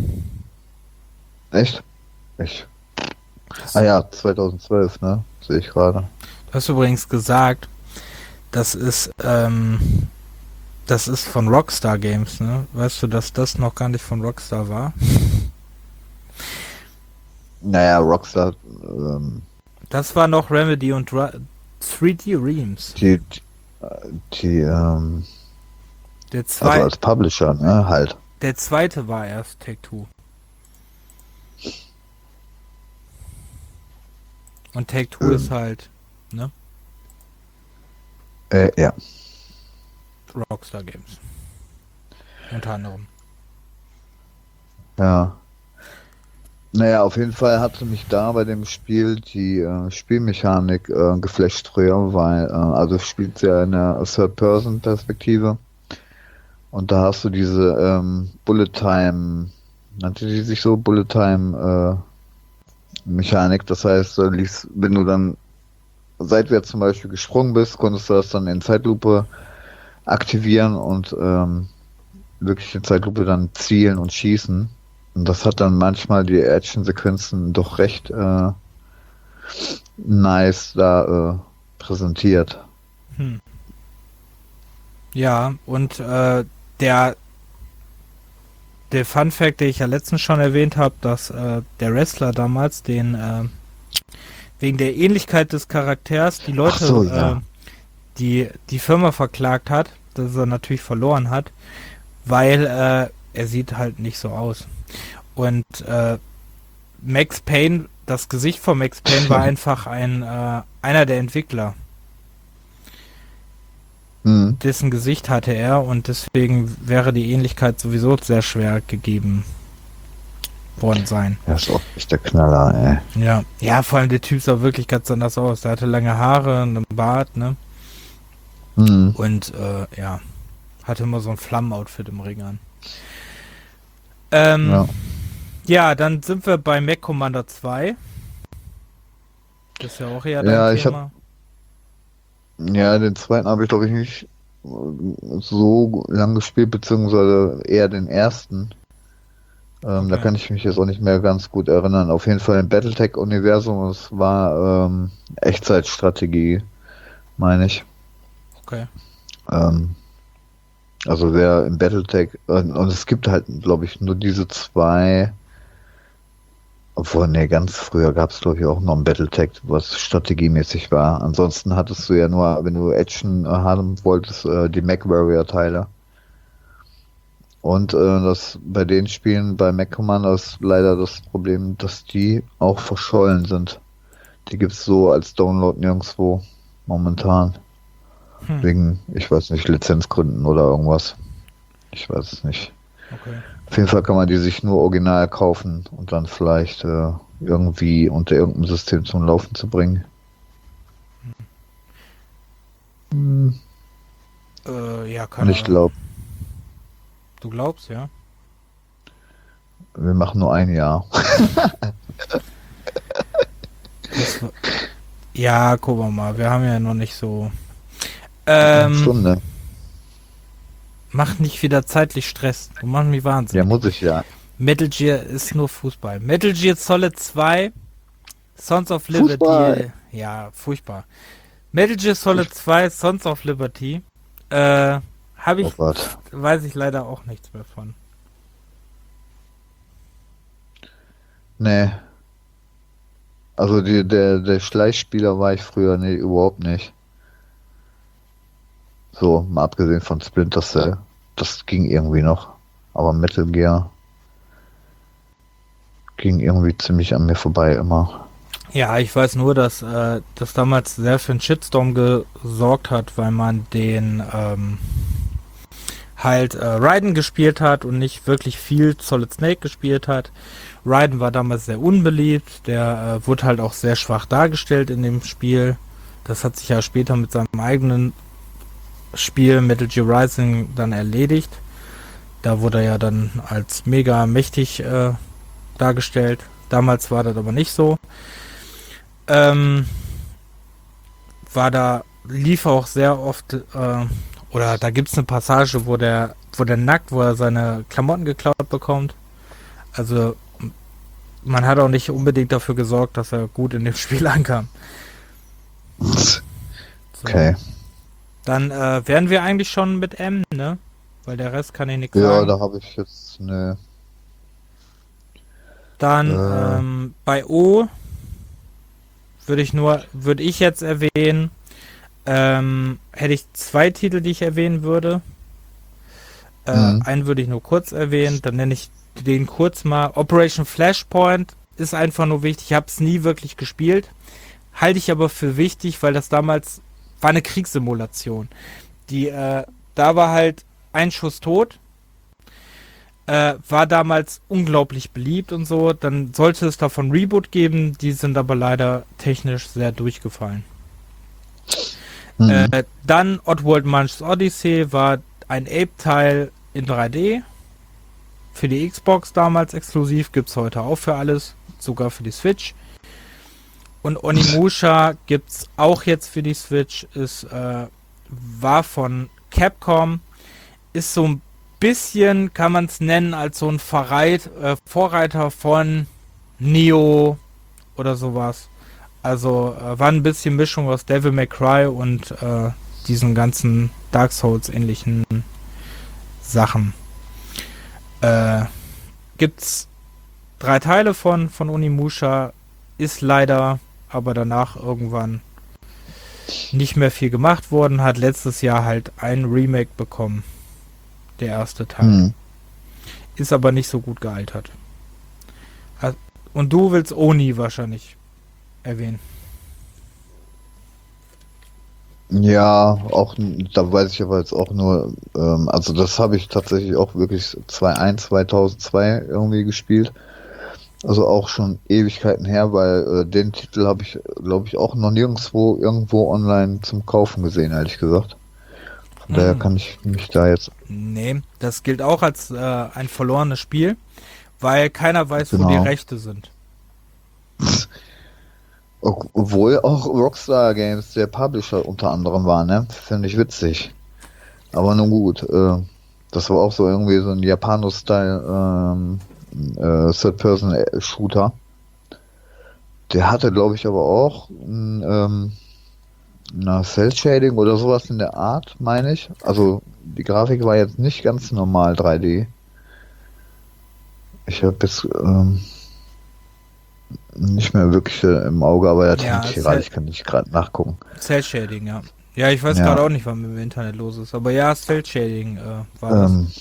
echt? Ich. Ah ja, zweitausendzwölf, ne? Sehe ich gerade. Du hast übrigens gesagt, das ist, ähm, das ist von Rockstar Games, ne? Weißt du, dass das noch gar nicht von Rockstar war? Naja, Rockstar, ähm, Das war noch Remedy und Ra- drei D Realms. Die, die, die ähm, Der, also zwei, als Publisher, ne, halt. der zweite war erst Take-Two. Und Take-Two Ähm. ist halt, ne? Äh, ja. Rockstar Games. Unter anderem. Ja. Naja, auf jeden Fall hatte mich da bei dem Spiel die äh, Spielmechanik äh, geflasht früher, weil, äh, also spielt ja in der Third-Person-Perspektive und da hast du diese ähm, Bullet-Time, nannte die sich so, Bullet-Time-Mechanik, das heißt, du liegst, wenn du dann seitwärts zum Beispiel gesprungen bist, konntest du das dann in Zeitlupe aktivieren und ähm, wirklich in Zeitlupe dann zielen und schießen. Und das hat dann manchmal die Action-Sequenzen doch recht äh, nice da äh, präsentiert. Hm. Ja, und äh, der der Fun Fact, den ich ja letztens schon erwähnt habe, dass äh, der Wrestler damals den äh, wegen der Ähnlichkeit des Charakters die Leute, Ach so, ja. äh, die die Firma verklagt hat, dass er natürlich verloren hat, weil äh, er sieht halt nicht so aus. Und äh, Max Payne, das Gesicht von Max Payne war einfach ein äh, einer der Entwickler. Hm. Dessen Gesicht hatte er und deswegen wäre die Ähnlichkeit sowieso sehr schwer gegeben worden sein. Ja, ist auch echt der Knaller, ey. Ja, ja, vor allem der Typ sah wirklich ganz anders aus. Der hatte lange Haare, einen Bart, ne? Hm. Und äh, ja, hatte immer so ein Flammen-Outfit im Ring an. Ähm, Ja. ja, dann sind wir bei Mech Commander zwei. Das ist ja auch eher dein Ja, ich Thema. Ja, den zweiten habe ich glaube ich nicht äh, so lang gespielt, beziehungsweise eher den ersten. Ähm, Da Okay. kann ich mich jetzt auch nicht mehr ganz gut erinnern. Auf jeden Fall im Battletech-Universum, es war ähm, Echtzeitstrategie, meine ich. Okay. Ähm, also wer im Battletech, äh, und es gibt halt, glaube ich, nur diese zwei, obwohl, nee, ganz früher gab es, glaube ich, auch noch ein Battletech, was strategiemäßig war. Ansonsten hattest du ja nur, wenn du Action äh, haben wolltest, äh, die MechWarrior-Teile. Und äh, das bei den Spielen bei Mech Commander ist leider das Problem, dass die auch verschollen sind. Die gibt's so als Download nirgendwo momentan. Hm. Wegen, ich weiß nicht, Lizenzgründen oder irgendwas. Ich weiß es nicht. Okay. Auf jeden Fall kann man die sich nur original kaufen und dann vielleicht äh, irgendwie unter irgendeinem System zum Laufen zu bringen. Hm. Äh, ja, Und keine ich Ahnung. glaube, Du glaubst, ja? wir machen nur ein Jahr. Das, war- ja, gucken wir mal. Wir haben ja noch nicht so. Eine Ähm, Stunde. mach nicht wieder zeitlich Stress. Du machst mich Ja, wahnsinnig. muss ich ja. Metal Gear ist nur Fußball. Metal Gear Solid zwei, Sons of Liberty. Fußball. Ja, furchtbar. Metal Gear Solid zwei, Sons of Liberty. Äh, habe Oh ich, Gott. weiß ich leider auch nichts mehr von. Nee. Also die, der, der Schleichspieler war ich früher nee, überhaupt nicht. So, mal abgesehen von Splinter Cell. Das ging irgendwie noch. Aber Metal Gear ging irgendwie ziemlich an mir vorbei immer. Ja, ich weiß nur, dass äh, das damals sehr für einen Shitstorm gesorgt hat, weil man den ähm, halt äh, Raiden gespielt hat und nicht wirklich viel Solid Snake gespielt hat. Raiden war damals sehr unbeliebt, der äh, wurde halt auch sehr schwach dargestellt in dem Spiel. Das hat sich ja später mit seinem eigenen Spiel Metal Gear Rising dann erledigt. Da wurde er ja dann als mega mächtig äh, dargestellt. Damals war das aber nicht so. Ähm, war da, lief auch sehr oft, äh, oder da gibt es eine Passage, wo der, wo der nackt, wo er seine Klamotten geklaut bekommt. Also man hat auch nicht unbedingt dafür gesorgt, dass er gut in dem Spiel ankam. So. Okay. Dann äh, wären wir eigentlich schon mit M, ne? Weil der Rest kann ich nichts Ja, sagen. da habe ich jetzt eine. Dann Äh. ähm, bei O würde ich nur, würde ich jetzt erwähnen, ähm, hätte ich zwei Titel, die ich erwähnen würde. Äh, Mhm. einen würde ich nur kurz erwähnen, dann nenne ich den kurz mal. Operation Flashpoint ist einfach nur wichtig. Ich habe es nie wirklich gespielt, halte ich aber für wichtig, weil das damals war eine Kriegssimulation. Die, äh, da war halt ein Schuss tot, äh, war damals unglaublich beliebt und so. Dann sollte es davon Reboot geben, die sind aber leider technisch sehr durchgefallen. Mhm. Äh, dann Oddworld Munch's Odyssey war ein Ape-Teil in drei D. Für die Xbox damals exklusiv, gibt's heute auch für alles, sogar für die Switch. Und Onimusha gibt's auch jetzt für die Switch, ist, äh, war von Capcom, ist so ein bisschen, kann man es nennen, als so ein Verreit, äh, Vorreiter von Neo oder sowas. Also äh, war ein bisschen Mischung aus Devil May Cry und äh, diesen ganzen Dark Souls ähnlichen Sachen. Äh, gibt's drei Teile von, von Onimusha, ist leider aber danach irgendwann nicht mehr viel gemacht worden, hat letztes Jahr halt ein Remake bekommen. Der erste Teil. Mhm. Ist aber nicht so gut gealtert. Und du willst Oni wahrscheinlich erwähnen. Ja, auch, n- da weiß ich aber jetzt auch nur, ähm, also das habe ich tatsächlich auch wirklich zweitausendeins, zweitausendzwei irgendwie gespielt. Also auch schon Ewigkeiten her, weil äh, den Titel habe ich, glaube ich, auch noch nirgendwo irgendwo online zum Kaufen gesehen, ehrlich gesagt. Von daher Hm. kann ich mich da jetzt, Nee, das gilt auch als äh, ein verlorenes Spiel, weil keiner weiß, wo die genau. Rechte sind. Ob- Obwohl auch Rockstar Games der Publisher unter anderem war, ne? Finde ich witzig. Aber nun gut, äh, das war auch so irgendwie so ein Japano-Style ähm, äh, Third-Person-Shooter. Der hatte, glaube ich, aber auch ein, ähm, na, Cell-Shading oder sowas in der Art, meine ich. Also die Grafik war jetzt nicht ganz normal drei D. Ich habe jetzt ähm, nicht mehr wirklich äh, im Auge, aber der Ja, Tank, Cell, ich kann nicht gerade nachgucken. Cell Shading, ja. Ja, ich weiß Ja, gerade auch nicht, was mit dem Internet los ist, aber ja, Cell Shading äh, war das. ähm,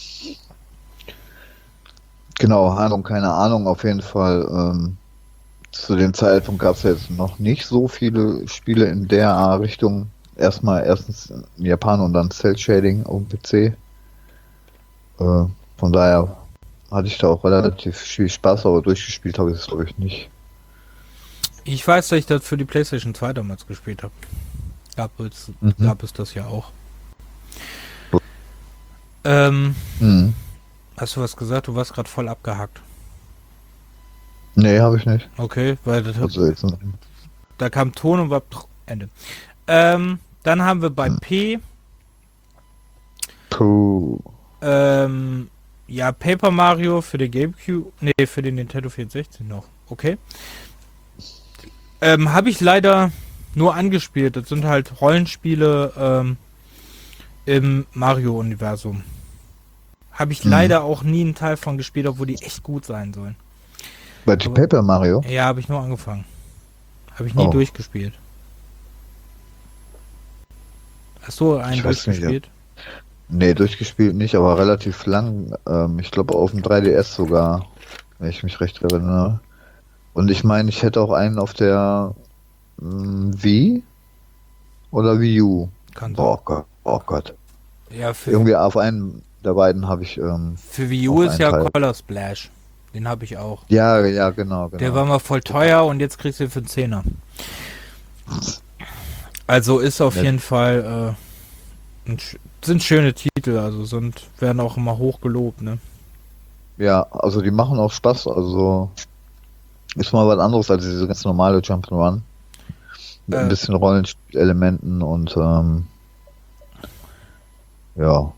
genau, Ahnung, keine Ahnung, auf jeden Fall. Ähm, zu dem Zeitpunkt gab es jetzt noch nicht so viele Spiele in der Richtung. Erstmal erstens in Japan und dann Cell Shading auf dem P C. Äh, von daher hatte ich da auch relativ viel Spaß, aber durchgespielt habe ich es glaube ich nicht. Ich weiß, dass ich das für die PlayStation zwei damals gespielt habe. Gab es, Mhm. gab es das ja auch. Ähm, Mhm. hast du was gesagt? Du warst gerade voll abgehackt. Nee, habe ich nicht. Okay, weil das, Also jetzt, da kam Ton und war pff, Ende. Ähm, dann haben wir bei hm. P, Puh. ähm, ja, Paper Mario für den GameCube, nee, für den Nintendo vierundsechzig noch. Okay. Ähm, habe ich leider nur angespielt. Das sind halt Rollenspiele ähm, im Mario-Universum. Habe ich Mhm. leider auch nie einen Teil von gespielt, obwohl die echt gut sein sollen. Bei die Aber Paper Mario? ja, habe ich nur angefangen. Habe ich nie Oh, durchgespielt. Hast du einen ich weiß nicht. Ja. durchgespielt? Nee, durchgespielt nicht, aber relativ lang. Ähm, ich glaube auf dem drei D S sogar, wenn ich mich recht erinnere. Und ich meine, ich hätte auch einen auf der mh, Wii oder Wii U. Kann sein. Oh Gott, oh Gott. Ja, für, Irgendwie auf einen der beiden habe ich ähm, für Wii auch U ist einen ja Teil. Color Splash. Den habe ich auch. Ja, ja, genau, Der war genau. mal voll teuer und jetzt kriegst du ihn für einen Zehner. Also ist auf Nett. jeden Fall äh, ein, sch- sind schöne Titel, also sind werden auch immer hoch gelobt, ne? Ja, also die machen auch Spaß. Also ist mal was anderes als diese ganz normale Jump'n'Run. Mit ein Äh, bisschen Rollenspielelementen und ähm, ja,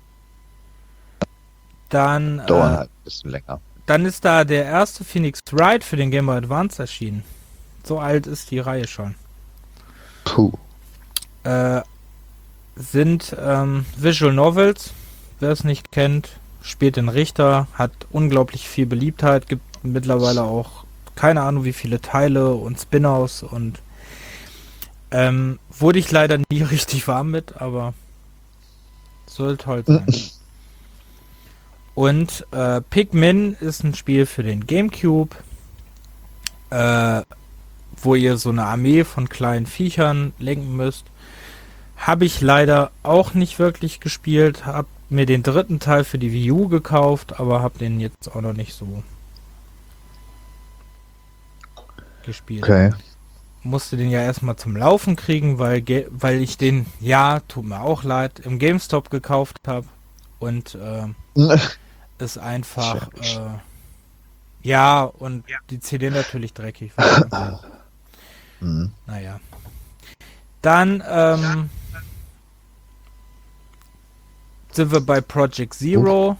dann dauern äh, halt ein bisschen länger. dann ist da der erste Phoenix Wright für den Game Boy Advance erschienen. So alt ist die Reihe schon. Puh. Äh, sind ähm, Visual Novels. Wer es nicht kennt, spielt den Richter, hat unglaublich viel Beliebtheit, gibt mittlerweile auch keine Ahnung wie viele Teile und Spin-offs und Ähm, wurde ich leider nie richtig warm mit, aber soll toll sein. Und äh, Pikmin ist ein Spiel für den GameCube, äh, wo ihr so eine Armee von kleinen Viechern lenken müsst. Habe ich leider auch nicht wirklich gespielt, habe mir den dritten Teil für die Wii U gekauft, aber habe den jetzt auch noch nicht so gespielt. Okay. Musste den ja erstmal zum Laufen kriegen, weil, ge weil ich den, ja, tut mir auch leid, im GameStop gekauft habe und äh, ist einfach, äh, ja, und die C D natürlich dreckig war. Mhm. Naja. Dann ähm, sind wir bei Project Zero.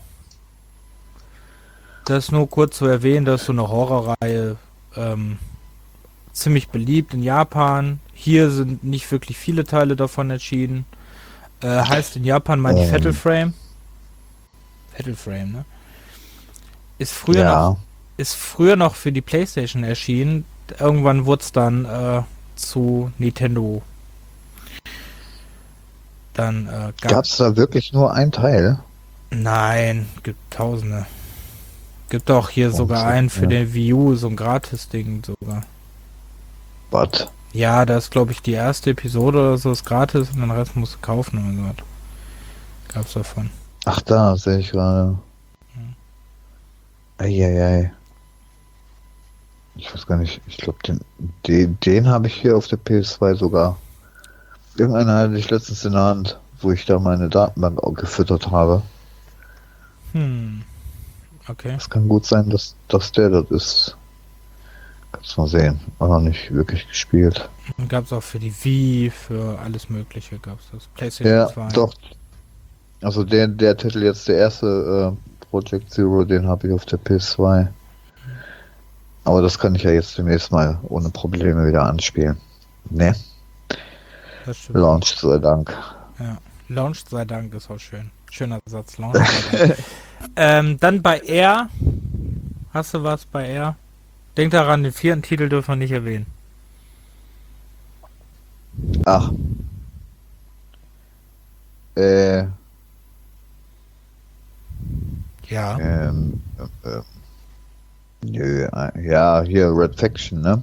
Das nur kurz zu erwähnen, das ist so eine Horrorreihe, ähm, ziemlich beliebt in Japan. Hier sind nicht wirklich viele Teile davon erschienen. Äh, heißt in Japan meine ich Ähm. Fatal Frame. Fatal Frame, ne? Ist früher Ja. noch ist früher noch für die PlayStation erschienen. Irgendwann wurde es dann äh, zu Nintendo. Dann äh, gab Gab's da wirklich nur ein Teil? Nein, gibt tausende. Gibt auch hier Oh, sogar so, einen für ja. den Wii U, so ein Gratis-Ding sogar. Was? Ja, da ist glaube ich die erste Episode oder so ist gratis und den Rest musst du kaufen oder so. Gab's davon. Ach, da sehe ich gerade. Eieiei. Ich weiß gar nicht, ich glaube, den, den, den habe ich hier auf der P S zwei sogar. Irgendeiner hatte ich letztens in der Hand, wo ich da meine Datenbank auch gefüttert habe. Hm. Okay. Es kann gut sein, dass, dass der das ist. Kannst mal sehen. War noch nicht wirklich gespielt. Und gab's auch für die Wii, für alles Mögliche gab's das. PlayStation Ja, zwei. doch. Also der, der Titel jetzt, der erste äh, Project Zero, den habe ich auf der P S zwei. Aber das kann ich ja jetzt demnächst mal ohne Probleme wieder anspielen. Ne? Das stimmt. Launch sei Dank. Ja. Launch sei Dank ist auch schön. Schöner Satz. Launch sei Dank. ähm, dann bei Air. Hast du was bei Air? Denk daran, den vierten Titel dürfen wir nicht erwähnen. Ach. Äh, Ja. ähm, äh, nö, äh, ja, hier Red Faction, ne?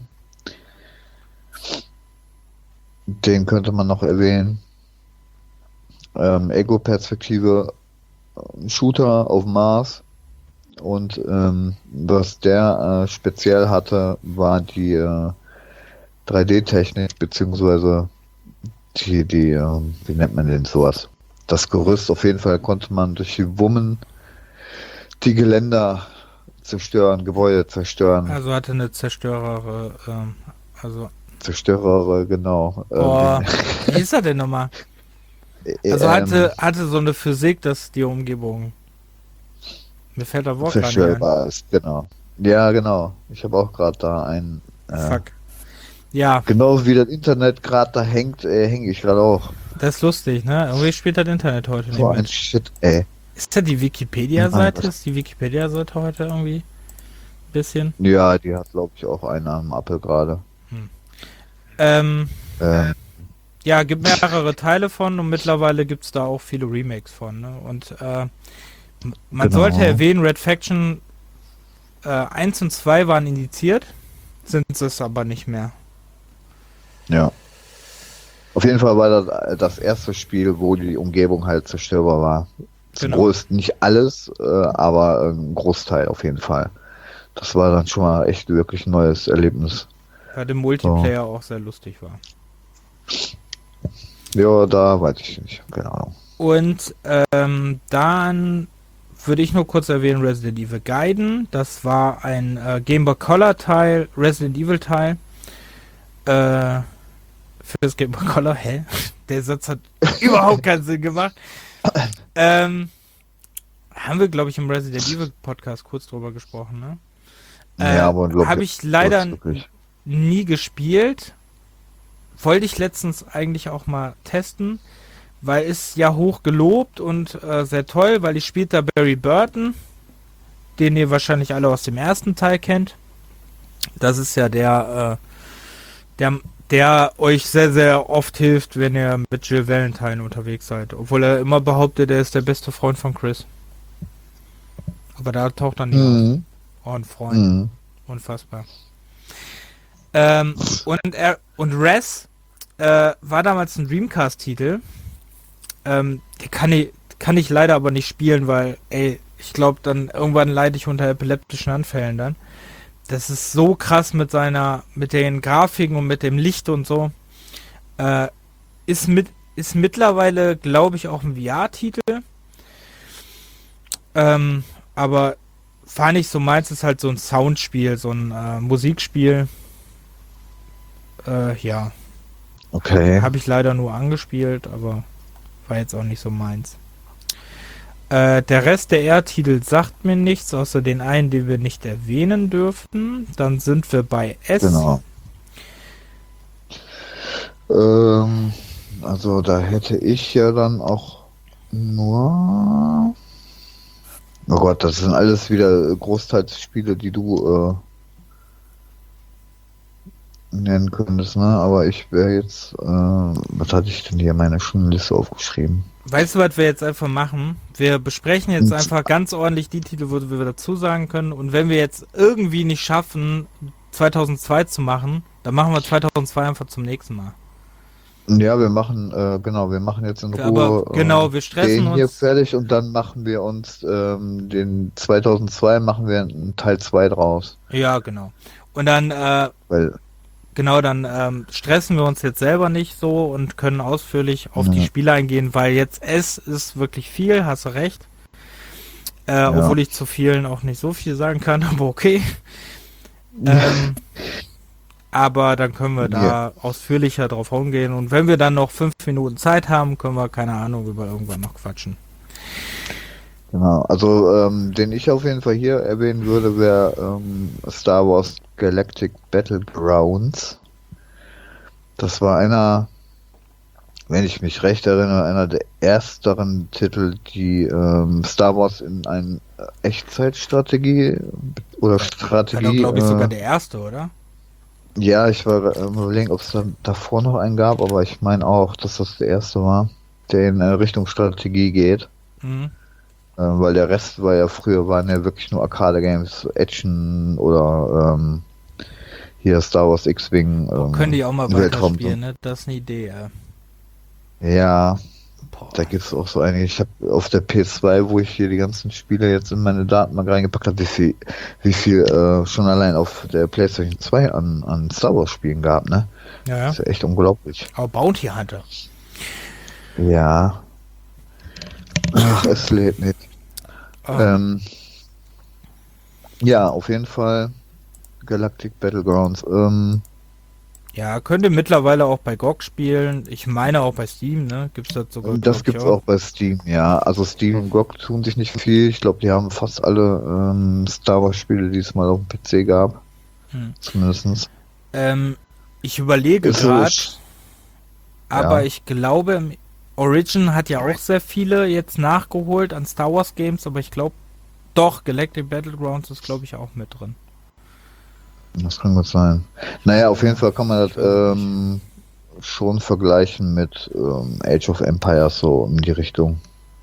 Den könnte man noch erwähnen. Ähm, Ego-Perspektive, äh, Shooter auf Mars. Und ähm, was der äh, speziell hatte, war die äh, drei D-Technik, beziehungsweise die, die, äh, wie nennt man denn sowas? Das Gerüst, auf jeden Fall konnte man durch die Wummen die Geländer zerstören, Gebäude zerstören, Also hatte eine Zerstörer, ähm, also, Zerstörer, genau. ähm, oh, wie ist er denn nochmal? äh, Also ähm, hatte, hatte so eine Physik, dass die Umgebung. Mir fällt der Wort gar nicht ein. zerstörbar ist, genau. Ja, genau. Ich habe auch gerade da einen. Äh, Fuck. Ja, Genauso wie das Internet gerade da hängt, äh, hänge ich gerade auch. das ist lustig, ne? Irgendwie spielt das Internet heute nicht So ein mit. Shit, ey. Ist da die Wikipedia-Seite? Mann, Ist die Wikipedia-Seite heute irgendwie ein bisschen? Ja, die hat, glaube ich, auch einen am Apfel gerade. Ähm, Ähm, ja, gibt mehrere Teile von und mittlerweile gibt es da auch viele Remakes von, ne? Und äh, m- man Genau. sollte erwähnen, Red Faction äh, eins und zwei waren indiziert, sind es aber nicht mehr. ja. Auf jeden Fall war das das erste Spiel, wo die Umgebung halt zerstörbar war. Zum Genau. größten, nicht alles, äh, aber ein Großteil auf jeden Fall. Das war dann schon mal echt wirklich ein neues Erlebnis. Weil der Multiplayer auch sehr lustig war. Ja, da weiß ich nicht. Keine Ahnung. Und ähm, dann würde ich nur kurz erwähnen Resident Evil Gaiden. Das war ein äh, Game Boy Color Teil, Resident Evil Teil. Äh, für das Game Boy Color, hä? Der Satz hat überhaupt keinen Sinn gemacht. Ähm, haben wir, glaube ich, im Resident Evil Podcast kurz drüber gesprochen, ne? Äh, Ja, aber glaub, habe ich leider das wirklich- nie gespielt. Wollte ich letztens eigentlich auch mal testen, weil es ja hoch gelobt und äh, sehr toll, weil ich spielt da Barry Burton, den ihr wahrscheinlich alle aus dem ersten Teil kennt. Das ist ja der, äh, der der euch sehr, sehr oft hilft, wenn ihr mit Jill Valentine unterwegs seid. Obwohl er immer behauptet, er ist der beste Freund von Chris. Aber da taucht er nicht Mhm. auf. Oh, ein Freund. Mhm. Unfassbar. Ähm, und er und Res äh, war damals ein Dreamcast-Titel. Ähm, den kann ich, kann ich leider aber nicht spielen, weil, ey, ich glaube, dann irgendwann leide ich unter epileptischen Anfällen dann. Das ist so krass mit seiner, mit den Grafiken und mit dem Licht und so. Äh, ist mit, ist mittlerweile, glaube ich, auch ein V R-Titel. Ähm, aber war nicht so meins, ist halt so ein Soundspiel, so ein äh, Musikspiel. Äh, ja. Okay. Habe ich leider nur angespielt, aber war jetzt auch nicht so meins. Äh, der Rest der R-Titel sagt mir nichts, außer den einen, den wir nicht erwähnen dürften. Dann sind wir bei S. Genau. Ähm, also da hätte ich ja dann auch nur... Oh Gott, das sind alles wieder großteils Spiele, die du äh, nennen könntest, ne? Aber ich wäre jetzt... Äh, was hatte ich denn hier in meiner Stundenliste aufgeschrieben? Weißt du, was wir jetzt einfach machen? Wir besprechen jetzt einfach ganz ordentlich die Titel, wo wir dazu sagen können. Und wenn wir jetzt irgendwie nicht schaffen, zweitausendzwei zu machen, dann machen wir zweitausendzwei einfach zum nächsten Mal. Ja, wir machen, äh, genau, wir machen jetzt in Aber Ruhe genau, äh, wir stressen den hier uns. fertig und dann machen wir uns ähm, den zweitausendzwei machen wir einen Teil zwei draus. Ja, genau. Und dann, äh, Weil, genau, dann ähm, stressen wir uns jetzt selber nicht so und können ausführlich auf die Ja. Spiele eingehen, weil jetzt S ist wirklich viel, hast du recht. Äh, Obwohl ich zu vielen auch nicht so viel sagen kann, aber okay. ähm, aber dann können wir da Ja. ausführlicher drauf rumgehen und wenn wir dann noch fünf Minuten Zeit haben, können wir, keine Ahnung, über irgendwann noch quatschen. Genau, also ähm, den ich auf jeden Fall hier erwähnen würde, wäre ähm, Star Wars Galactic Battlegrounds. Das war einer, wenn ich mich recht erinnere, einer der ersteren Titel, die ähm, Star Wars in eine Echtzeitstrategie oder War Strategie. doch, glaube ich, äh, sogar der erste, oder? Ja, ich war ähm, überlegen, ob es da davor noch einen gab, aber ich meine auch, dass das der erste war, der in äh, Richtung Strategie geht. Mhm. Äh, weil der Rest war ja früher, waren ja wirklich nur Arcade-Games, Action oder ähm, hier Star Wars X-Wing. Ähm, Können die auch mal Weltraum- weiterspielen, ne? Das ist eine Idee, ja. Ja, Boah. da gibt's auch so einige. Ich habe auf der P zwei, wo ich hier die ganzen Spiele jetzt in meine Datenbank reingepackt habe, wie viel, wie viel äh, schon allein auf der PlayStation zwei an, an Star Wars Spielen gab, ne? Ja, ja. Das ist ja echt unglaublich. Aber Bounty Hunter. Ja. Ach, es lädt nicht. Ah, Ähm, ja, auf jeden Fall Galactic Battlegrounds. Ähm, ja, könnt ihr mittlerweile auch bei G O G spielen. Ich meine auch bei Steam, ne? Gibt's das sogar? das glaub ich, gibt's auch bei Steam, ja. Also Steam und G O G tun sich nicht viel. Ich glaube, die haben fast alle ähm, Star Wars Spiele, die es mal auf dem P C gab. Hm. Zumindestens. Ähm, ich überlege Ist so- gerade, ist- aber ja. ich glaube, im Origin hat ja auch sehr viele jetzt nachgeholt an Star Wars Games, aber ich glaube, doch, Galactic Battlegrounds ist, glaube ich, auch mit drin. Das kann gut sein. Naja, auf jeden Fall kann man das ähm, schon vergleichen mit ähm, Age of Empires, so in die Richtung.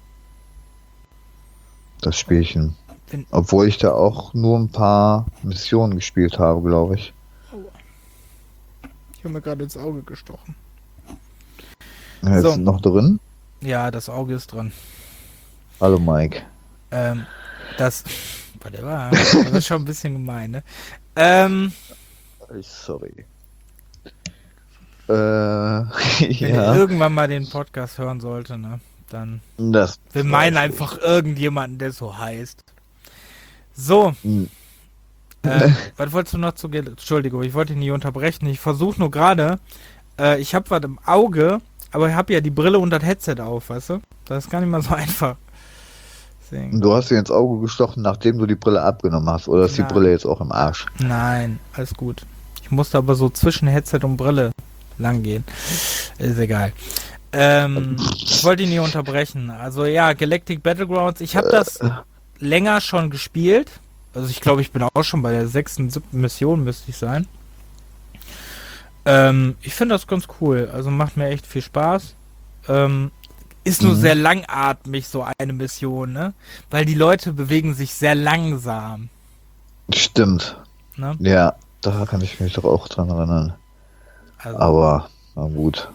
Das Spielchen. Wenn- Obwohl ich da auch nur ein paar Missionen gespielt habe, glaube ich. Ich habe mir gerade ins Auge gestochen. Ja, Ist So. noch drin? Ja, das Auge ist drin. Hallo Mike. Ähm, das, warte mal, das ist schon ein bisschen gemein, ne? Ähm, Sorry. Äh, wenn ihr ja. irgendwann mal den Podcast hören sollte, ne, dann, Das wir meinen einfach irgendjemanden, der so heißt. So, Hm. äh, was wolltest du noch zu, Ge- Entschuldigung, ich wollte dich nie unterbrechen, ich versuche nur gerade, äh, ich habe was im Auge, aber ich habe ja die Brille und das Headset auf, weißt du? Das ist gar nicht mal so einfach. Deswegen. Du hast dir ins Auge gestochen, nachdem du die Brille abgenommen hast. Oder ist die Nein. Brille jetzt auch im Arsch? Nein, alles gut. Ich musste aber so zwischen Headset und Brille lang gehen. Ist egal. Ähm, ich wollte ihn nie unterbrechen. Also ja, Galactic Battlegrounds. Ich habe das länger schon gespielt. Also ich glaube, ich bin auch schon bei der sechsten, siebten Mission, müsste ich sein. Ähm, ich finde das ganz cool. Also macht mir echt viel Spaß. Ähm, ist nur Mhm. sehr langatmig, so eine Mission, ne? Weil die Leute bewegen sich sehr langsam. Stimmt. Ne? Ja, da kann ich mich doch auch dran erinnern. Also, Aber, na gut.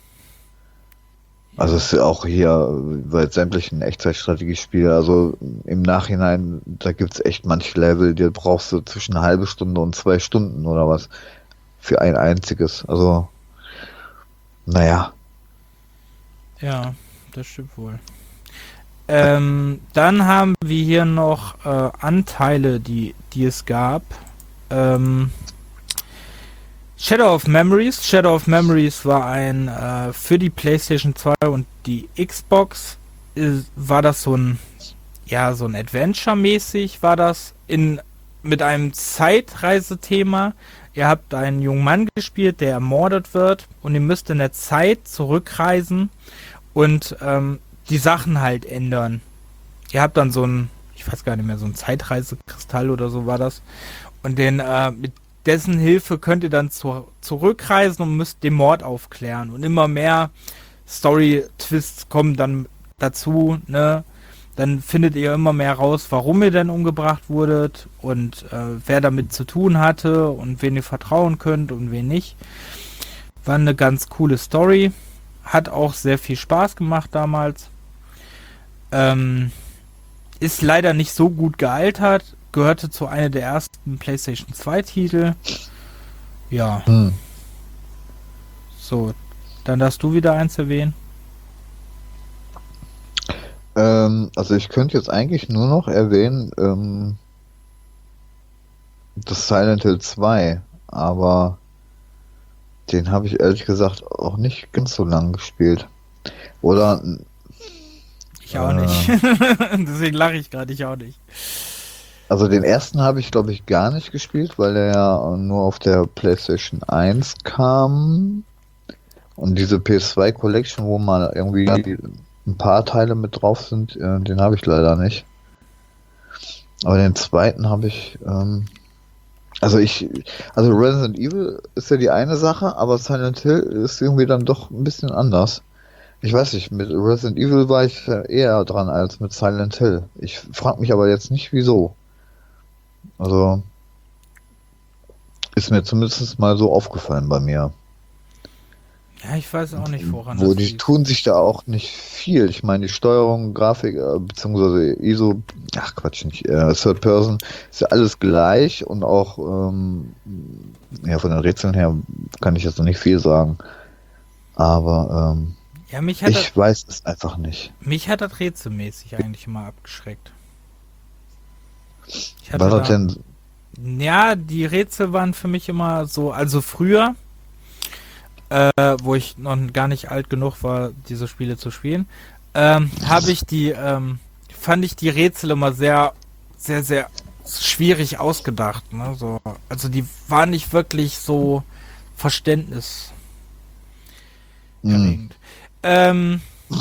Also es ist ja auch hier bei sämtlichen Echtzeitstrategiespielen, also im Nachhinein, da gibt's echt manche Level, die brauchst du zwischen eine halbe Stunde und zwei Stunden oder was für ein einziges. Also, naja. ja, das stimmt wohl. Ähm, dann haben wir hier noch äh, Anteile, die, die es gab. Ähm, Shadow of Memories. Shadow of Memories war ein äh, für die PlayStation zwei und die Xbox ist, war das so ein ja so ein Adventure-mäßig war das in mit einem Zeitreisethema. Ihr habt einen jungen Mann gespielt, der ermordet wird und ihr müsst in der Zeit zurückreisen und ähm, die Sachen halt ändern. Ihr habt dann so ein, ich weiß gar nicht mehr, so ein Zeitreisekristall oder so war das. Und den, äh, mit dessen Hilfe könnt ihr dann zu, zurückreisen und müsst den Mord aufklären. Und immer mehr Story-Twists kommen dann dazu, ne? Dann findet ihr immer mehr raus, warum ihr denn umgebracht wurdet und äh, wer damit zu tun hatte und wen ihr vertrauen könnt und wen nicht. War eine ganz coole Story. Hat auch sehr viel Spaß gemacht damals. Ähm, ist leider nicht so gut gealtert. Gehörte zu einer der ersten PlayStation zwei Titel. Ja. Hm. So, dann darfst du wieder eins erwähnen. Ähm, also ich könnte jetzt eigentlich nur noch erwähnen, ähm, das Silent Hill zwei, aber den habe ich ehrlich gesagt auch nicht ganz so lang gespielt. Oder Ich auch äh, nicht. Deswegen lache ich gerade, ich auch nicht. also den ersten habe ich glaube ich gar nicht gespielt, weil der ja nur auf der PlayStation eins kam. Und diese P S zwei Collection, wo mal irgendwie ein paar Teile mit drauf sind, äh, den habe ich leider nicht. Aber den zweiten habe ich, ähm, also ich, also Resident Evil ist ja die eine Sache, aber Silent Hill ist irgendwie dann doch ein bisschen anders. Ich weiß nicht, mit Resident Evil war ich eher dran als mit Silent Hill. Ich frage mich aber jetzt nicht, wieso. Also ist mir zumindest mal so aufgefallen bei mir. Ja, ich weiß auch nicht, woran Wo das die liegt. tun sich da auch nicht viel. Ich meine, die Steuerung, Grafik, äh, beziehungsweise I S O, ach Quatsch, nicht, äh, Third Person, ist ja alles gleich und auch, ähm, ja, von den Rätseln her kann ich jetzt noch nicht viel sagen. Aber, ähm, Ja, mich hat, ich weiß es einfach nicht. das, mich hat das rätselmäßig eigentlich immer abgeschreckt. Ich hatte War das da, denn, ja, die Rätsel waren für mich immer so, also früher, äh, wo ich noch gar nicht alt genug war, diese Spiele zu spielen, ähm, habe ich die, ähm, fand ich die Rätsel immer sehr, sehr, sehr schwierig ausgedacht. Ne? So, also die waren nicht wirklich so verständniserregend. hm, Ähm,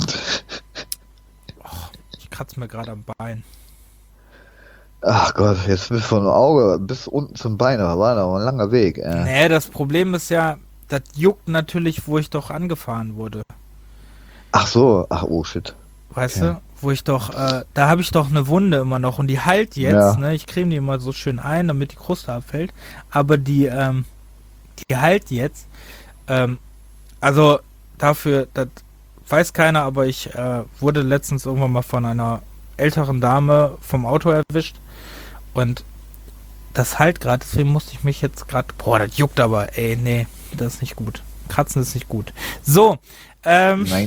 och, ich kratze mir gerade am Bein. ach Gott, jetzt bis vom Auge bis unten zum Bein, da war da ein langer Weg, äh. Nee, das Problem ist ja, das juckt natürlich, wo ich doch angefahren wurde. Ach so, ach oh shit. Weißt Okay. du? Wo ich doch, äh, da habe ich doch eine Wunde immer noch und die heilt jetzt, Ja. ne? Ich creme die immer so schön ein, damit die Kruste abfällt. Aber die, ähm, die heilt jetzt. Ähm, also dafür, das weiß keiner, aber ich äh, wurde letztens irgendwann mal von einer älteren Dame vom Auto erwischt und das halt gerade, deswegen musste ich mich jetzt gerade, boah, das juckt aber, ey, nee, das ist nicht gut. Kratzen ist nicht gut. So, ähm, Nein.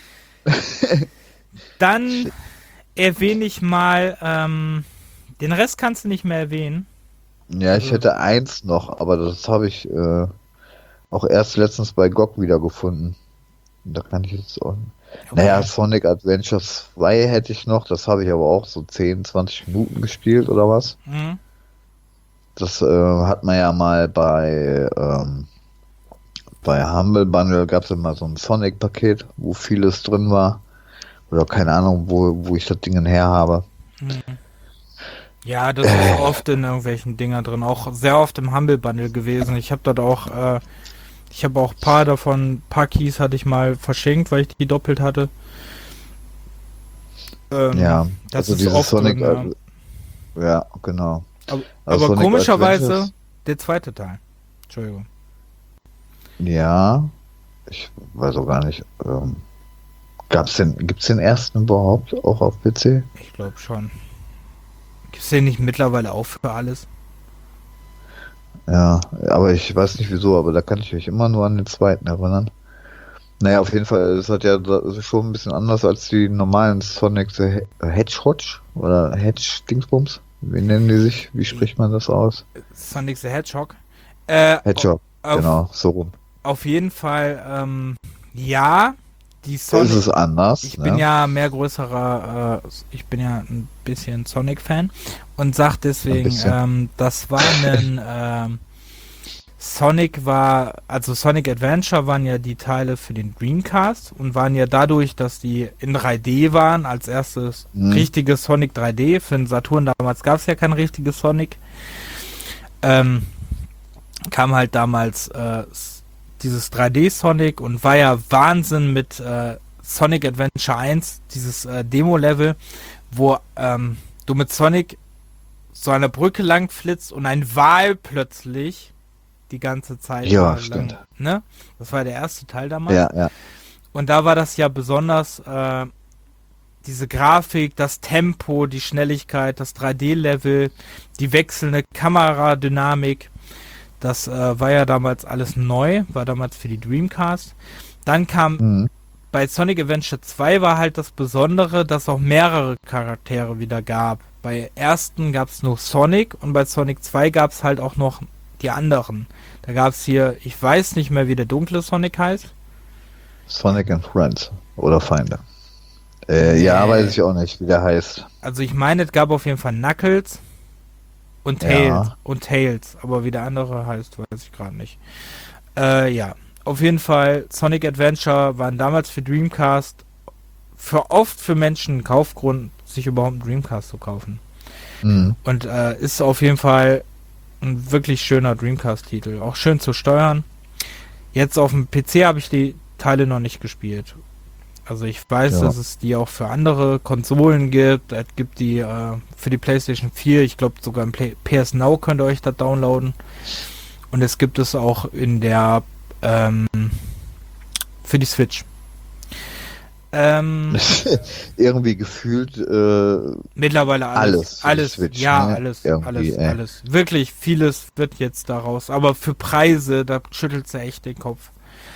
dann erwähne ich mal, ähm, den Rest kannst du nicht mehr erwähnen. Ja, ich Also- hätte eins noch, aber das habe ich äh, auch erst letztens bei G O G wiedergefunden. Da kann ich jetzt auch. Naja, Sonic Adventure zwei hätte ich noch, das habe ich aber auch so zehn, zwanzig Minuten gespielt oder was. Mhm. Das äh, hat man ja mal bei ähm, bei Humble Bundle gab es immer so ein Sonic-Paket, wo vieles drin war. Oder keine Ahnung, wo, wo ich das Ding her habe. Mhm. Ja, das ist oft in irgendwelchen Dinger drin, auch sehr oft im Humble Bundle gewesen. Ich habe dort auch, äh, Ich habe auch ein paar davon, ein paar Keys hatte ich mal verschenkt, weil ich die doppelt hatte. Ähm, Ja, das also ist dieses oft Sonic, drin, ja. äh, ja, genau. Aber, Also aber Sonic komischerweise Adventures, der zweite Teil. Entschuldigung. ja, ich weiß auch gar nicht. Ähm, gab's den, gibt's den ersten überhaupt auch auf P C? Ich glaube schon. Gibt es den nicht mittlerweile auch für alles? Ja, aber ich weiß nicht wieso, aber da kann ich mich immer nur an den zweiten erinnern. Naja, auf jeden Fall, es hat ja so- schon ein bisschen anders als die normalen Sonic the He- Hedgehog oder Hedge Dingsbums. Wie nennen die sich? Wie spricht man das aus? Sonic the Hedgehog. Äh, Hedgehog, auf, genau, so rum. auf jeden Fall, ähm, ja, die Ist Sonic. es anders, Ich bin ne? ja mehr größerer, äh, ich bin ja ein bisschen Sonic-Fan und sag Ein deswegen, bisschen. ähm, das war ein, ähm, Sonic war, also Sonic Adventure waren ja die Teile für den Dreamcast und waren ja dadurch, dass die in drei D waren, als erstes Hm. richtiges Sonic drei D. Für den Saturn damals gab es ja kein richtiges Sonic. Ähm, kam halt damals äh, s- dieses drei D Sonic und war ja Wahnsinn mit äh, Sonic Adventure eins, dieses äh, Demo-Level, wo ähm, du mit Sonic so eine Brücke lang flitzt und ein Wal plötzlich die ganze Zeit Ja, da stimmt. lang, ne? Das war der erste Teil damals. Ja, ja. Und da war das ja besonders äh, diese Grafik, das Tempo, die Schnelligkeit, das drei D-Level, die wechselnde Kameradynamik. Das äh, war ja damals alles neu, war damals für die Dreamcast. Dann kam Hm. bei Sonic Adventure zwei war halt das Besondere, dass auch mehrere Charaktere wieder gab. Bei ersten gab es nur Sonic und bei Sonic zwei gab es halt auch noch die anderen. Da gab es hier, ich weiß nicht mehr, wie der dunkle Sonic heißt. Sonic and Friends oder Feinde. Äh, Nee. ja, weiß ich auch nicht, wie der heißt. Also ich meine, es gab auf jeden Fall Knuckles und Tails. Ja. Und Tails. Aber wie der andere heißt, weiß ich gerade nicht. Äh, ja. Auf jeden Fall, Sonic Adventure waren damals für Dreamcast für oft für Menschen ein Kaufgrund, sich überhaupt einen Dreamcast zu kaufen. Hm. Und äh, ist auf jeden Fall ein wirklich schöner Dreamcast-Titel. Auch schön zu steuern. Jetzt auf dem P C habe ich die Teile noch nicht gespielt. Also ich weiß, Ja. dass es die auch für andere Konsolen gibt. Es gibt die äh, für die PlayStation vier. Ich glaube sogar im Play P S Now könnt ihr euch das downloaden. Und es gibt es auch in der ähm, für die Switch. Ähm, Irgendwie gefühlt äh, mittlerweile alles. Alles für die Alles. Switch, ja, ne? alles. Irgendwie, alles. ey. Alles. Wirklich vieles wird jetzt daraus. Aber für Preise, da schüttelt sie echt den Kopf.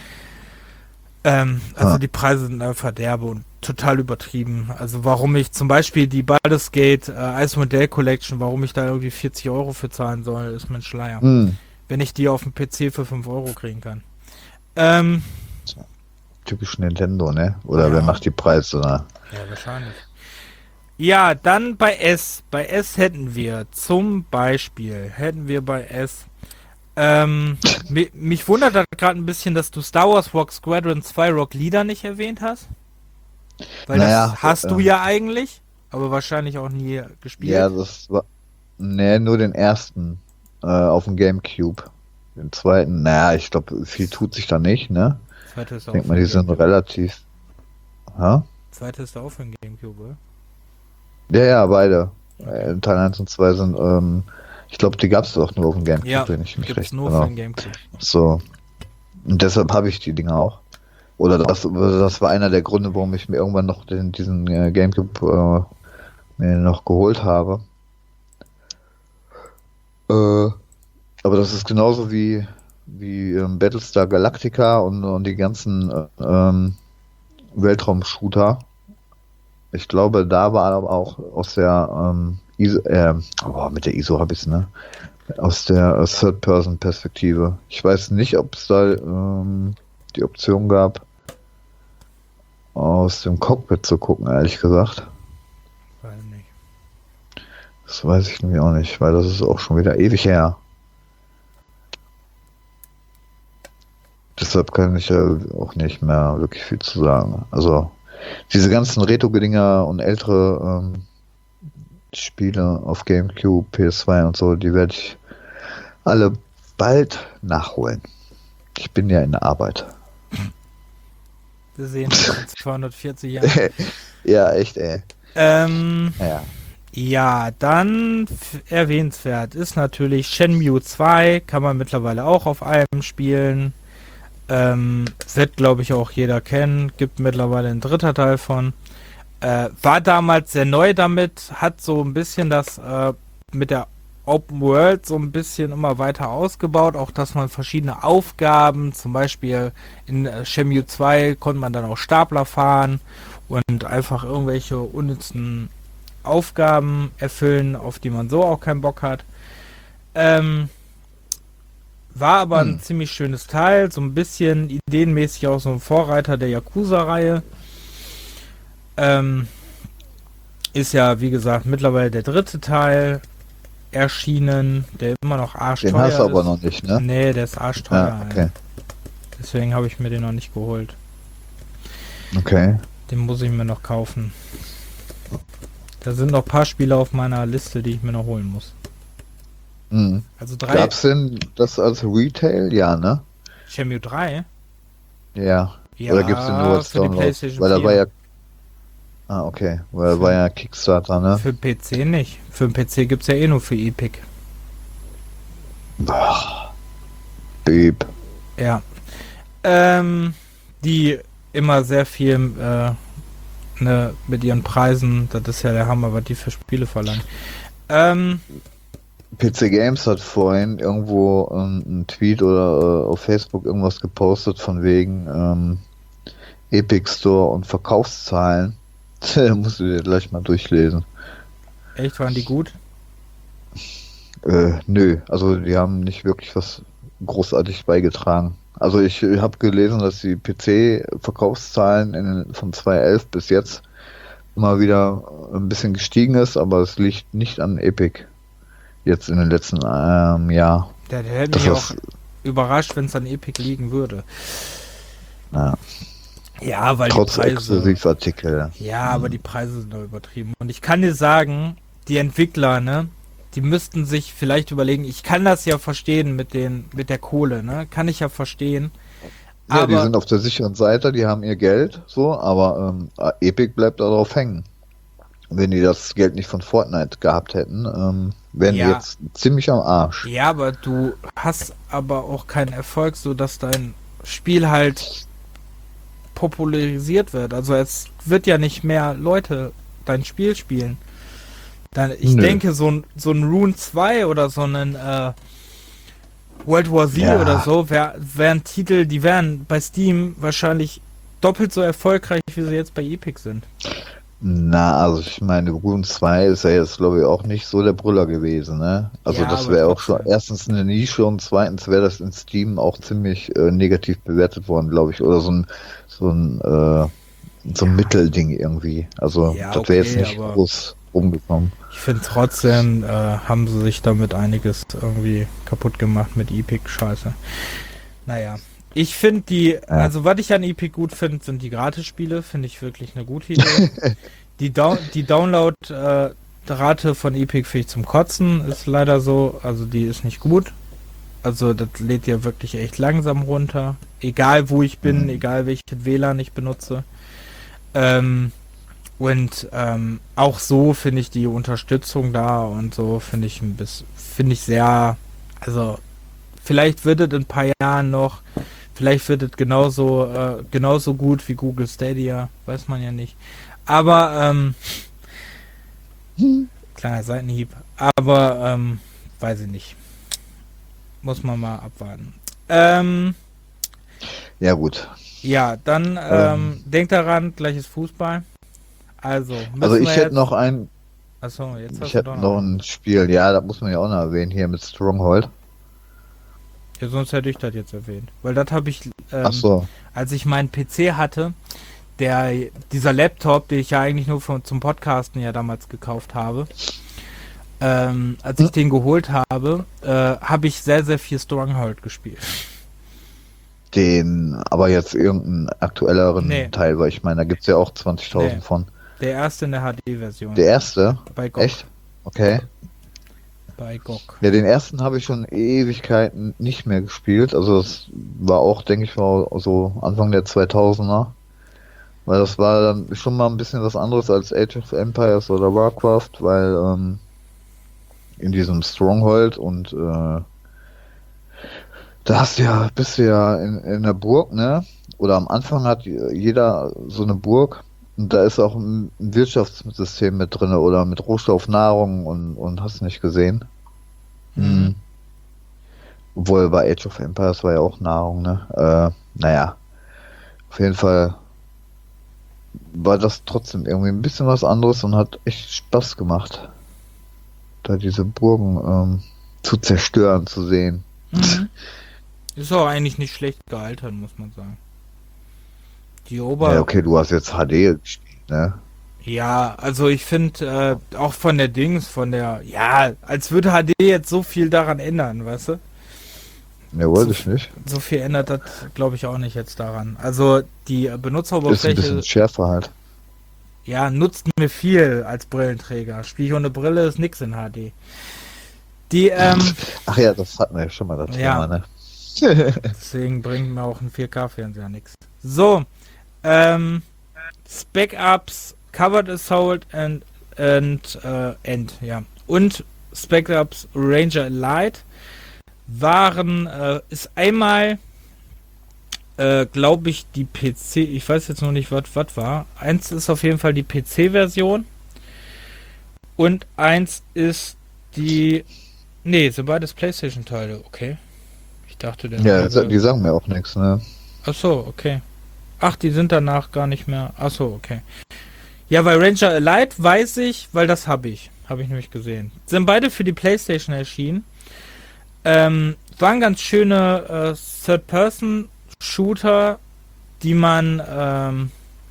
Ähm, also Ha. die Preise sind einfach derbe und total übertrieben. Also warum ich zum Beispiel die Baldur's Gate äh, Ice Modell Collection, warum ich da irgendwie vierzig Euro für zahlen soll, ist mein Schleier. Hm. Wenn ich die auf dem P C für fünf Euro kriegen kann. Ähm, Typisch Nintendo, ne? Oder Ja. wer macht die Preise? Ne? ja, wahrscheinlich. Ja, dann bei S. Bei S hätten wir zum Beispiel, hätten wir bei S, ähm, mi mich wundert das gerade ein bisschen, dass du Star Wars Rogue Squadron zwei Rock Leader nicht erwähnt hast. Weil Naja, das hast äh, du ja eigentlich, aber wahrscheinlich auch nie gespielt. Ja, das war. Ne, nur den ersten äh, auf dem GameCube. Den zweiten, naja, ich glaube, viel tut sich da nicht, ne? Zweite ist Ich auch denke für mal, die den sind Gamecube. relativ. Ha? Zweite ist auch für den Gamecube, oder? Ja, ja, beide. Äh, Teil eins und zwei sind, ähm, ich glaube, die gab es auch nur auf dem GameCube, Ja, wenn ich mich gibt's recht nur genau. für den Gamecube. So. Und deshalb habe ich die Dinger auch. Oder das, das war einer der Gründe, warum ich mir irgendwann noch den, diesen äh, GameCube äh, mir noch geholt habe. Äh, aber das ist genauso wie, wie ähm, Battlestar Galactica und, und die ganzen äh, ähm, Weltraum-Shooter. Ich glaube, da war aber auch aus der ähm, I S O, äh, oh, mit der I S O habe ich es, ne? Aus der äh, Third-Person-Perspektive. Ich weiß nicht, ob es da ähm, die Option gab, aus dem Cockpit zu gucken, ehrlich gesagt. Weiß nicht. Das weiß ich nämlich auch nicht, weil das ist auch schon wieder ewig her. Deshalb kann ich ja auch nicht mehr wirklich viel zu sagen. Also diese ganzen Retro-Dinger und ältere ähm, Spiele auf GameCube, P S zwei und so, die werde ich alle bald nachholen. Ich bin ja in der Arbeit. Wir sehen uns in zweihundertvierzig Jahren. Ja, echt, ey. Ähm, Ja. ja, dann f- erwähnenswert ist natürlich Shenmue zwei, kann man mittlerweile auch auf einem spielen. Ähm, wird, glaube ich, auch jeder kennen. Gibt mittlerweile ein dritter Teil von. Äh, war damals sehr neu damit, hat so ein bisschen das äh, mit der Open World so ein bisschen immer weiter ausgebaut, auch dass man verschiedene Aufgaben, zum Beispiel in äh, Shenmue zwei konnte man dann auch Stapler fahren und einfach irgendwelche unnützen Aufgaben erfüllen, auf die man so auch keinen Bock hat. Ähm, war aber ein Hm. ziemlich schönes Teil, so ein bisschen ideenmäßig auch so ein Vorreiter der Yakuza-Reihe. Ähm, ist ja, wie gesagt, mittlerweile der dritte Teil erschienen, der immer noch arschteuer Den hast du aber ist. noch nicht, ne? Nee, der ist arschteuer. Ja, okay. ey. Deswegen habe ich mir den noch nicht geholt. Okay. Den muss ich mir noch kaufen. Da sind noch ein paar Spiele auf meiner Liste, die ich mir noch holen muss. Mhm. Also drei. Gab's denn das als Retail? Ja, ne? Shenmue drei? Ja. Ja, Oder gibt's den nur als für die Download? PlayStation Weil da war vier. ja. Ah, okay. Weil da war ja Kickstarter, ne? Für den P C nicht. Für den P C gibt es ja eh nur für Epic. Ach. Beep. Ja. Ähm, die immer sehr viel äh, ne, mit ihren Preisen, das ist ja der Hammer, was die für Spiele verlangen. Ähm, P C Games hat vorhin irgendwo ähm, einen Tweet oder äh, auf Facebook irgendwas gepostet von wegen ähm, Epic Store und Verkaufszahlen. Da musst du dir gleich mal durchlesen. echt, waren die gut? Äh, nö, also die haben nicht wirklich was großartig beigetragen. Also ich habe gelesen, dass die P C-Verkaufszahlen in, von zweitausendelf bis jetzt immer wieder ein bisschen gestiegen ist, aber es liegt nicht an Epic. Jetzt in den letzten ähm, Jahr. Der, der hätte Das mich was- auch überrascht, wenn es an Epic liegen würde. Ja, Ja, weil trotz die Preise... Exklusivartikel. Ja, aber die Preise sind doch übertrieben. Und ich kann dir sagen, die Entwickler, ne, die müssten sich vielleicht überlegen, ich kann das ja verstehen mit den, mit der Kohle, ne, kann ich ja verstehen. Ja, die Aber- sind auf der sicheren Seite, die haben ihr Geld, so, aber ähm, Epic bleibt darauf hängen. Wenn die das Geld nicht von Fortnite gehabt hätten, ähm, wären Ja. die jetzt ziemlich am Arsch. Ja, aber du hast aber auch keinen Erfolg, so dass dein Spiel halt popularisiert wird. Also es wird ja nicht mehr Leute dein Spiel spielen. Dann, ich Nö. denke, so ein, so ein Rune zwei oder so ein äh, World War Z Ja. oder so wär, wären Titel, die wären bei Steam wahrscheinlich doppelt so erfolgreich, wie sie jetzt bei Epic sind. Na, also ich meine, Rune zwei ist ja jetzt, glaube ich, auch nicht so der Brüller gewesen, ne? Also Ja, das aber wäre auch schon trotzdem. erstens eine Nische und zweitens wäre das in Steam auch ziemlich äh, negativ bewertet worden, glaube ich. Oder so ein so ein äh, so ein Mittelding irgendwie. Also Ja, das wäre okay, jetzt nicht aber- groß rumgekommen. Ich finde trotzdem, äh, haben sie sich damit einiges irgendwie kaputt gemacht mit Epic-Scheiße. Naja. Ich finde die, also was ich an Epic gut finde, sind die Gratis-Spiele, finde ich wirklich eine gute Idee. die Down die Download-Rate von Epic finde ich zum Kotzen, ist leider so, also die ist nicht gut. Also das lädt ja wirklich echt langsam runter. Egal wo ich bin, Mhm. egal welches W L A N ich benutze. Ähm, und ähm, auch so finde ich die Unterstützung da und so finde ich ein bisschen, finde ich sehr, also vielleicht wird es in ein paar Jahren noch, vielleicht wird es genauso, äh, genauso gut wie Google Stadia, weiß man ja nicht. Aber, ähm, kleiner Seitenhieb, aber, ähm, weiß ich nicht. Muss man mal abwarten. Ähm, Ja gut. ja, dann ähm, denkt daran, gleich ist Fußball. Also, müssen Also ich wir hätte jetzt, noch ein, Achso, jetzt hast ich du hätte doch noch noch. ein Spiel, ja, das muss man ja auch noch erwähnen, hier mit Stronghold. Ja, sonst hätte ich das jetzt erwähnt. Weil das habe ich, ähm, Ach so. als ich meinen P C hatte, der, dieser Laptop, den ich ja eigentlich nur von, zum Podcasten ja damals gekauft habe, ähm, als ich Hm. den geholt habe, äh, habe ich sehr, sehr viel Stronghold gespielt. Den, aber jetzt irgendeinen aktuelleren Nee. Teil, weil ich meine, da gibt's ja auch zwanzigtausend Nee. von. Der erste in der H D-Version. Der erste? Bei G O G. Echt? Okay. bei G O G. Ja, den ersten habe ich schon Ewigkeiten nicht mehr gespielt. Also das war auch, denke ich mal, so Anfang der zweitausender. Weil das war dann schon mal ein bisschen was anderes als Age of Empires oder Warcraft, weil ähm, in diesem Stronghold und äh, da hast du ja, bist du ja in, in der Burg, ne? Oder am Anfang hat jeder so eine Burg und da ist auch ein, ein Wirtschaftssystem mit drin oder mit Rohstoff, Nahrung und, und hast nicht gesehen. Mhm. Obwohl bei Age of Empires war ja auch Nahrung, ne? Äh, naja, auf jeden Fall war das trotzdem irgendwie ein bisschen was anderes und hat echt Spaß gemacht, da diese Burgen ähm, zu zerstören, zu sehen. Mhm. Ist auch eigentlich nicht schlecht gealtert, muss man sagen. Die Ober... Ja, okay, du hast jetzt H D gespielt, ne? Ja, also ich finde äh, auch von der Dings, von der... Ja, als würde H D jetzt so viel daran ändern, weißt du? Ja, wollte So, ich nicht. so viel ändert das, glaube ich, auch nicht jetzt daran. Also die Ist ein Benutzeroberfläche... bisschen schärfer halt. Ja, nutzt mir viel als Brillenträger. Spiel ich ohne Brille ist nix in H D. Die, ähm... Ach ja, das hatten wir ja schon mal, das ja. Thema, ne? Deswegen bringt mir auch ein vier K-Fernseher nichts. So, ähm, Spec Ups, Covered Assault and, and äh, End, ja. Und Spec Ups Ranger Elite waren, äh, ist einmal, äh, glaube ich, die P C, ich weiß jetzt noch nicht, was was war. Eins ist auf jeden Fall die P C-Version und eins ist die, nee, sind beides PlayStation-Teile, okay. Ich dachte, der Ja, wäre... die sagen mir auch nichts, ne? Ach so, okay. Ach, die sind danach gar nicht mehr. Ach so, okay. Ja, weil Ranger Elite weiß ich, weil das habe ich. Habe ich nämlich gesehen. Sind beide für die PlayStation erschienen. Ähm, waren ganz schöne äh, Third-Person-Shooter, die man, ähm,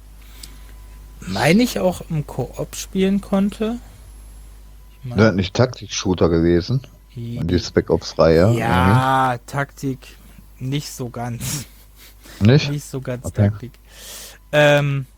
meine ich, auch im Koop spielen konnte. Ich mein, Ja, nicht Taktik-Shooter gewesen. Und die Spec Ops-Reihe. Ja, irgendwie. Taktik nicht so ganz. Nicht? Nicht so ganz okay. Taktik. Ähm,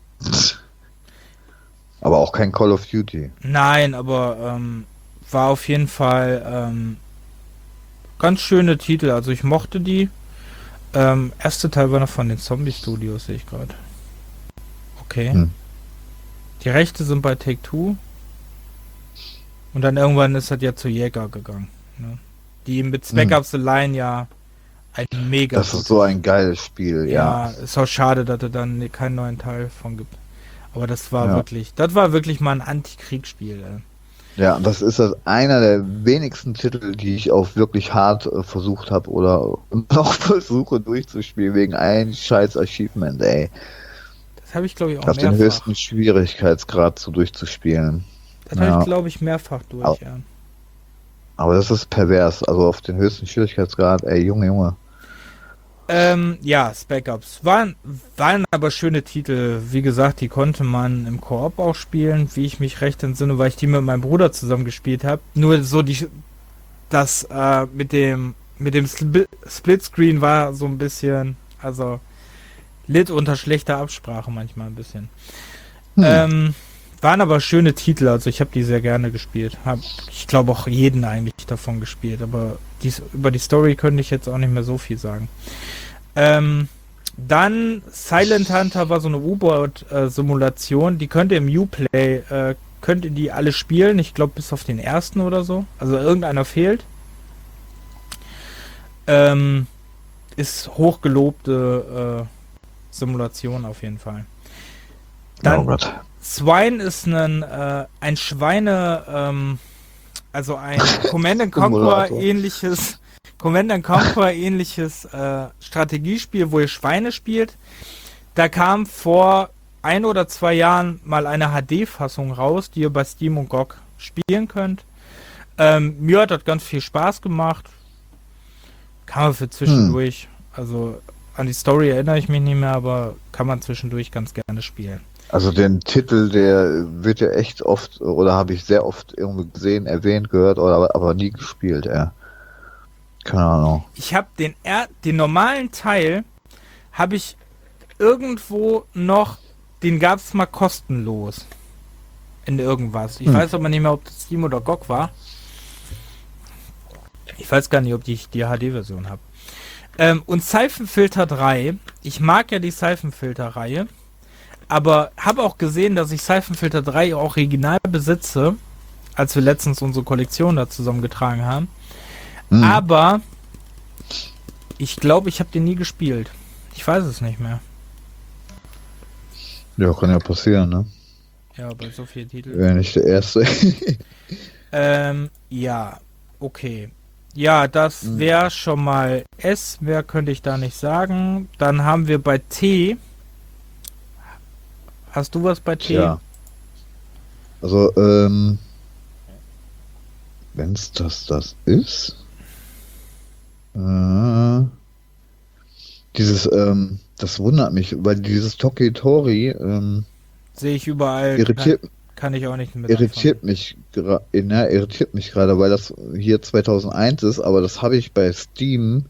aber auch kein Call of Duty. Nein, aber ähm, war auf jeden Fall ähm, ganz schöne Titel. Also ich mochte die. Ähm, erste Teil war noch von den Zombie Studios, sehe ich gerade. Okay. Hm. Die Rechte sind bei Take-Two. Und dann irgendwann ist das ja zu Jäger gegangen. Ne? Die mit Spec Ups The Line ja ein mega... Das ist so ein geiles Spiel, ja. Ja, ist auch schade, dass es dann keinen neuen Teil von gibt. Aber das war ja. wirklich, das war wirklich mal ein Antikriegsspiel. Ey. Ja, das ist das einer der wenigsten Titel, die ich auch wirklich hart äh, versucht habe oder noch versuche durchzuspielen wegen einem scheiß Achievement, ey. Das habe ich glaube ich auch auf mehrfach. den höchsten Schwierigkeitsgrad so durchzuspielen. Das ja. habe ich glaube ich mehrfach durch, aber, ja. Aber das ist pervers, also auf den höchsten Schwierigkeitsgrad, ey, Junge, Junge. Ähm, ja, Spec Ups. Waren, waren aber schöne Titel. Wie gesagt, die konnte man im Koop auch spielen, wie ich mich recht entsinne, weil ich die mit meinem Bruder zusammen gespielt habe. Nur so die, das äh, mit dem mit dem Spl- Splitscreen war so ein bisschen, also litt unter schlechter Absprache manchmal ein bisschen. Hm. Ähm, waren aber schöne Titel, also ich habe die sehr gerne gespielt. Hab, ich glaube auch jeden eigentlich davon gespielt, aber dies, über die Story könnte ich jetzt auch nicht mehr so viel sagen. Ähm, dann Silent Hunter war so eine U-Boot-Simulation, die könnt ihr im Uplay, äh, könnt ihr die alle spielen, ich glaube bis auf den ersten oder so, also irgendeiner fehlt. Ähm, ist hochgelobte äh, Simulation auf jeden Fall. Dann oh Swine ist ein, äh, ein Schweine, ähm, also ein Command and Conquer ähnliches Command and Conquer ähnliches äh, Strategiespiel, wo ihr Schweine spielt. Da kam vor ein oder zwei Jahren mal eine H D-Fassung raus, die ihr bei Steam und G O G spielen könnt. Ähm, mir hat das ganz viel Spaß gemacht. Kann man für zwischendurch, hm. also an die Story erinnere ich mich nicht mehr, aber kann man zwischendurch ganz gerne spielen. Also den Titel, der wird ja echt oft, oder habe ich sehr oft irgendwie gesehen, erwähnt, gehört, oder aber, aber nie gespielt, ja. Keine Ahnung. Ich habe den er den normalen Teil habe ich irgendwo noch, den gab es mal kostenlos in irgendwas. Ich hm. weiß aber nicht mehr, ob das Steam oder G O G war. Ich weiß gar nicht, ob ich die H D-Version habe. Ähm, und Seifenfilter drei. Ich mag ja die Seifenfilter-Reihe. Aber habe auch gesehen, dass ich Seifenfilter drei original besitze. Als wir letztens unsere Kollektion da zusammengetragen haben. Hm. Aber ich glaube, ich habe den nie gespielt. Ich weiß es nicht mehr. Ja, kann ja passieren, ne? Ja, bei so vielen Titeln. Wäre nicht der erste. ähm, ja, okay. Ja, das Hm. wäre schon mal S. Mehr könnte ich da nicht sagen. Dann haben wir bei T. Hast du was bei T? Ja. Also, ähm, wenn es das das ist, äh, dieses, ähm, das wundert mich, weil dieses Tokitori, ähm, Sehe ich überall. irritiert, Kann, kann ich auch nicht mit irritiert mich, gra- ja, irritiert mich gerade, weil das hier zweitausendeins ist, aber das habe ich bei Steam,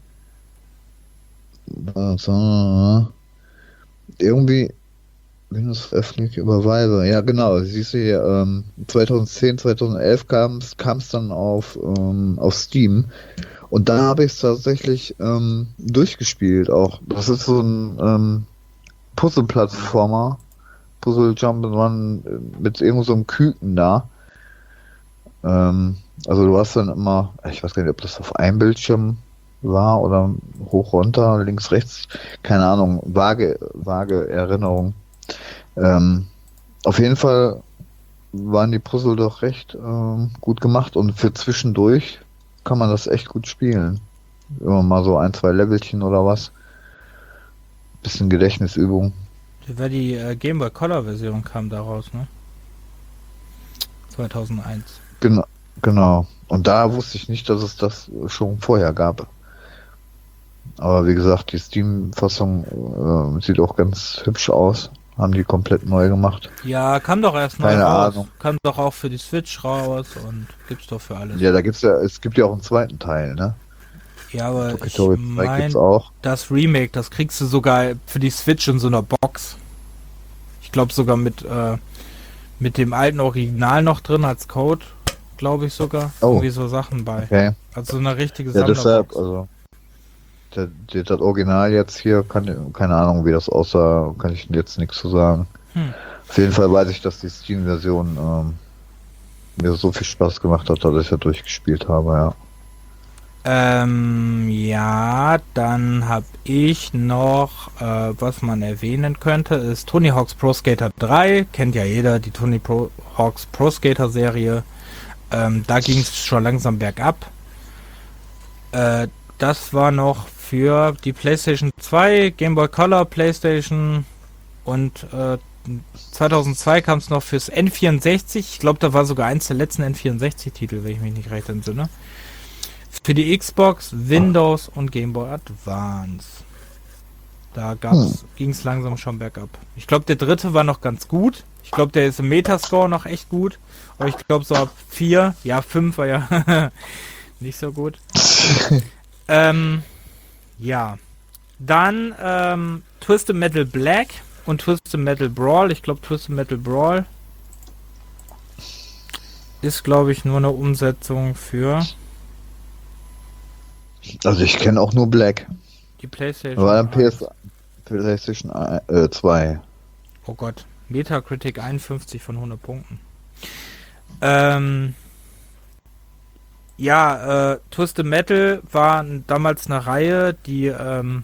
also, irgendwie, Windows veröffentlicht überweise. Ja, genau. Siehst du hier, ähm, zweitausendzehn, zweitausendelf kam es dann auf, ähm, auf Steam. Und da habe ich es tatsächlich ähm, durchgespielt auch. Das ist so ein ähm, Puzzle-Plattformer. Puzzle Jump and Run äh, mit irgend so einem Küken da. Ähm, also du hast dann immer, ich weiß gar nicht, ob das auf einem Bildschirm war oder hoch, runter, links, rechts. Keine Ahnung. Vage, vage Erinnerung. Ähm, auf jeden Fall waren die Puzzle doch recht ähm, gut gemacht und für zwischendurch kann man das echt gut spielen. Immer mal so ein, zwei Levelchen oder was. Bisschen Gedächtnisübung. War die äh, Game Boy Color Version kam daraus, ne? zweitausendeins. Genau, genau. Und da wusste ich nicht, dass es das schon vorher gab. Aber wie gesagt, die Steam-Fassung äh, sieht auch ganz hübsch aus. Haben die komplett neu gemacht. Ja, kam doch erst neu Keine raus. Ahnung. Kam doch auch für die Switch raus und gibt's doch für alles. Ja, da gibt's ja, es gibt ja auch einen zweiten Teil, ne? Ja, aber ich Tokitori zwei mein, gibt's auch. das Remake, das kriegst du sogar für die Switch in so einer Box. Ich glaube sogar mit äh, mit dem alten Original noch drin als Code, glaube ich sogar. Oh. Irgendwie so Sachen bei. Okay. Also so eine richtige Ja, deshalb, Sammlerbox. also der, der, das Original jetzt hier, kann, keine Ahnung, wie das aussah, kann ich jetzt nichts zu sagen. Hm. Auf jeden Fall weiß ich, dass die Steam-Version ähm, mir so viel Spaß gemacht hat, dass ich ja durchgespielt habe, ja. Ähm, ja, dann habe ich noch, äh, was man erwähnen könnte, ist Tony Hawk's Pro Skater drei. Kennt ja jeder, die Tony Pro Hawk's Pro Skater Serie. Ähm, da ging es schon langsam bergab. Äh, das war noch für die PlayStation zwei, Game Boy Color, PlayStation und äh, zweitausendzwei kam es noch fürs N vierundsechzig. Ich glaube, da war sogar eins der letzten N vierundsechzig-Titel, wenn ich mich nicht recht entsinne. Für die Xbox, Windows und Game Boy Advance. Da Hm. ging es langsam schon bergab. Ich glaube, der dritte war noch ganz gut. Ich glaube, der ist im Metascore noch echt gut. Aber ich glaube, so ab vier, ja, fünf war ja nicht so gut. ähm, ja. Dann ähm, Twisted Metal Black und Twisted Metal Brawl. Ich glaube, Twisted Metal Brawl ist, glaube ich, nur eine Umsetzung für Also ich kenne auch nur Black. die PlayStation. War dann P S, eins. PlayStation äh, zwei. Oh Gott. Metacritic einundfünfzig von hundert Punkten. Ähm, ja, äh, Twisted Metal war damals eine Reihe, die ähm,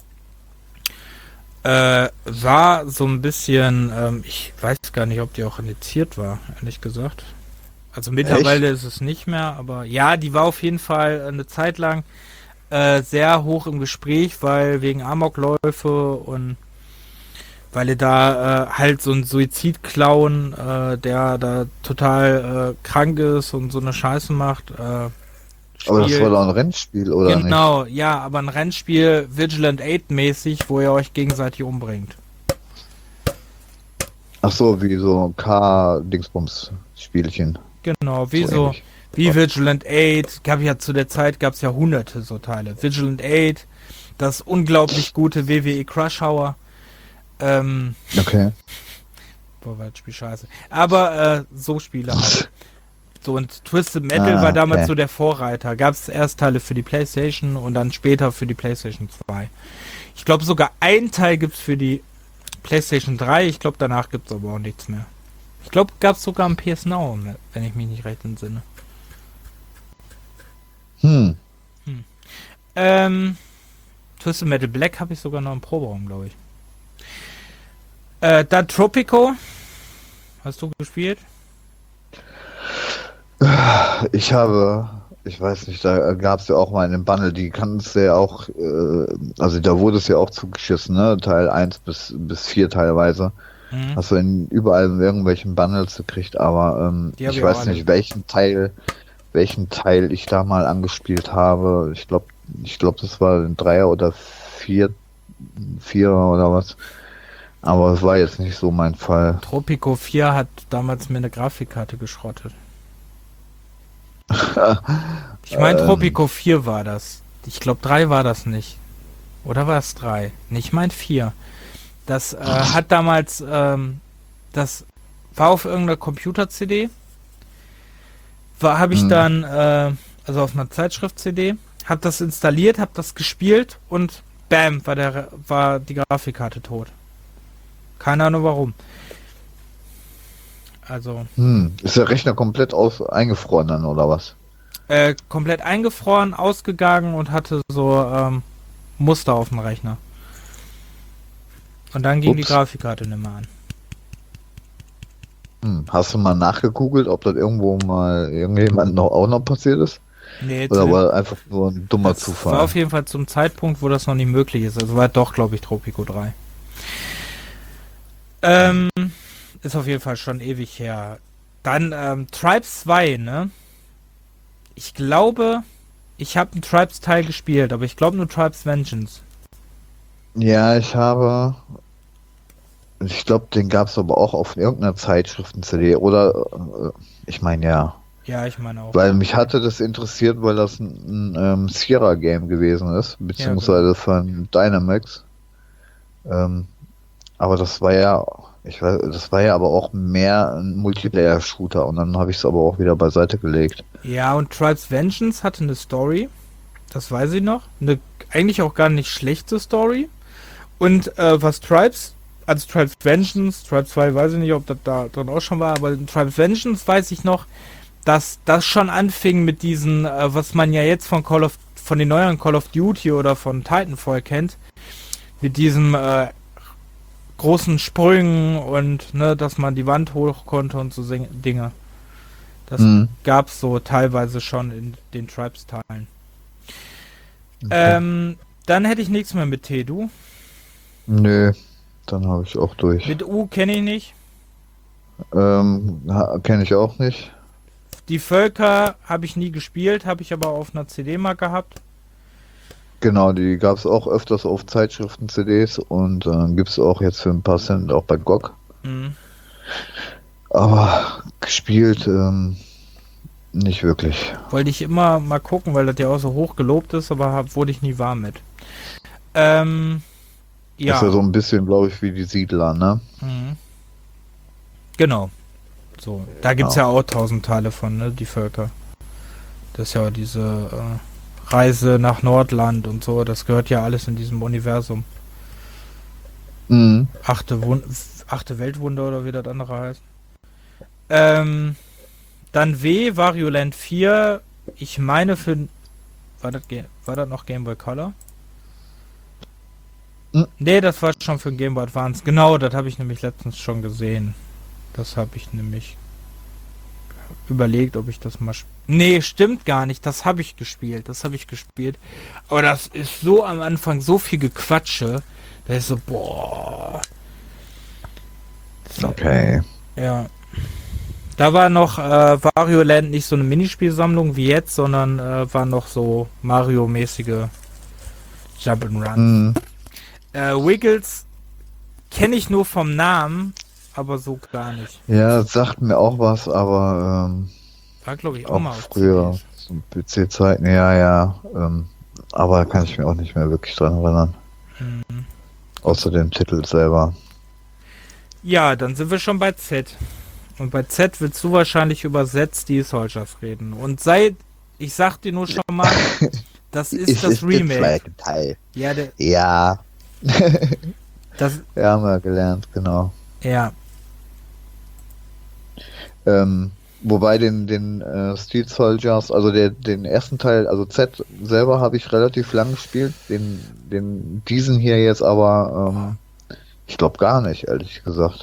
äh, war so ein bisschen, ähm, ich weiß gar nicht, ob die auch indiziert war, ehrlich gesagt. Also mittlerweile ist es nicht mehr, aber ja, die war auf jeden Fall eine Zeit lang äh, sehr hoch im Gespräch, weil wegen Amokläufe und weil er da äh, halt so ein Suizidclown, äh, der da total äh, krank ist und so eine Scheiße macht. Äh, Aber das spielt. war doch ein Rennspiel, oder nicht? Genau, ja, aber ein Rennspiel Vigilant acht mäßig, wo ihr euch gegenseitig umbringt. Ach so, wie so K-Dingsbums-Spielchen. Genau, wie So so, ähnlich. wie Vigilant acht, gab ja zu der Zeit, gab es ja hunderte so Teile. Vigilant acht, das unglaublich gute W W E Crush Hour. Ähm, Okay. boah, war das Spiel scheiße. Aber äh, so Spiele halt. So, und Twisted Metal Ah, war damals okay. so der Vorreiter. Gab es erst Teile für die PlayStation und dann später für die PlayStation zwei. Ich glaube sogar ein Teil gibt es für die PlayStation drei. Ich glaube danach gibt es aber auch nichts mehr. Ich glaube gab es sogar am P S Now, wenn ich mich nicht recht entsinne. Hm. Ähm, Twisted Metal Black habe ich sogar noch im Proberaum, glaube ich. Äh, dann Tropico. Hast du gespielt? Ich habe, ich weiß nicht, da gab es ja auch mal einen Bundle, die kannst du ja auch, äh, also da wurde es ja auch zugeschissen, ne? Teil eins bis, bis vier teilweise. Mhm. Hast du in überall in irgendwelchen Bundles gekriegt, aber ähm, Die hab ich ich auch weiß alle. nicht, welchen Teil, welchen Teil ich da mal angespielt habe. Ich glaube, ich glaube, das war ein Dreier oder vier, Vierer oder was. Aber es war jetzt nicht so mein Fall. Tropico vier hat damals mir eine Grafikkarte geschrottet. Ich meine, Ähm. Tropico vier war das. Ich glaube, drei war das nicht. Oder war es drei? Nee, ich meine vier. Das äh, hat damals, ähm, das war auf irgendeiner Computer-C D. War, habe ich Hm. dann, äh, also auf einer Zeitschrift-C D, hab das installiert, hab das gespielt und bam, war der, war die Grafikkarte tot. Keine Ahnung warum. Also, Hm. Ist der Rechner komplett aus eingefroren dann oder was? äh, komplett eingefroren, ausgegangen und hatte so ähm, Muster auf dem Rechner. Und dann ging die Ups. Grafikkarte nicht mehr an. Hm. Hast du mal nachgegoogelt, ob das irgendwo mal irgendjemand noch auch noch passiert ist? Nee, zu Oder dem- war das einfach nur ein dummer das Zufall? war auf jeden Fall zum Zeitpunkt, wo das noch nicht möglich ist. Also war doch, glaube ich, Tropico drei. Ähm, ist auf jeden Fall schon ewig her. Dann ähm, Tribes zwei, ne? Ich glaube, ich habe einen Tribes-Teil gespielt, aber ich glaube nur Tribes Vengeance. Ja, ich habe. Ich glaube, den gab es aber auch auf irgendeiner Zeitschriften-C D. Oder, äh, ich meine ja. Ja, ich meine auch. Weil mich hatte das interessiert, weil das ein, ein ähm, Sierra-Game gewesen ist, beziehungsweise von Dynamax. Ähm, aber das war ja, ich weiß, das war ja aber auch mehr ein Multiplayer-Shooter und dann habe ich es aber auch wieder beiseite gelegt. Ja, und Tribes Vengeance hatte eine Story. Das weiß ich noch. Eine eigentlich auch gar nicht schlechte Story. Und äh, was Tribes, also Tribes Vengeance, Tribes zwei weiß ich nicht, ob das da drin auch schon war, aber in Tribes Vengeance weiß ich noch, dass das schon anfing mit diesen, äh, was man ja jetzt von Call of, von den neueren Call of Duty oder von Titanfall kennt, mit diesem äh, großen Sprüngen und ne, dass man die Wand hoch konnte und so Sing Dinge. Das Hm. gab's so teilweise schon in den Tribes-Teilen. Okay. Ähm, dann hätte ich nichts mehr mit T, du. Nö, dann habe ich auch durch. Mit U kenne ich nicht. Ähm, kenne ich auch nicht. Die Völker habe ich nie gespielt, habe ich aber auf einer C D mal gehabt. Genau, die gab es auch öfters auf Zeitschriften-C Ds und äh, gibt es auch jetzt für ein paar Cent auch bei G O G. Mhm. Aber gespielt ähm, nicht wirklich. Wollte ich immer mal gucken, weil das ja auch so hoch gelobt ist, aber hab, wurde ich nie warm mit. Ähm, ja. Ist ja so ein bisschen, glaube ich, wie die Siedler, ne? Mhm. Genau. So, da gibt's ja auch tausend Teile von, ne, die Völker. Das ist ja diese äh, Reise nach Nordland und so, das gehört ja alles in diesem Universum. Mhm. Achte, Wun achte Weltwunder oder wie das andere heißt. Ähm, dann W, Wario Land vier, ich meine für... War das, Ga- war das noch Game Boy Color? Mhm. Nee, das war schon für Game Boy Advance. Genau, das habe ich nämlich letztens schon gesehen. Das habe ich nämlich überlegt, ob ich das mal... sp- Nee, stimmt gar nicht. Das habe ich gespielt. Das habe ich gespielt. Aber das ist so am Anfang so viel Gequatsche. Da ist so, boah. So. Okay. Ja. Da war noch äh, Wario Land nicht so eine Minispielsammlung wie jetzt, sondern äh, war noch so Mario-mäßige Jump'n'Run. Mhm. Äh, Wiggles kenne ich nur vom Namen, aber so gar nicht. Ja, das sagt mir auch was, aber ähm, War glaube ich auch, mal auch auf früher, C Ds. so P C-Zeiten, ja, ja. Ähm, aber kann ich mir auch nicht mehr wirklich dran erinnern. Mhm. Außer dem Titel selber. Ja, dann sind wir schon bei Z. Und bei Z willst du wahrscheinlich über Z Steel Soldiers reden. Und sei, ich sag dir nur schon mal, das ist, ist das ist Remake. Der zweite Teil. Ja, der, Ja. das, Ja, haben wir gelernt, genau. ja. Ähm, wobei den, den äh, Steel Soldiers, also der, den ersten Teil, also Z selber habe ich relativ lang gespielt, den, den diesen hier jetzt aber, ähm, ich glaube gar nicht, ehrlich gesagt.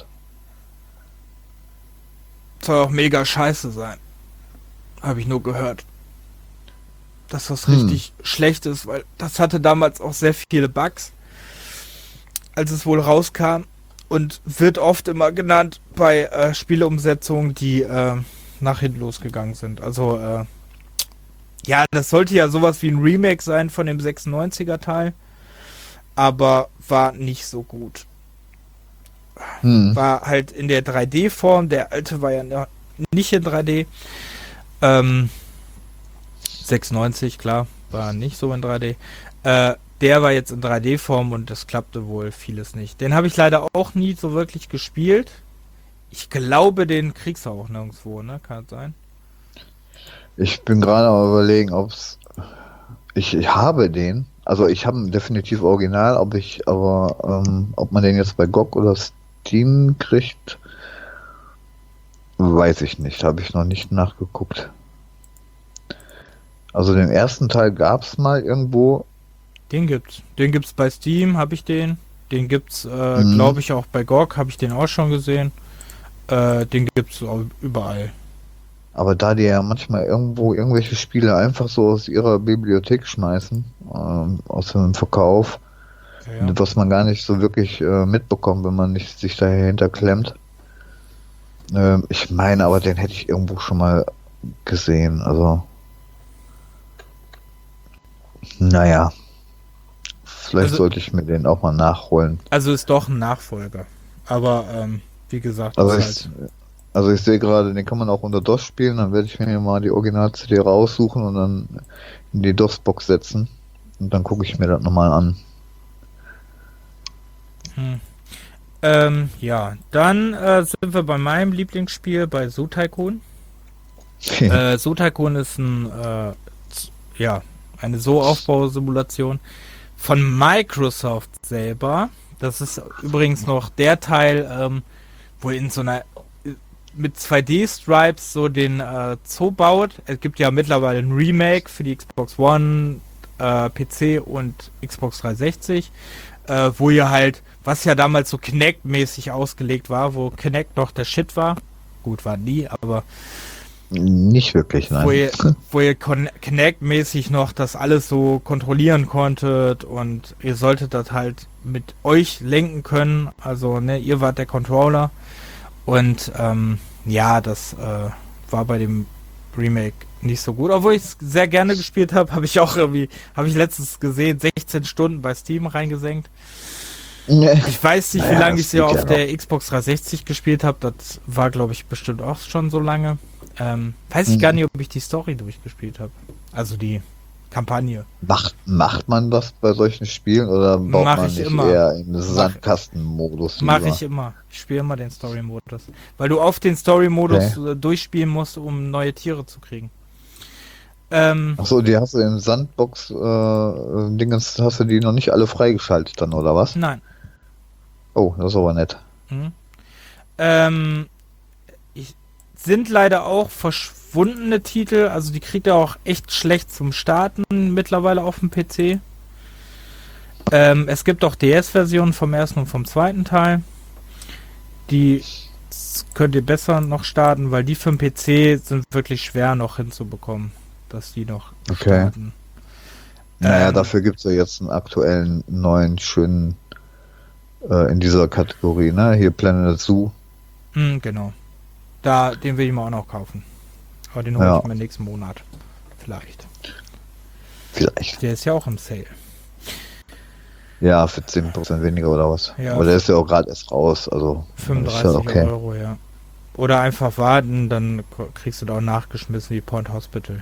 Soll auch mega scheiße sein. Habe ich nur gehört. Dass das Hm. richtig schlecht ist, weil das hatte damals auch sehr viele Bugs, als es wohl rauskam. Und wird oft immer genannt bei äh, Spieleumsetzungen, die äh, nach hinten losgegangen sind. Also, äh, ja, das sollte ja sowas wie ein Remake sein von dem sechsundneunziger Teil. Aber war nicht so gut. Hm. War halt in der drei D-Form. Der alte war ja noch nicht in drei D. Ähm, sechsundneunzig, klar, war nicht so in drei D. Äh, der war jetzt in drei D-Form und das klappte wohl vieles nicht. Den habe ich leider auch nie so wirklich gespielt. Ich glaube, den kriegst du auch nirgendwo, ne? Kann das sein? Ich bin gerade am überlegen, ob's, ich, ich habe den, also ich habe ihn definitiv original, ob ich, aber, ähm, ob man den jetzt bei G O G oder Steam kriegt, weiß ich nicht, habe ich noch nicht nachgeguckt. Also den ersten Teil gab's mal irgendwo. Den gibt's. Den gibt's bei Steam, habe ich den. Den gibt's, äh, Mhm. glaube ich, auch bei G O G, habe ich den auch schon gesehen. Äh, den gibt's auch überall. Aber da die ja manchmal irgendwo irgendwelche Spiele einfach so aus ihrer Bibliothek schmeißen, ähm, aus dem Verkauf, Ja. was man gar nicht so wirklich äh, mitbekommt, wenn man nicht sich dahinter klemmt. Ähm, ich meine, aber den hätte ich irgendwo schon mal gesehen. Also, naja, vielleicht Also- sollte ich mir den auch mal nachholen. Also ist doch ein Nachfolger. Aber, ähm, wie gesagt, Also ist ich, halt, also ich sehe gerade, den kann man auch unter DOS spielen, dann werde ich mir mal die Original-C D raussuchen und dann in die DOS-Box setzen. Und dann gucke ich mir das nochmal an. hm. Ähm, ja, dann äh, sind wir bei meinem Lieblingsspiel, bei Zoo Tycoon. Äh, Zoo Tycoon ist ein, äh, z- ja, eine So-Aufbausimulation von Microsoft selber. Das ist übrigens noch der Teil, ähm, wo in so einer äh, mit zwei D-Stripes so den äh, Zoo baut. Es gibt ja mittlerweile ein Remake für die Xbox One, äh, P C und Xbox dreihundertsechzig, äh, wo ihr halt, was ja damals so Kinect-mäßig ausgelegt war, wo Kinect noch der Shit war. Gut, war nie, aber Nicht wirklich, nein. wo ihr, wo ihr Con- Kinect-mäßig noch das alles so kontrollieren konntet und ihr solltet das halt mit euch lenken können. Also, ne, ihr wart der Controller. Und ähm, ja, das äh, war bei dem Remake nicht so gut. Obwohl ich es sehr gerne gespielt habe, habe ich auch irgendwie, habe ich letztens gesehen, sechzehn Stunden bei Steam reingesenkt. Ich weiß nicht, wie Naja, lange das ich sie geht auf ja der Xbox dreihundertsechzig gespielt habe. Das war, glaube ich, bestimmt auch schon so lange. Ähm, weiß ich Mhm. gar nicht, ob ich die Story durchgespielt habe. Also die Kampagne. Macht, macht man das bei solchen Spielen oder baut Mach man ich nicht immer. eher in Sandkastenmodus? Mache lieber? ich immer. Ich spiele immer den Story-Modus. Weil du auf den Story-Modus Okay. äh, durchspielen musst, um neue Tiere zu kriegen. Ähm, Achso, die hast du im Sandbox äh, Dingens, hast du die noch nicht alle freigeschaltet dann, oder was? nein. Oh, das ist aber nett. Mhm. Ähm, ich, sind leider auch verschwundene Titel, also die kriegt ihr auch echt schlecht zum Starten mittlerweile auf dem P C. Ähm, es gibt auch D S-Versionen vom ersten und vom zweiten Teil. Die s- könnt ihr besser noch starten, weil die für den P C sind wirklich schwer noch hinzubekommen, dass die noch Okay. starten. Naja, Ähm, dafür gibt's ja jetzt einen aktuellen neuen, schönen äh, in dieser Kategorie, ne? Hier Planet Zoo. mh, genau. Da, den will ich mir auch noch kaufen. Aber den hole Ja. ich mir nächsten Monat. Vielleicht. Vielleicht. Der ist ja auch im Sale. Ja, für zehn Prozent weniger oder was. Ja. Aber der ist ja auch gerade erst raus, also fünfunddreißig ist ja okay. Euro, ja. Oder einfach warten, dann k- kriegst du da auch nachgeschmissen wie Point Hospital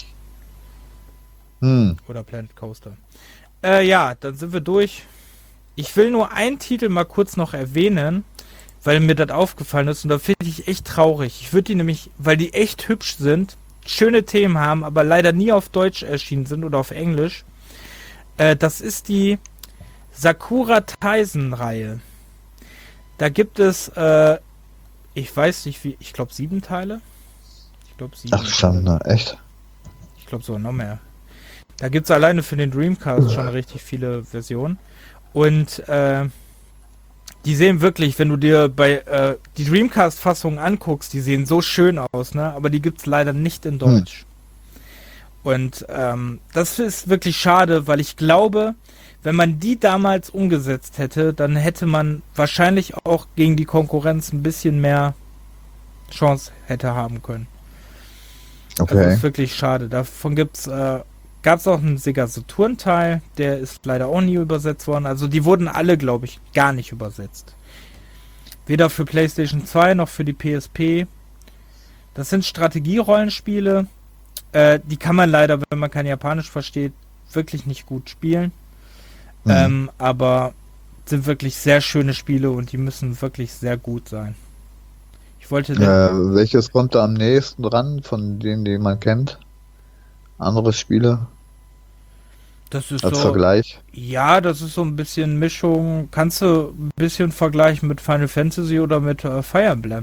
Hm. oder Planet Coaster. Äh, ja, dann sind wir durch. Ich will nur einen Titel mal kurz noch erwähnen, weil mir das aufgefallen ist und da finde ich echt traurig. Ich würde die nämlich, weil die echt hübsch sind, schöne Themen haben, aber leider nie auf Deutsch erschienen sind oder auf Englisch. Äh, das ist die Sakura Taisen-Reihe. Da gibt es, äh, ich weiß nicht wie, ich glaube sieben Teile. Ich glaube sieben. Ach, Schande, echt? Ich glaube sogar noch mehr. Da gibt es alleine für den Dreamcast schon richtig viele Versionen. Und äh, die sehen wirklich, wenn du dir bei äh, die Dreamcast-Fassungen anguckst, die sehen so schön aus, ne? Aber die gibt es leider nicht in Deutsch. Hm. Und ähm, das ist wirklich schade, weil ich glaube, wenn man die damals umgesetzt hätte, dann hätte man wahrscheinlich auch gegen die Konkurrenz ein bisschen mehr Chance hätte haben können. Okay. Also das ist wirklich schade. Davon gibt's, äh, gab es auch einen Sega Saturn-Teil, der ist leider auch nie übersetzt worden. Also die wurden alle, glaube ich, gar nicht übersetzt. Weder für PlayStation zwei noch für die P S P. Das sind Strategierollenspiele. Äh, die kann man leider, wenn man kein Japanisch versteht, wirklich nicht gut spielen. Mhm. Ähm, aber sind wirklich sehr schöne Spiele und die müssen wirklich sehr gut sein. Ich wollte... Äh, welches kommt da am nächsten dran von denen, die man kennt? Andere Spiele? Das ist Als so, Vergleich? Ja, das ist so ein bisschen Mischung. Kannst du ein bisschen vergleichen mit Final Fantasy oder mit äh, Fire Emblem?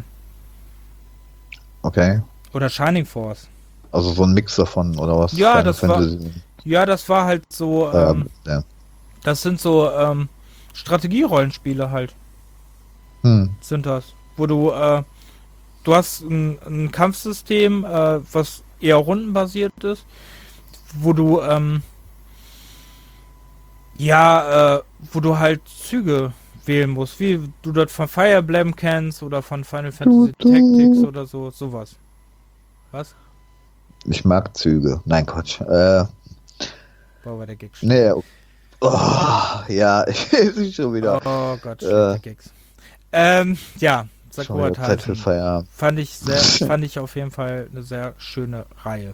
Okay. Oder Shining Force. Also so ein Mix davon, oder was? Ja, Final das Fantasy. war, ja, das war halt so, Äh, ähm, ja. das sind so ähm, Strategierollenspiele halt, Hm. sind das. Wo du, äh, du hast ein, ein Kampfsystem, äh, was eher rundenbasiert ist, wo du, ähm, ja, äh, wo du halt Züge wählen musst, wie du das von Fire Emblem kennst oder von Final Fantasy Du, du. Tactics oder so, sowas. Was? Ich mag Züge. Nein, Quatsch. Äh, Boah, war der Gag. nee. Oh, ja, ich sehe schon wieder. Oh Gott, Äh, schlechte Gags. Ähm, ja, Schon Sakura wieder Zeit für Taisen. Feierabend. Fand ich sehr, fand ich auf jeden Fall eine sehr schöne Reihe.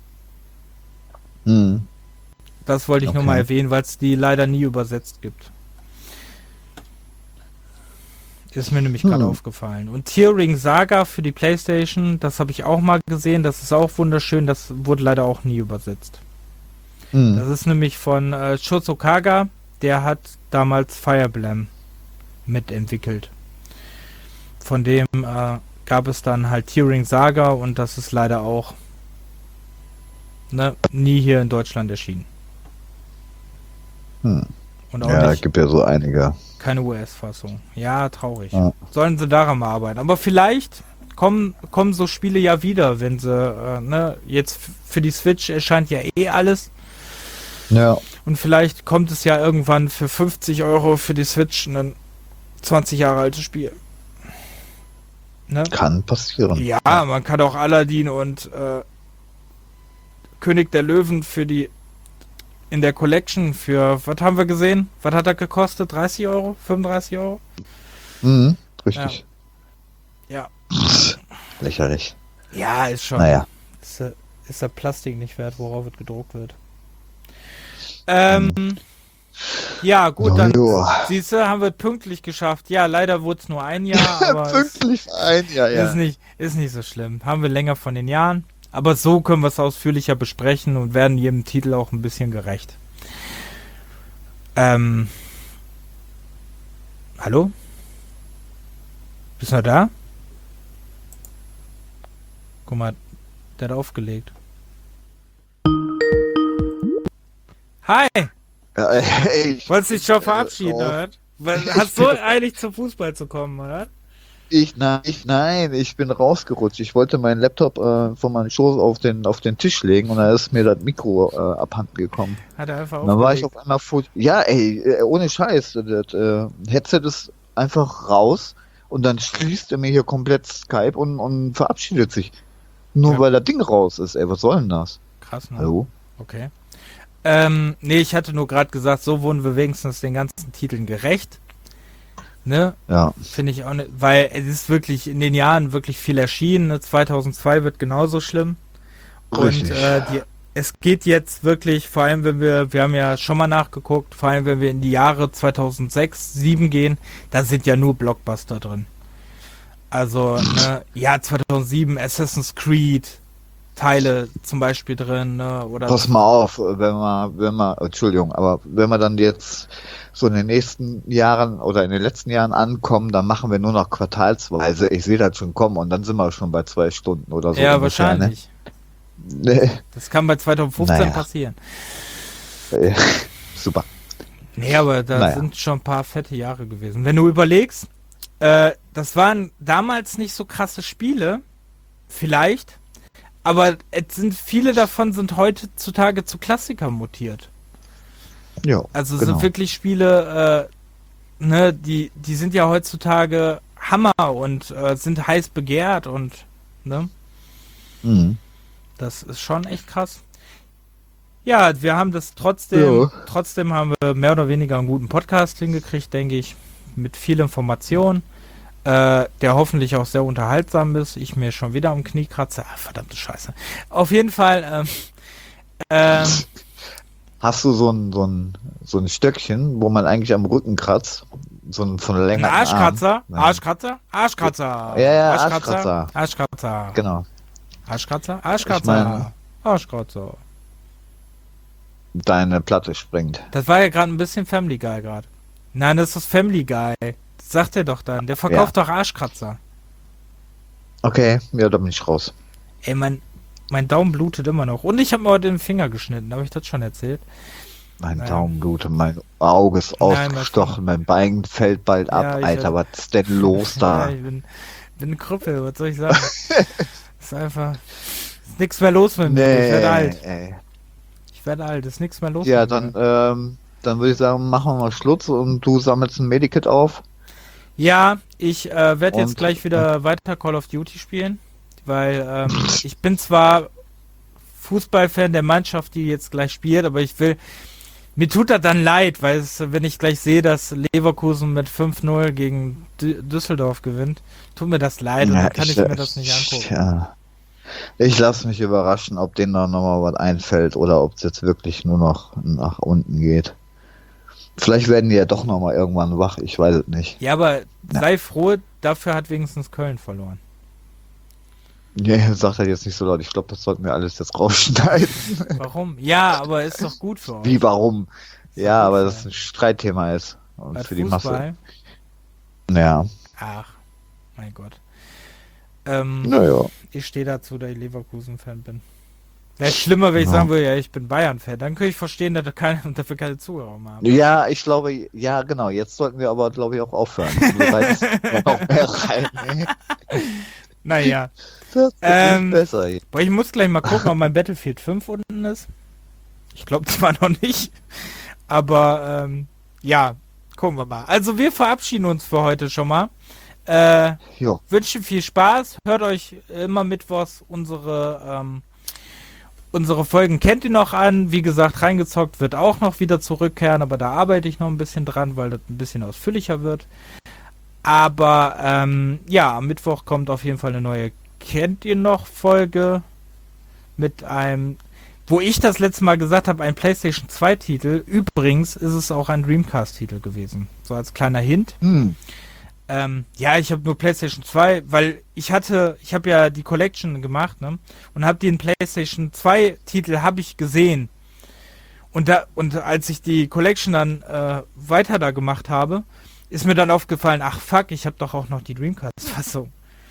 Hm. Das wollte ich Okay. nur mal erwähnen, weil es die leider nie übersetzt gibt. Ist mir nämlich gerade Hm. aufgefallen. Und Tearing Saga für die PlayStation, das habe ich auch mal gesehen. Das ist auch wunderschön. Das wurde leider auch nie übersetzt. Hm. Das ist nämlich von äh, Shozo Kaga. Der hat damals Fire Emblem mitentwickelt. Von dem äh, gab es dann halt Tearing Saga und das ist leider auch ne, nie hier in Deutschland erschienen. Hm. Und auch Ja, nicht gibt ja so einige. keine U S-Fassung. Ja, traurig. Ja. Sollen sie daran mal arbeiten. Aber vielleicht kommen, kommen so Spiele ja wieder, wenn sie, äh, ne, jetzt f- für die Switch erscheint ja eh alles. Ja, Und vielleicht kommt es ja irgendwann für fünfzig Euro für die Switch ein zwanzig Jahre altes Spiel. Ne? kann passieren. Ja, man kann auch Aladdin und äh, König der Löwen für die in der Collection für, was haben wir gesehen? Was hat er gekostet? dreißig Euro? fünfunddreißig Euro? Mhm, richtig. Ja. Lächerlich. Ja, ist schon. Naja. Ist, äh, ist der Plastik nicht wert, worauf es gedruckt wird. Ähm, ja, gut, dann Joa. siehst du, haben wir es pünktlich geschafft. Ja, leider wurde es nur ein Jahr, aber es Pünktlich ein, ja, ja. ist nicht, ist nicht so schlimm. Haben wir länger von den Jahren. Aber so können wir es ausführlicher besprechen und werden jedem Titel auch ein bisschen gerecht. Ähm. Hallo? Bist du noch da? Guck mal, der hat aufgelegt. Hi! Ja, ey, ich, Wolltest du dich schon verabschieden, Oh. oder? Weil- Hast du eilig zum Fußball zu kommen, oder? ich, nein, ich, nein, ich bin rausgerutscht. Ich wollte meinen Laptop äh, von meinem Schoß auf den, auf den Tisch legen und da ist mir das Mikro äh, abhanden gekommen. Hat er einfach Und dann war ich aufgelegt. auf einmal vor. Ja, ey, äh, ohne Scheiß. Das äh, Headset ist einfach raus und dann schließt er mir hier komplett Skype und, und verabschiedet sich. Nur Ja. weil das Ding raus ist, ey, was soll denn das? Krass, ne? Hallo? Okay. Ähm, nee, ich hatte nur gerade gesagt, so wurden wir wenigstens den ganzen Titeln gerecht. Ne? Ja. Finde ich auch nicht, weil es ist wirklich in den Jahren wirklich viel erschienen. Ne? zweitausendzwei wird genauso schlimm. Richtig. Und äh, die, es geht jetzt wirklich, vor allem wenn wir, wir haben ja schon mal nachgeguckt, vor allem wenn wir in die Jahre zweitausendsechs, zweitausendsieben gehen, da sind ja nur Blockbuster drin. Also, ne, ja, zweitausendsieben Assassin's Creed Teile zum Beispiel drin, ne, oder... Pass mal auf, wenn man, wenn man, Entschuldigung, aber wenn wir dann jetzt so in den nächsten Jahren oder in den letzten Jahren ankommen, dann machen wir nur noch quartalsweise. Ich sehe das schon kommen und dann sind wir schon bei zwei Stunden oder so. Ja, ungefähr, wahrscheinlich. Ne? Nee. Das kann bei zweitausendfünfzehn Naja. passieren. Äh, Super. Nee, aber da Naja. sind schon ein paar fette Jahre gewesen. Wenn du überlegst, äh, das waren damals nicht so krasse Spiele, vielleicht, aber es sind viele davon sind heutzutage zu Klassikern mutiert. Ja, Also genau. sind wirklich Spiele, äh, ne, die, die sind ja heutzutage Hammer und äh, sind heiß begehrt und, ne, Mhm. das ist schon echt krass. Ja, wir haben das trotzdem, Ja. trotzdem haben wir mehr oder weniger einen guten Podcast hingekriegt, denke ich, mit viel Information, äh, der hoffentlich auch sehr unterhaltsam ist. Ich mir schon wieder am Knie kratze. Ah, verdammte Scheiße. Auf jeden Fall, ähm, ähm, Hast du so ein, so ein, so ein Stöckchen, wo man eigentlich am Rücken kratzt? So ein von ein länger. Arschkratzer, Nein. Arschkratzer, Arschkratzer, Ja, ja, Arschkratzer, Arschkratzer, Genau. Arschkratzer, Arschkratzer, Ich meine- Arschkratzer. Deine Platte springt. Das war ja gerade ein bisschen Family Guy gerade. Nein, das ist Family Guy. Das sagt er doch dann. Der verkauft doch Arschkratzer. Okay, ja, da bin ich raus. Ey, mein, mein Daumen blutet immer noch. Und ich habe mir heute den Finger geschnitten. Habe ich das schon erzählt? Mein Naja. Daumen blutet, mein Auge ist Nein, ausgestochen, mein Bein fällt bald ab, Ja, ich Alter, werd- was ist denn los da? Ja, ich bin, bin ein Krüppel, was soll ich sagen? Ist einfach... Ist nichts mehr los mit mir. Ich werde alt. ey. Ich werde alt. Ist nichts mehr los Ja, mit dann, mir. ähm, dann würde ich sagen, machen wir mal Schluss und du sammelst ein Medikit auf. Ja, ich äh, werde jetzt Und- gleich wieder weiter Call of Duty spielen. Weil ähm, ich bin zwar Fußballfan der Mannschaft, die jetzt gleich spielt, aber ich will... Mir tut das dann leid, weil es, wenn ich gleich sehe, dass Leverkusen mit fünf null gegen D Düsseldorf gewinnt, tut mir das leid und Ja, dann kann ich, ich- mir das nicht angucken. Ja. Ich lasse mich überraschen, ob denen da nochmal was einfällt oder ob es jetzt wirklich nur noch nach unten geht. Vielleicht werden die ja doch nochmal irgendwann wach, ich weiß es nicht. Ja, aber sei froh, dafür hat wenigstens Köln verloren. Ja, sagt er jetzt nicht so laut. Ich glaube, das sollten wir alles jetzt rausschneiden. Warum? Ja, aber ist doch gut für euch. Wie, warum? Ist doch Ja, gut aber für das euch. ein Streitthema ist. Und Bei für die Masse. Fußball? Ja. Ach, mein Gott. Ähm, Naja. Ich stehe dazu, da ich Leverkusen-Fan bin. Wäre schlimmer, wenn ich Ja. sagen würde, ja, ich bin Bayern-Fan. Dann könnte ich verstehen, dass wir keine, dafür keine Zuhörer mehr haben. Ja, ich glaube, ja, genau. Jetzt sollten wir aber, glaube ich, auch aufhören. Du reißt ja noch mehr rein. ey. Naja. Das ist Ähm, besser. hier. Boah, ich muss gleich mal gucken, ob mein Battlefield fünf unten ist. Ich glaube zwar noch nicht, aber ähm, ja, gucken wir mal. Also wir verabschieden uns für heute schon mal. Äh, Jo. wünschen viel Spaß. Hört euch immer mittwochs unsere ähm, unsere Folgen kennt ihr noch an. Wie gesagt, reingezockt wird auch noch wieder zurückkehren, aber da arbeite ich noch ein bisschen dran, weil das ein bisschen ausführlicher wird. Aber ähm, ja, am Mittwoch kommt auf jeden Fall eine neue Kennt ihr noch Folge mit einem, wo ich das letzte Mal gesagt habe, ein PlayStation zwei Titel. Übrigens ist es auch ein Dreamcast Titel gewesen. So als kleiner Hint. Hm. Ähm, ja, ich habe nur PlayStation zwei, weil ich hatte, ich habe ja die Collection gemacht, ne? Und habe den PlayStation zwei Titel habe ich gesehen. Und da und als ich die Collection dann äh, weiter da gemacht habe, ist mir dann aufgefallen, ach fuck, ich habe doch auch noch die Dreamcast Fassung.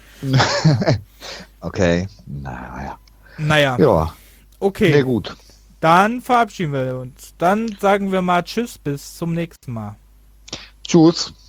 Okay. Naja. Naja, Ja. okay. Sehr gut. Dann verabschieden wir uns. Dann sagen wir mal Tschüss, bis zum nächsten Mal. Tschüss.